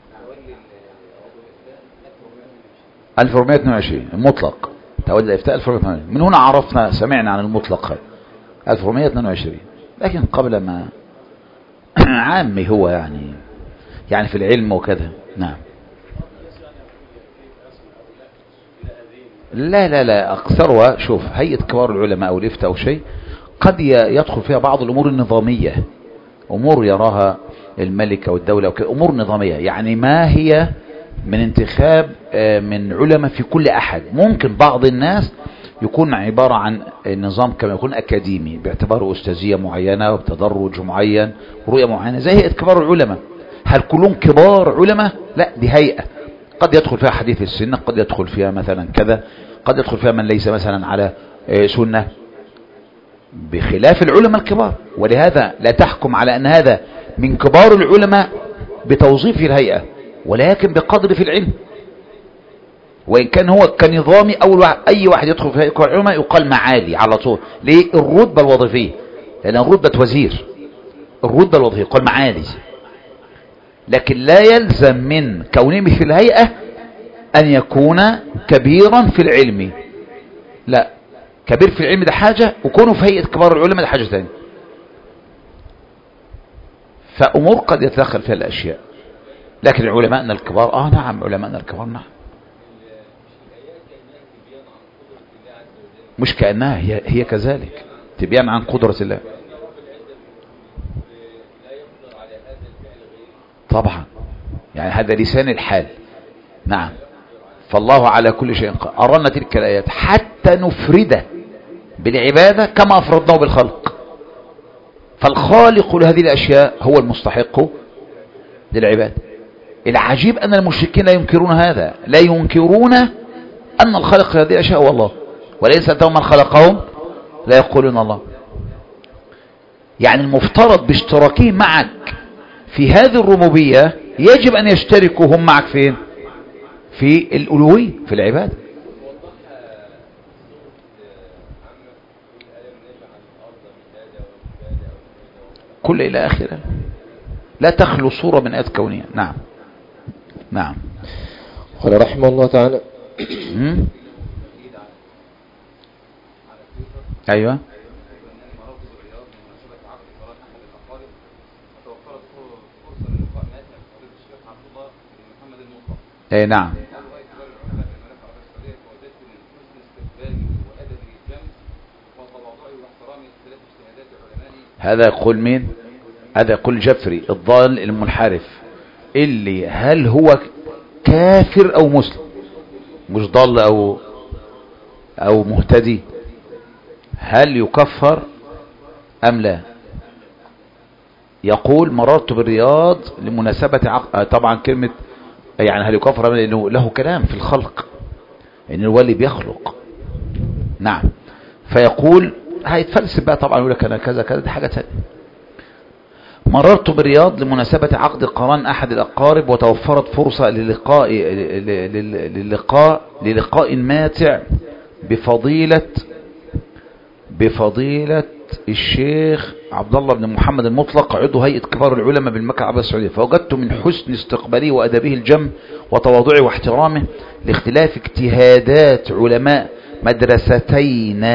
ألف وأربعمائة واثنين وعشرين المطلق، تولد الإفتاء ألف وأربعمائة واثنين وعشرين. من هنا عرفنا، سمعنا عن المطلق ألف وأربعمائة واثنين وعشرين، لكن قبل ما عامي هو يعني يعني في العلم وكذا. نعم. لا لا لا أكثرها، شوف هيئة كبار العلماء أو الإفتاء أو شيء قد يدخل فيها بعض الأمور النظامية، أمور يراها الملك أو الدولة أو كده، أمور نظامية، يعني ما هي من انتخاب من علماء في كل أحد. ممكن بعض الناس يكون عبارة عن نظام كما يكون أكاديمي باعتباره أستاذية معينة وبتدرج معين ورؤية معينة، زي هيئة كبار العلماء. هل كلهم كبار علماء؟ لا، دي هيئة قد يدخل فيها حديث السنة، قد يدخل فيها مثلا كذا، قد يدخل فيها من ليس مثلا على سنة، بخلاف العلماء الكبار. ولهذا لا تحكم على أن هذا من كبار العلماء بتوظيف الهيئة، ولكن بقدر في العلم. وإن كان هو كنظامي أول واحد، أي واحد يدخل في هيئة كبار العلماء يقال معالي على طول. ليه؟ الرتبة الوظيفية، لأن الرتبة وزير، الرتبة الوظيفية يقال معالي. لكن لا يلزم من كونه في الهيئة أن يكون كبيرا في العلم. لا، كبير في العلم ده حاجة، وكونه في هيئة كبار العلماء ده حاجة ثانية. فأمور قد يتدخل فيها الأشياء. لكن علماءنا الكبار، آه نعم علماءنا الكبار نعم، مش كأنها هي, هي كذلك تبيان عن قدرة الله. طبعا يعني هذا لسان الحال. نعم. فالله على كل شيء قادر. أرانا تلك الآيات حتى نفرده بالعبادة كما أفردناه بالخلق. فالخالق لهذه الأشياء هو المستحق للعبادة. العجيب أن المشركين لا ينكرون هذا، لا ينكرون أن الخالق لهذه الأشياء هو الله، وليس سألتهم من خلقهم لا يقولون الله. يعني المفترض باشتراكهم معك في هذه الربوبية يجب أن يشتركوا هم معك فين؟ في الألوهية، في العبادة. كل إلى آخره، لا تخلو صورة من آيات كونية. نعم نعم. قال رحمه الله تعالى أيوة اي نعم. هذا يقول مين؟ هذا يقول جفري الضال المنحرف اللي هل هو كافر او مسلم، مش ضال او او مهتدي، هل يكفر ام لا؟ يقول مررت بالرياض لمناسبة عق... طبعا كلمة يعني هل يكفر ام لا لانه له كلام في الخلق ان الولي بيخلق. نعم. فيقول هيتفلسف بقى طبعا يقول لك انا كذا كذا، دي حاجة ثانيه. مررت بالرياض لمناسبة عقد قران احد الاقارب وتوفرت فرصة للقاء للقاء للقاء ماتع بفضيلة بفضيلة الشيخ عبد الله بن محمد المطلق عضو هيئة كبار العلماء بالمملكة العربية السعودية. فوجدت من حسن استقباله وأدبه الجم وتواضعه واحترامه لاختلاف اجتهادات علماء مدرستينا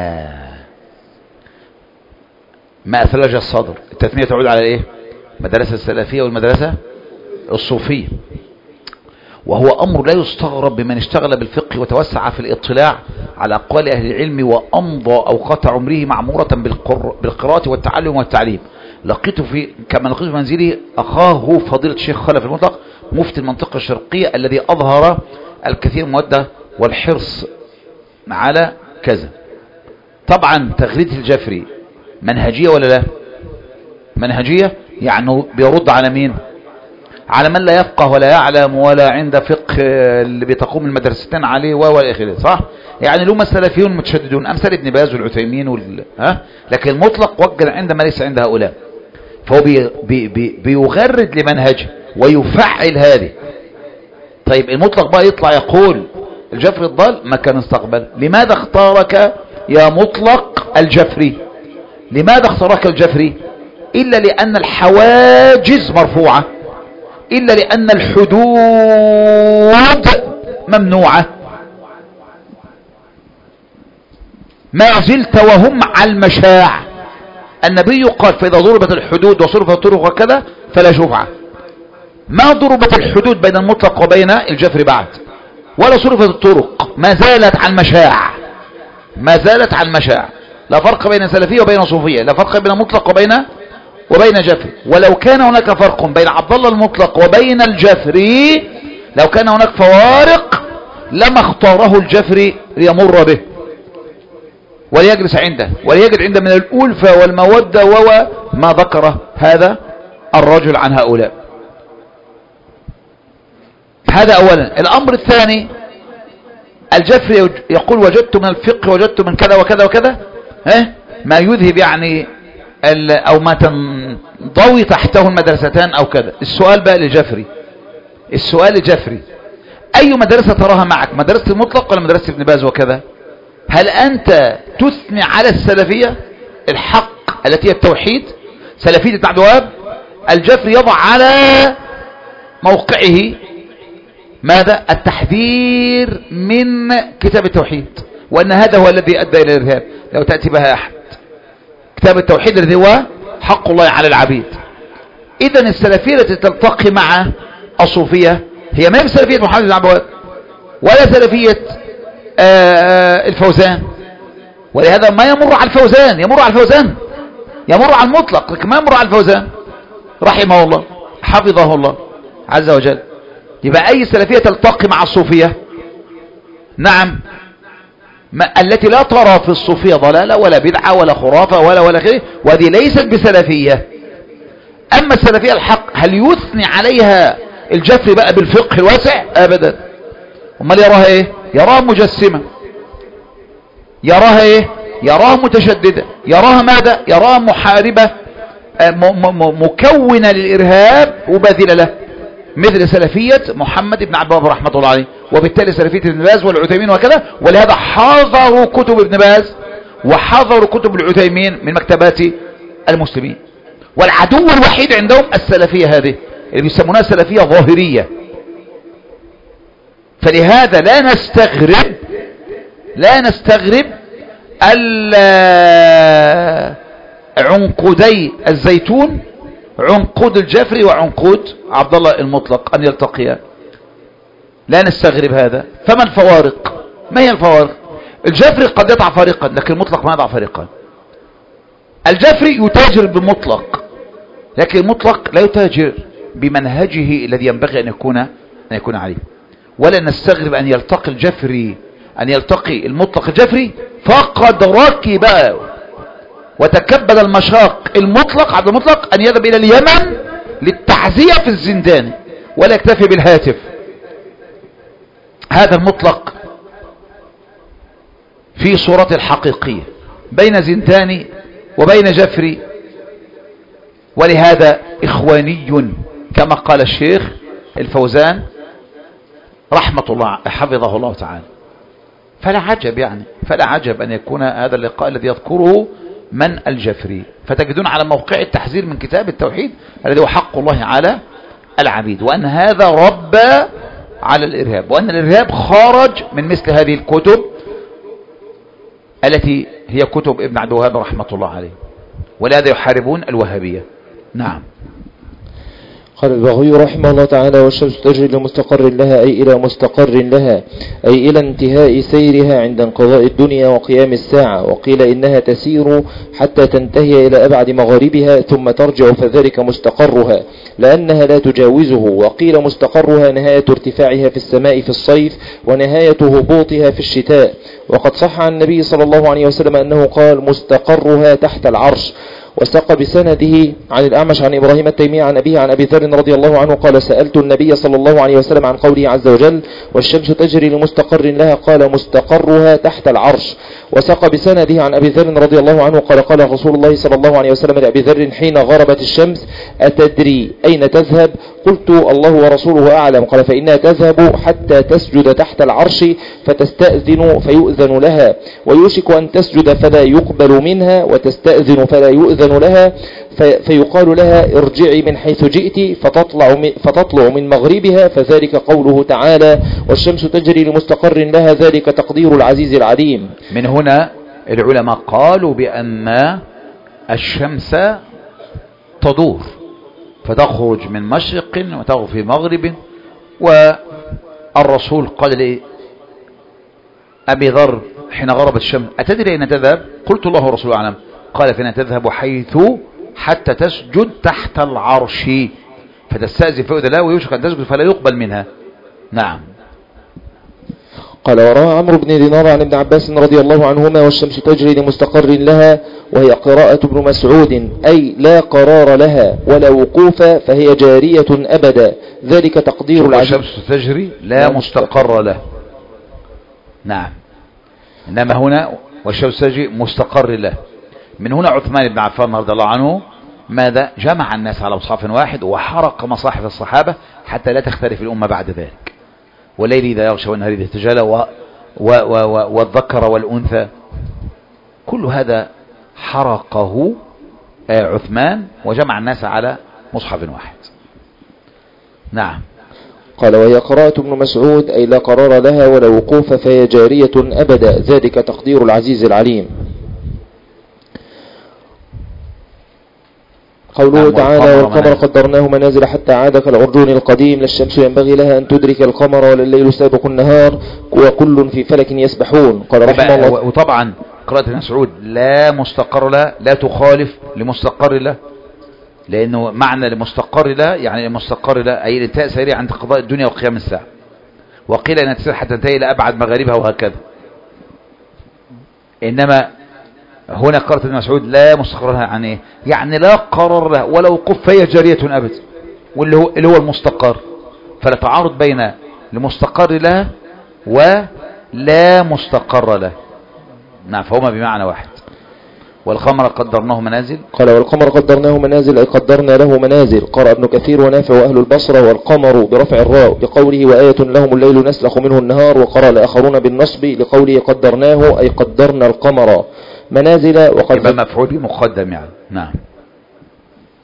ما أثلج الصدر. التثنية تعود على ايه؟ مدرسة السلفية والمدرسة الصوفية. وهو أمر لا يستغرب بمن اشتغل بالفقه وتوسع في الاطلاع على أقوال أهل العلم وأمضى أوقات عمره معمورة بالقراءة والتعلم والتعليم. لقيت في كما لقيت في منزله أخاه فضيلة الشيخ خلف المطلق مفتي المنطقة الشرقية الذي أظهر الكثير من المودة والحرص على كذا. طبعا تغريدة الجفري منهجية ولا لا؟ منهجية، يعني بيرد على مين؟ على من لا يفقه ولا يعلم ولا عند فقه اللي بتقوم المدرستين عليه والى اخره، صح؟ يعني لهم السلفيون متشددون امثال ابن باز والعثيمين وال... ها، لكن المطلق وجد عندما ليس عند هؤلاء. فهو بي... بي... بي... بيغرد لمنهجه ويفعل هذه. طيب المطلق بقى يطلع يقول الجفري الضال ما كان استقبل. لماذا اختارك يا مطلق الجفري؟ لماذا اختارك الجفري؟ إلا لأن الحواجز مرفوعة، إلا لأن الحدود ممنوعة. ما زلت وهم على المشاع. النبي قال فإذا ضربت الحدود وصرفت الطرق وكذا فلا شفعة. ما ضربت الحدود بين المطلق وبين الجفري بعد، ولا صرفت الطرق، ما زالت على المشاع، ما زالت على المشاع. لا فرق بين سلفية وبين صوفية، لا فرق بين مطلق وبين وبين جفري. ولو كان هناك فرق بين عبد الله المطلق وبين الجفري، لو كان هناك فوارق لما اختاره الجفري ليمر به وليجلس عنده وليجد عنده من الألفة والمودة وما ذكره هذا الرجل عن هؤلاء. هذا أولا. الأمر الثاني، الجفري يقول وجدت من الفقه وجدت من كذا وكذا وكذا ها ما يذهب يعني او ما تنضوي تحته المدرستان او كذا. السؤال بقى لجفري، السؤال لجفري اي مدرسة تراها معك؟ مدرسة المطلق ولا مدرسة ابن باز وكذا؟ هل انت تثني على السلفية الحق التي هي التوحيد، سلفية ابن عبد الوهاب؟ الجفري يضع على موقعه ماذا؟ التحذير من كتاب التوحيد، وان هذا هو الذي ادى الى الارهاب. لو تأتي بها احد كتاب التوحيد الذي هو حق الله على العبيد. اذا السلفية التي تلتقي مع الصوفية هي ما هي سلفية محمد بن عبد الوهاب ولا سلفية الفوزان. ولهذا ما يمر على الفوزان، يمر على الفوزان يمر على المطلق، لكن ما يمر على الفوزان رحمه الله حفظه الله عز وجل. يبقى اي سلفية تلتقي مع الصوفية، نعم، ما التي لا ترى في الصوفية ضلالة ولا بدعة ولا خرافة ولا ولا غيره، وهذه ليست بسلفية. اما السلفية الحق هل يثني عليها الجفري بقى بالفقه الواسع؟ ابدا. امال يراها ايه؟ يراها مجسمة، يراها ايه؟ يراها متشددة، يراها ماذا؟ يراها محاربة مكونة للارهاب وباذلة له، مثل سلفية محمد بن عبد الوهاب رحمة الله عليه، وبالتالي سلفية ابن باز والعثيمين وكذا. ولهذا حضروا كتب ابن باز وحضروا كتب العثيمين من مكتبات المسلمين. والعدو الوحيد عندهم السلفية هذه اللي بيسمونها سلفية ظاهرية. فلهذا لا نستغرب لا نستغرب عنقودي الزيتون، عنقود الجفري وعنقود عبد الله المطلق، أن يلتقيا. لا نستغرب هذا. فما الفوارق؟ ما هي الفوارق؟ الجفري قد يضع فريقا لكن المطلق ما يضع فريقا. الجفري يتاجر بالمطلق لكن المطلق لا يتاجر بمنهجه الذي ينبغي أن يكون أن يكون عليه. ولا نستغرب أن يلتقي الجفري أن يلتقي المطلق الجفري فقد ركب وتكبد المشاق المطلق عبد المطلق أن يذهب إلى اليمن للتعزية في الزندان ولا يكتفي بالهاتف. هذا المطلق في صورته الحقيقية بين زنداني وبين جفري. ولهذا إخواني كما قال الشيخ الفوزان رحمة الله حفظه الله تعالى. فلا عجب يعني فلا عجب أن يكون هذا اللقاء الذي يذكره من الجفري. فتجدون على موقع التحذير من كتاب التوحيد الذي هو حق الله على العبيد، وأن هذا رب على الإرهاب، وأن الإرهاب خارج من مثل هذه الكتب التي هي كتب ابن عبد الوهاب رحمة الله عليه. ولهذا يحاربون الوهابية. نعم. قال البغوي رحمه الله تعالى: والشمس تجري لمستقر لها، أي إلى مستقر لها، أي إلى انتهاء سيرها عند انقضاء الدنيا وقيام الساعة. وقيل إنها تسير حتى تنتهي إلى أبعد مغاربها ثم ترجع، فذلك مستقرها لأنها لا تجاوزه. وقيل مستقرها نهاية ارتفاعها في السماء في الصيف ونهاية هبوطها في الشتاء. وقد صح عن النبي صلى الله عليه وسلم أنه قال: مستقرها تحت العرش. وساق بسنده عن الأعمش عن إبراهيم التيمي عن أبيه عن أبي ذر رضي الله عنه قال: سألت النبي صلى الله عليه وسلم عن قوله عز وجل: والشمس تجري لمستقر لها، قال: مستقرها تحت العرش. وساق بسنده عن أبي ذر رضي الله عنه قال: قال رسول الله صلى الله عليه وسلم لأبي ذر حين غربت الشمس: أتدري أين تذهب؟ قلت: الله ورسوله أعلم. قال: فإنها تذهب حتى تسجد تحت العرش فتستأذن فيؤذن لها، ويوشك أن تسجد فلا يقبل منها، وتستأذن فلا يؤذن لها، فيقال لها: ارجعي من حيث جئت، فتطلع من, فتطلع من مغربها. فذلك قوله تعالى: والشمس تجري لمستقر لها، ذلك تقدير العزيز العليم. من هنا العلماء قالوا بأن الشمس تدور فتخرج من مشرق وتغرب في مغرب. والرسول قال لي أبي ذر حين غربت الشمس: أتدري أين تذهب؟ قلت: الله ورسوله أعلم. قال: فإنها تذهب حيث حتى تسجد تحت العرش فتستأذن فيؤذن لها، ويوشك أن تسجد فلا يقبل منها. نعم. قال: وروى عمرو بن دينار عن ابن عباس رضي الله عنهما: والشمس تجري لمستقر لها، وهي قراءة ابن مسعود، أي لا قرار لها ولا وقوف، فهي جارية أبدا، ذلك تقدير العزيز. والشمس تجري لا مستقر له. نعم. إنما هنا والشمس تجري مستقر له. من هنا عثمان بن عفان رضي الله عنه ماذا؟ جمع الناس على مصحف واحد وحرق مصاحف الصحابة حتى لا تختلف الأمة بعد ذلك. والليل إذا يغشى والنهار إذا تجلى و... و... و... والذكر والأنثى، كل هذا حرقه عثمان وجمع الناس على مصحف واحد. نعم. قال: وهي قراءة ابن مسعود، أي لا قرار لها ولا وقوف، فهي جارية أبدا، ذلك تقدير العزيز العليم. قوله تعالى: والقمر قدرناه منازل حتى عاد كالعرجون القديم، لا الشمس ينبغي لها أن تدرك القمر ولا الليل سابق النهار، وكل في فلك يسبحون. قال رحمه الله. وطبعا قراءة ابن مسعود لا مستقر له لا تخالف لمستقر له، لأنه معنى لمستقر له يعني لمستقر له أي الانتهاء سريع عند قضاء الدنيا وقيام الساعة. وقيل أن تسير حتى تنتهي إلى أبعد مغاربها وهكذا. إنما هنا قراءة ابن مسعود لا مستقر لها يعني إيه؟ يعني لا قرار لها ولا وقوف، فهي جارية أبدا، واللي هو اللي هو المستقر. فلا تعارض بين المستقر لها ولا مستقر له. نعم. فهما بمعنى واحد. والقمر قدرناه منازل. قال: والقمر قدرناه منازل، أي قدرنا له منازل. قرأ ابن كثير ونافع وأهل البصرة: والقمر برفع الراء لقوله: وآية لهم الليل نسلخ منه النهار. وقرأ الآخرون بالنصب لقوله: قدرناه، أي قدرنا القمر منازل. وقد يبقى مفعول مقدم يعني. نعم.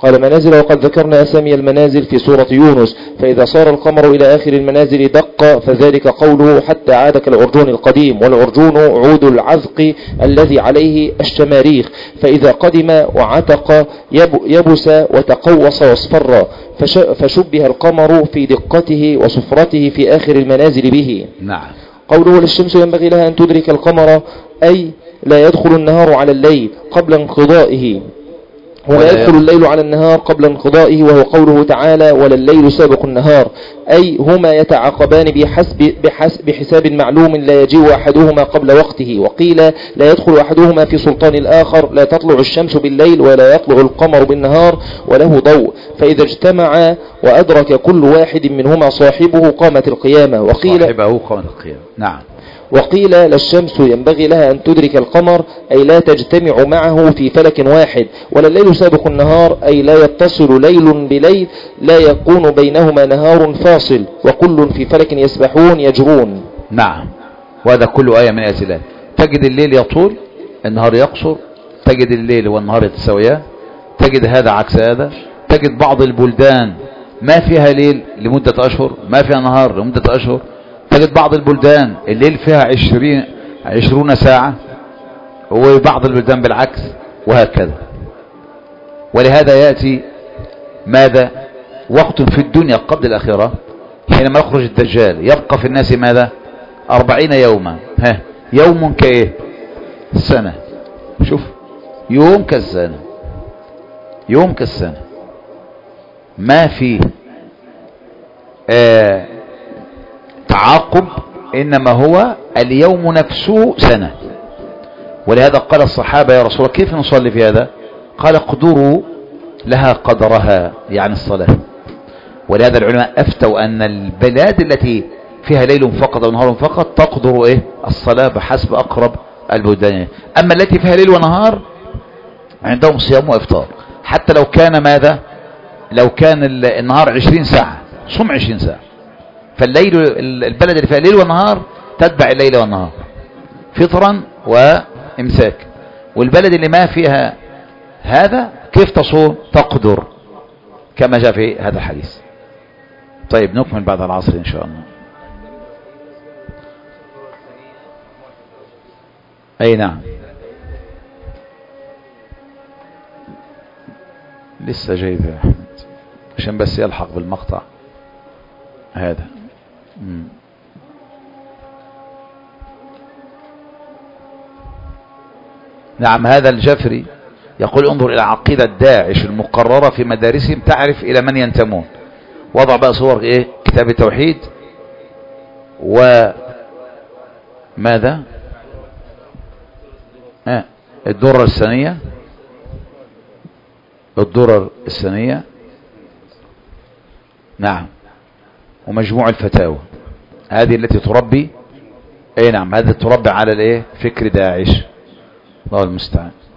قال منازل، وقد ذكرنا أسامي المنازل في سورة يونس. فإذا صار القمر إلى آخر المنازل دق فذلك قوله حتى عاد كالعرجون القديم، والعرجون عود العذق الذي عليه الشماريخ. فإذا قدم وعتق يبس وتقوص واصفر، فشبه القمر في دقته وصفرته في آخر المنازل به. نعم. قوله للشمس ينبغي لها أن تدرك القمر، أي لا يدخل النهار على الليل قبل انقضائه، ولا يدخل الليل على النهار قبل انقضائه، وهو قوله تعالى ولا الليل سابق النهار، أي هما يتعاقبان بحسب, بحسب بحساب معلوم لا يجيء أحدهما قبل وقته. وقيل لا يدخل أحدهما في سلطان الآخر، لا تطلع الشمس بالليل ولا يطلع القمر بالنهار وله ضوء، فإذا اجتمع وأدرك كل واحد منهما صاحبه قامت القيامة. وقيل صاحبه قامت القيامة. نعم. وقيل للشمس ينبغي لها أن تدرك القمر، أي لا تجتمع معه في فلك واحد، ولا الليل سابق النهار، أي لا يتصل ليل بليل، لا يكون بينهما نهار فاصل، وكل في فلك يسبحون يجرون. نعم. وهذا كله آية من آيات الله. تجد الليل يطول النهار يقصر، تجد الليل والنهار يتساويان، تجد هذا عكس هذا، تجد بعض البلدان ما فيها ليل لمدة أشهر، ما فيها نهار لمدة أشهر، تجد بعض البلدان الليل فيها عشرين عشرون ساعة، وبعض البلدان بالعكس، وهكذا. ولهذا يأتي ماذا؟ وقت في الدنيا قبل الآخرة حينما يخرج الدجال يبقى في الناس ماذا؟ أربعين يوما. ها، يوم كإيه؟ السنة. شوف، يوم كالسنة، يوم كالسنة، ما فيه آه تعاقب، إنما هو اليوم نفسه سنة. ولهذا قال الصحابة يا رسول الله كيف نصلي في هذا؟ قال اقدروا لها قدرها، يعني الصلاة. ولهذا العلماء أفتوا أن البلاد التي فيها ليل فقط أو نهار فقط تقدر إيه؟ الصلاة بحسب أقرب البلدان. أما التي فيها ليل ونهار عندهم صيام وإفطار، حتى لو كان ماذا؟ لو كان النهار عشرين ساعة صم عشرين ساعة. فالليل، البلد اللي فيها ليل ونهار تتبع الليل والنهار فطرا وامساك. والبلد اللي ما فيها هذا كيف تصوم؟ تقدر، كما جاء في هذا الحديث. طيب نكمل بعد العصر ان شاء الله. اي نعم، لسه جايب يا احمد عشان بس يلحق بالمقطع هذا. مم. نعم. هذا الجفري يقول انظر إلى عقيدة داعش المقررة في مدارسهم تعرف إلى من ينتمون. وضع بقى صور إيه؟ كتاب التوحيد وماذا آه. الدرر الثانية، الدرر الثانية. نعم. ومجموع الفتاوى، هذه التي تربي، اي نعم، هذه تربي على الايه؟ فكر داعش. الله المستعان.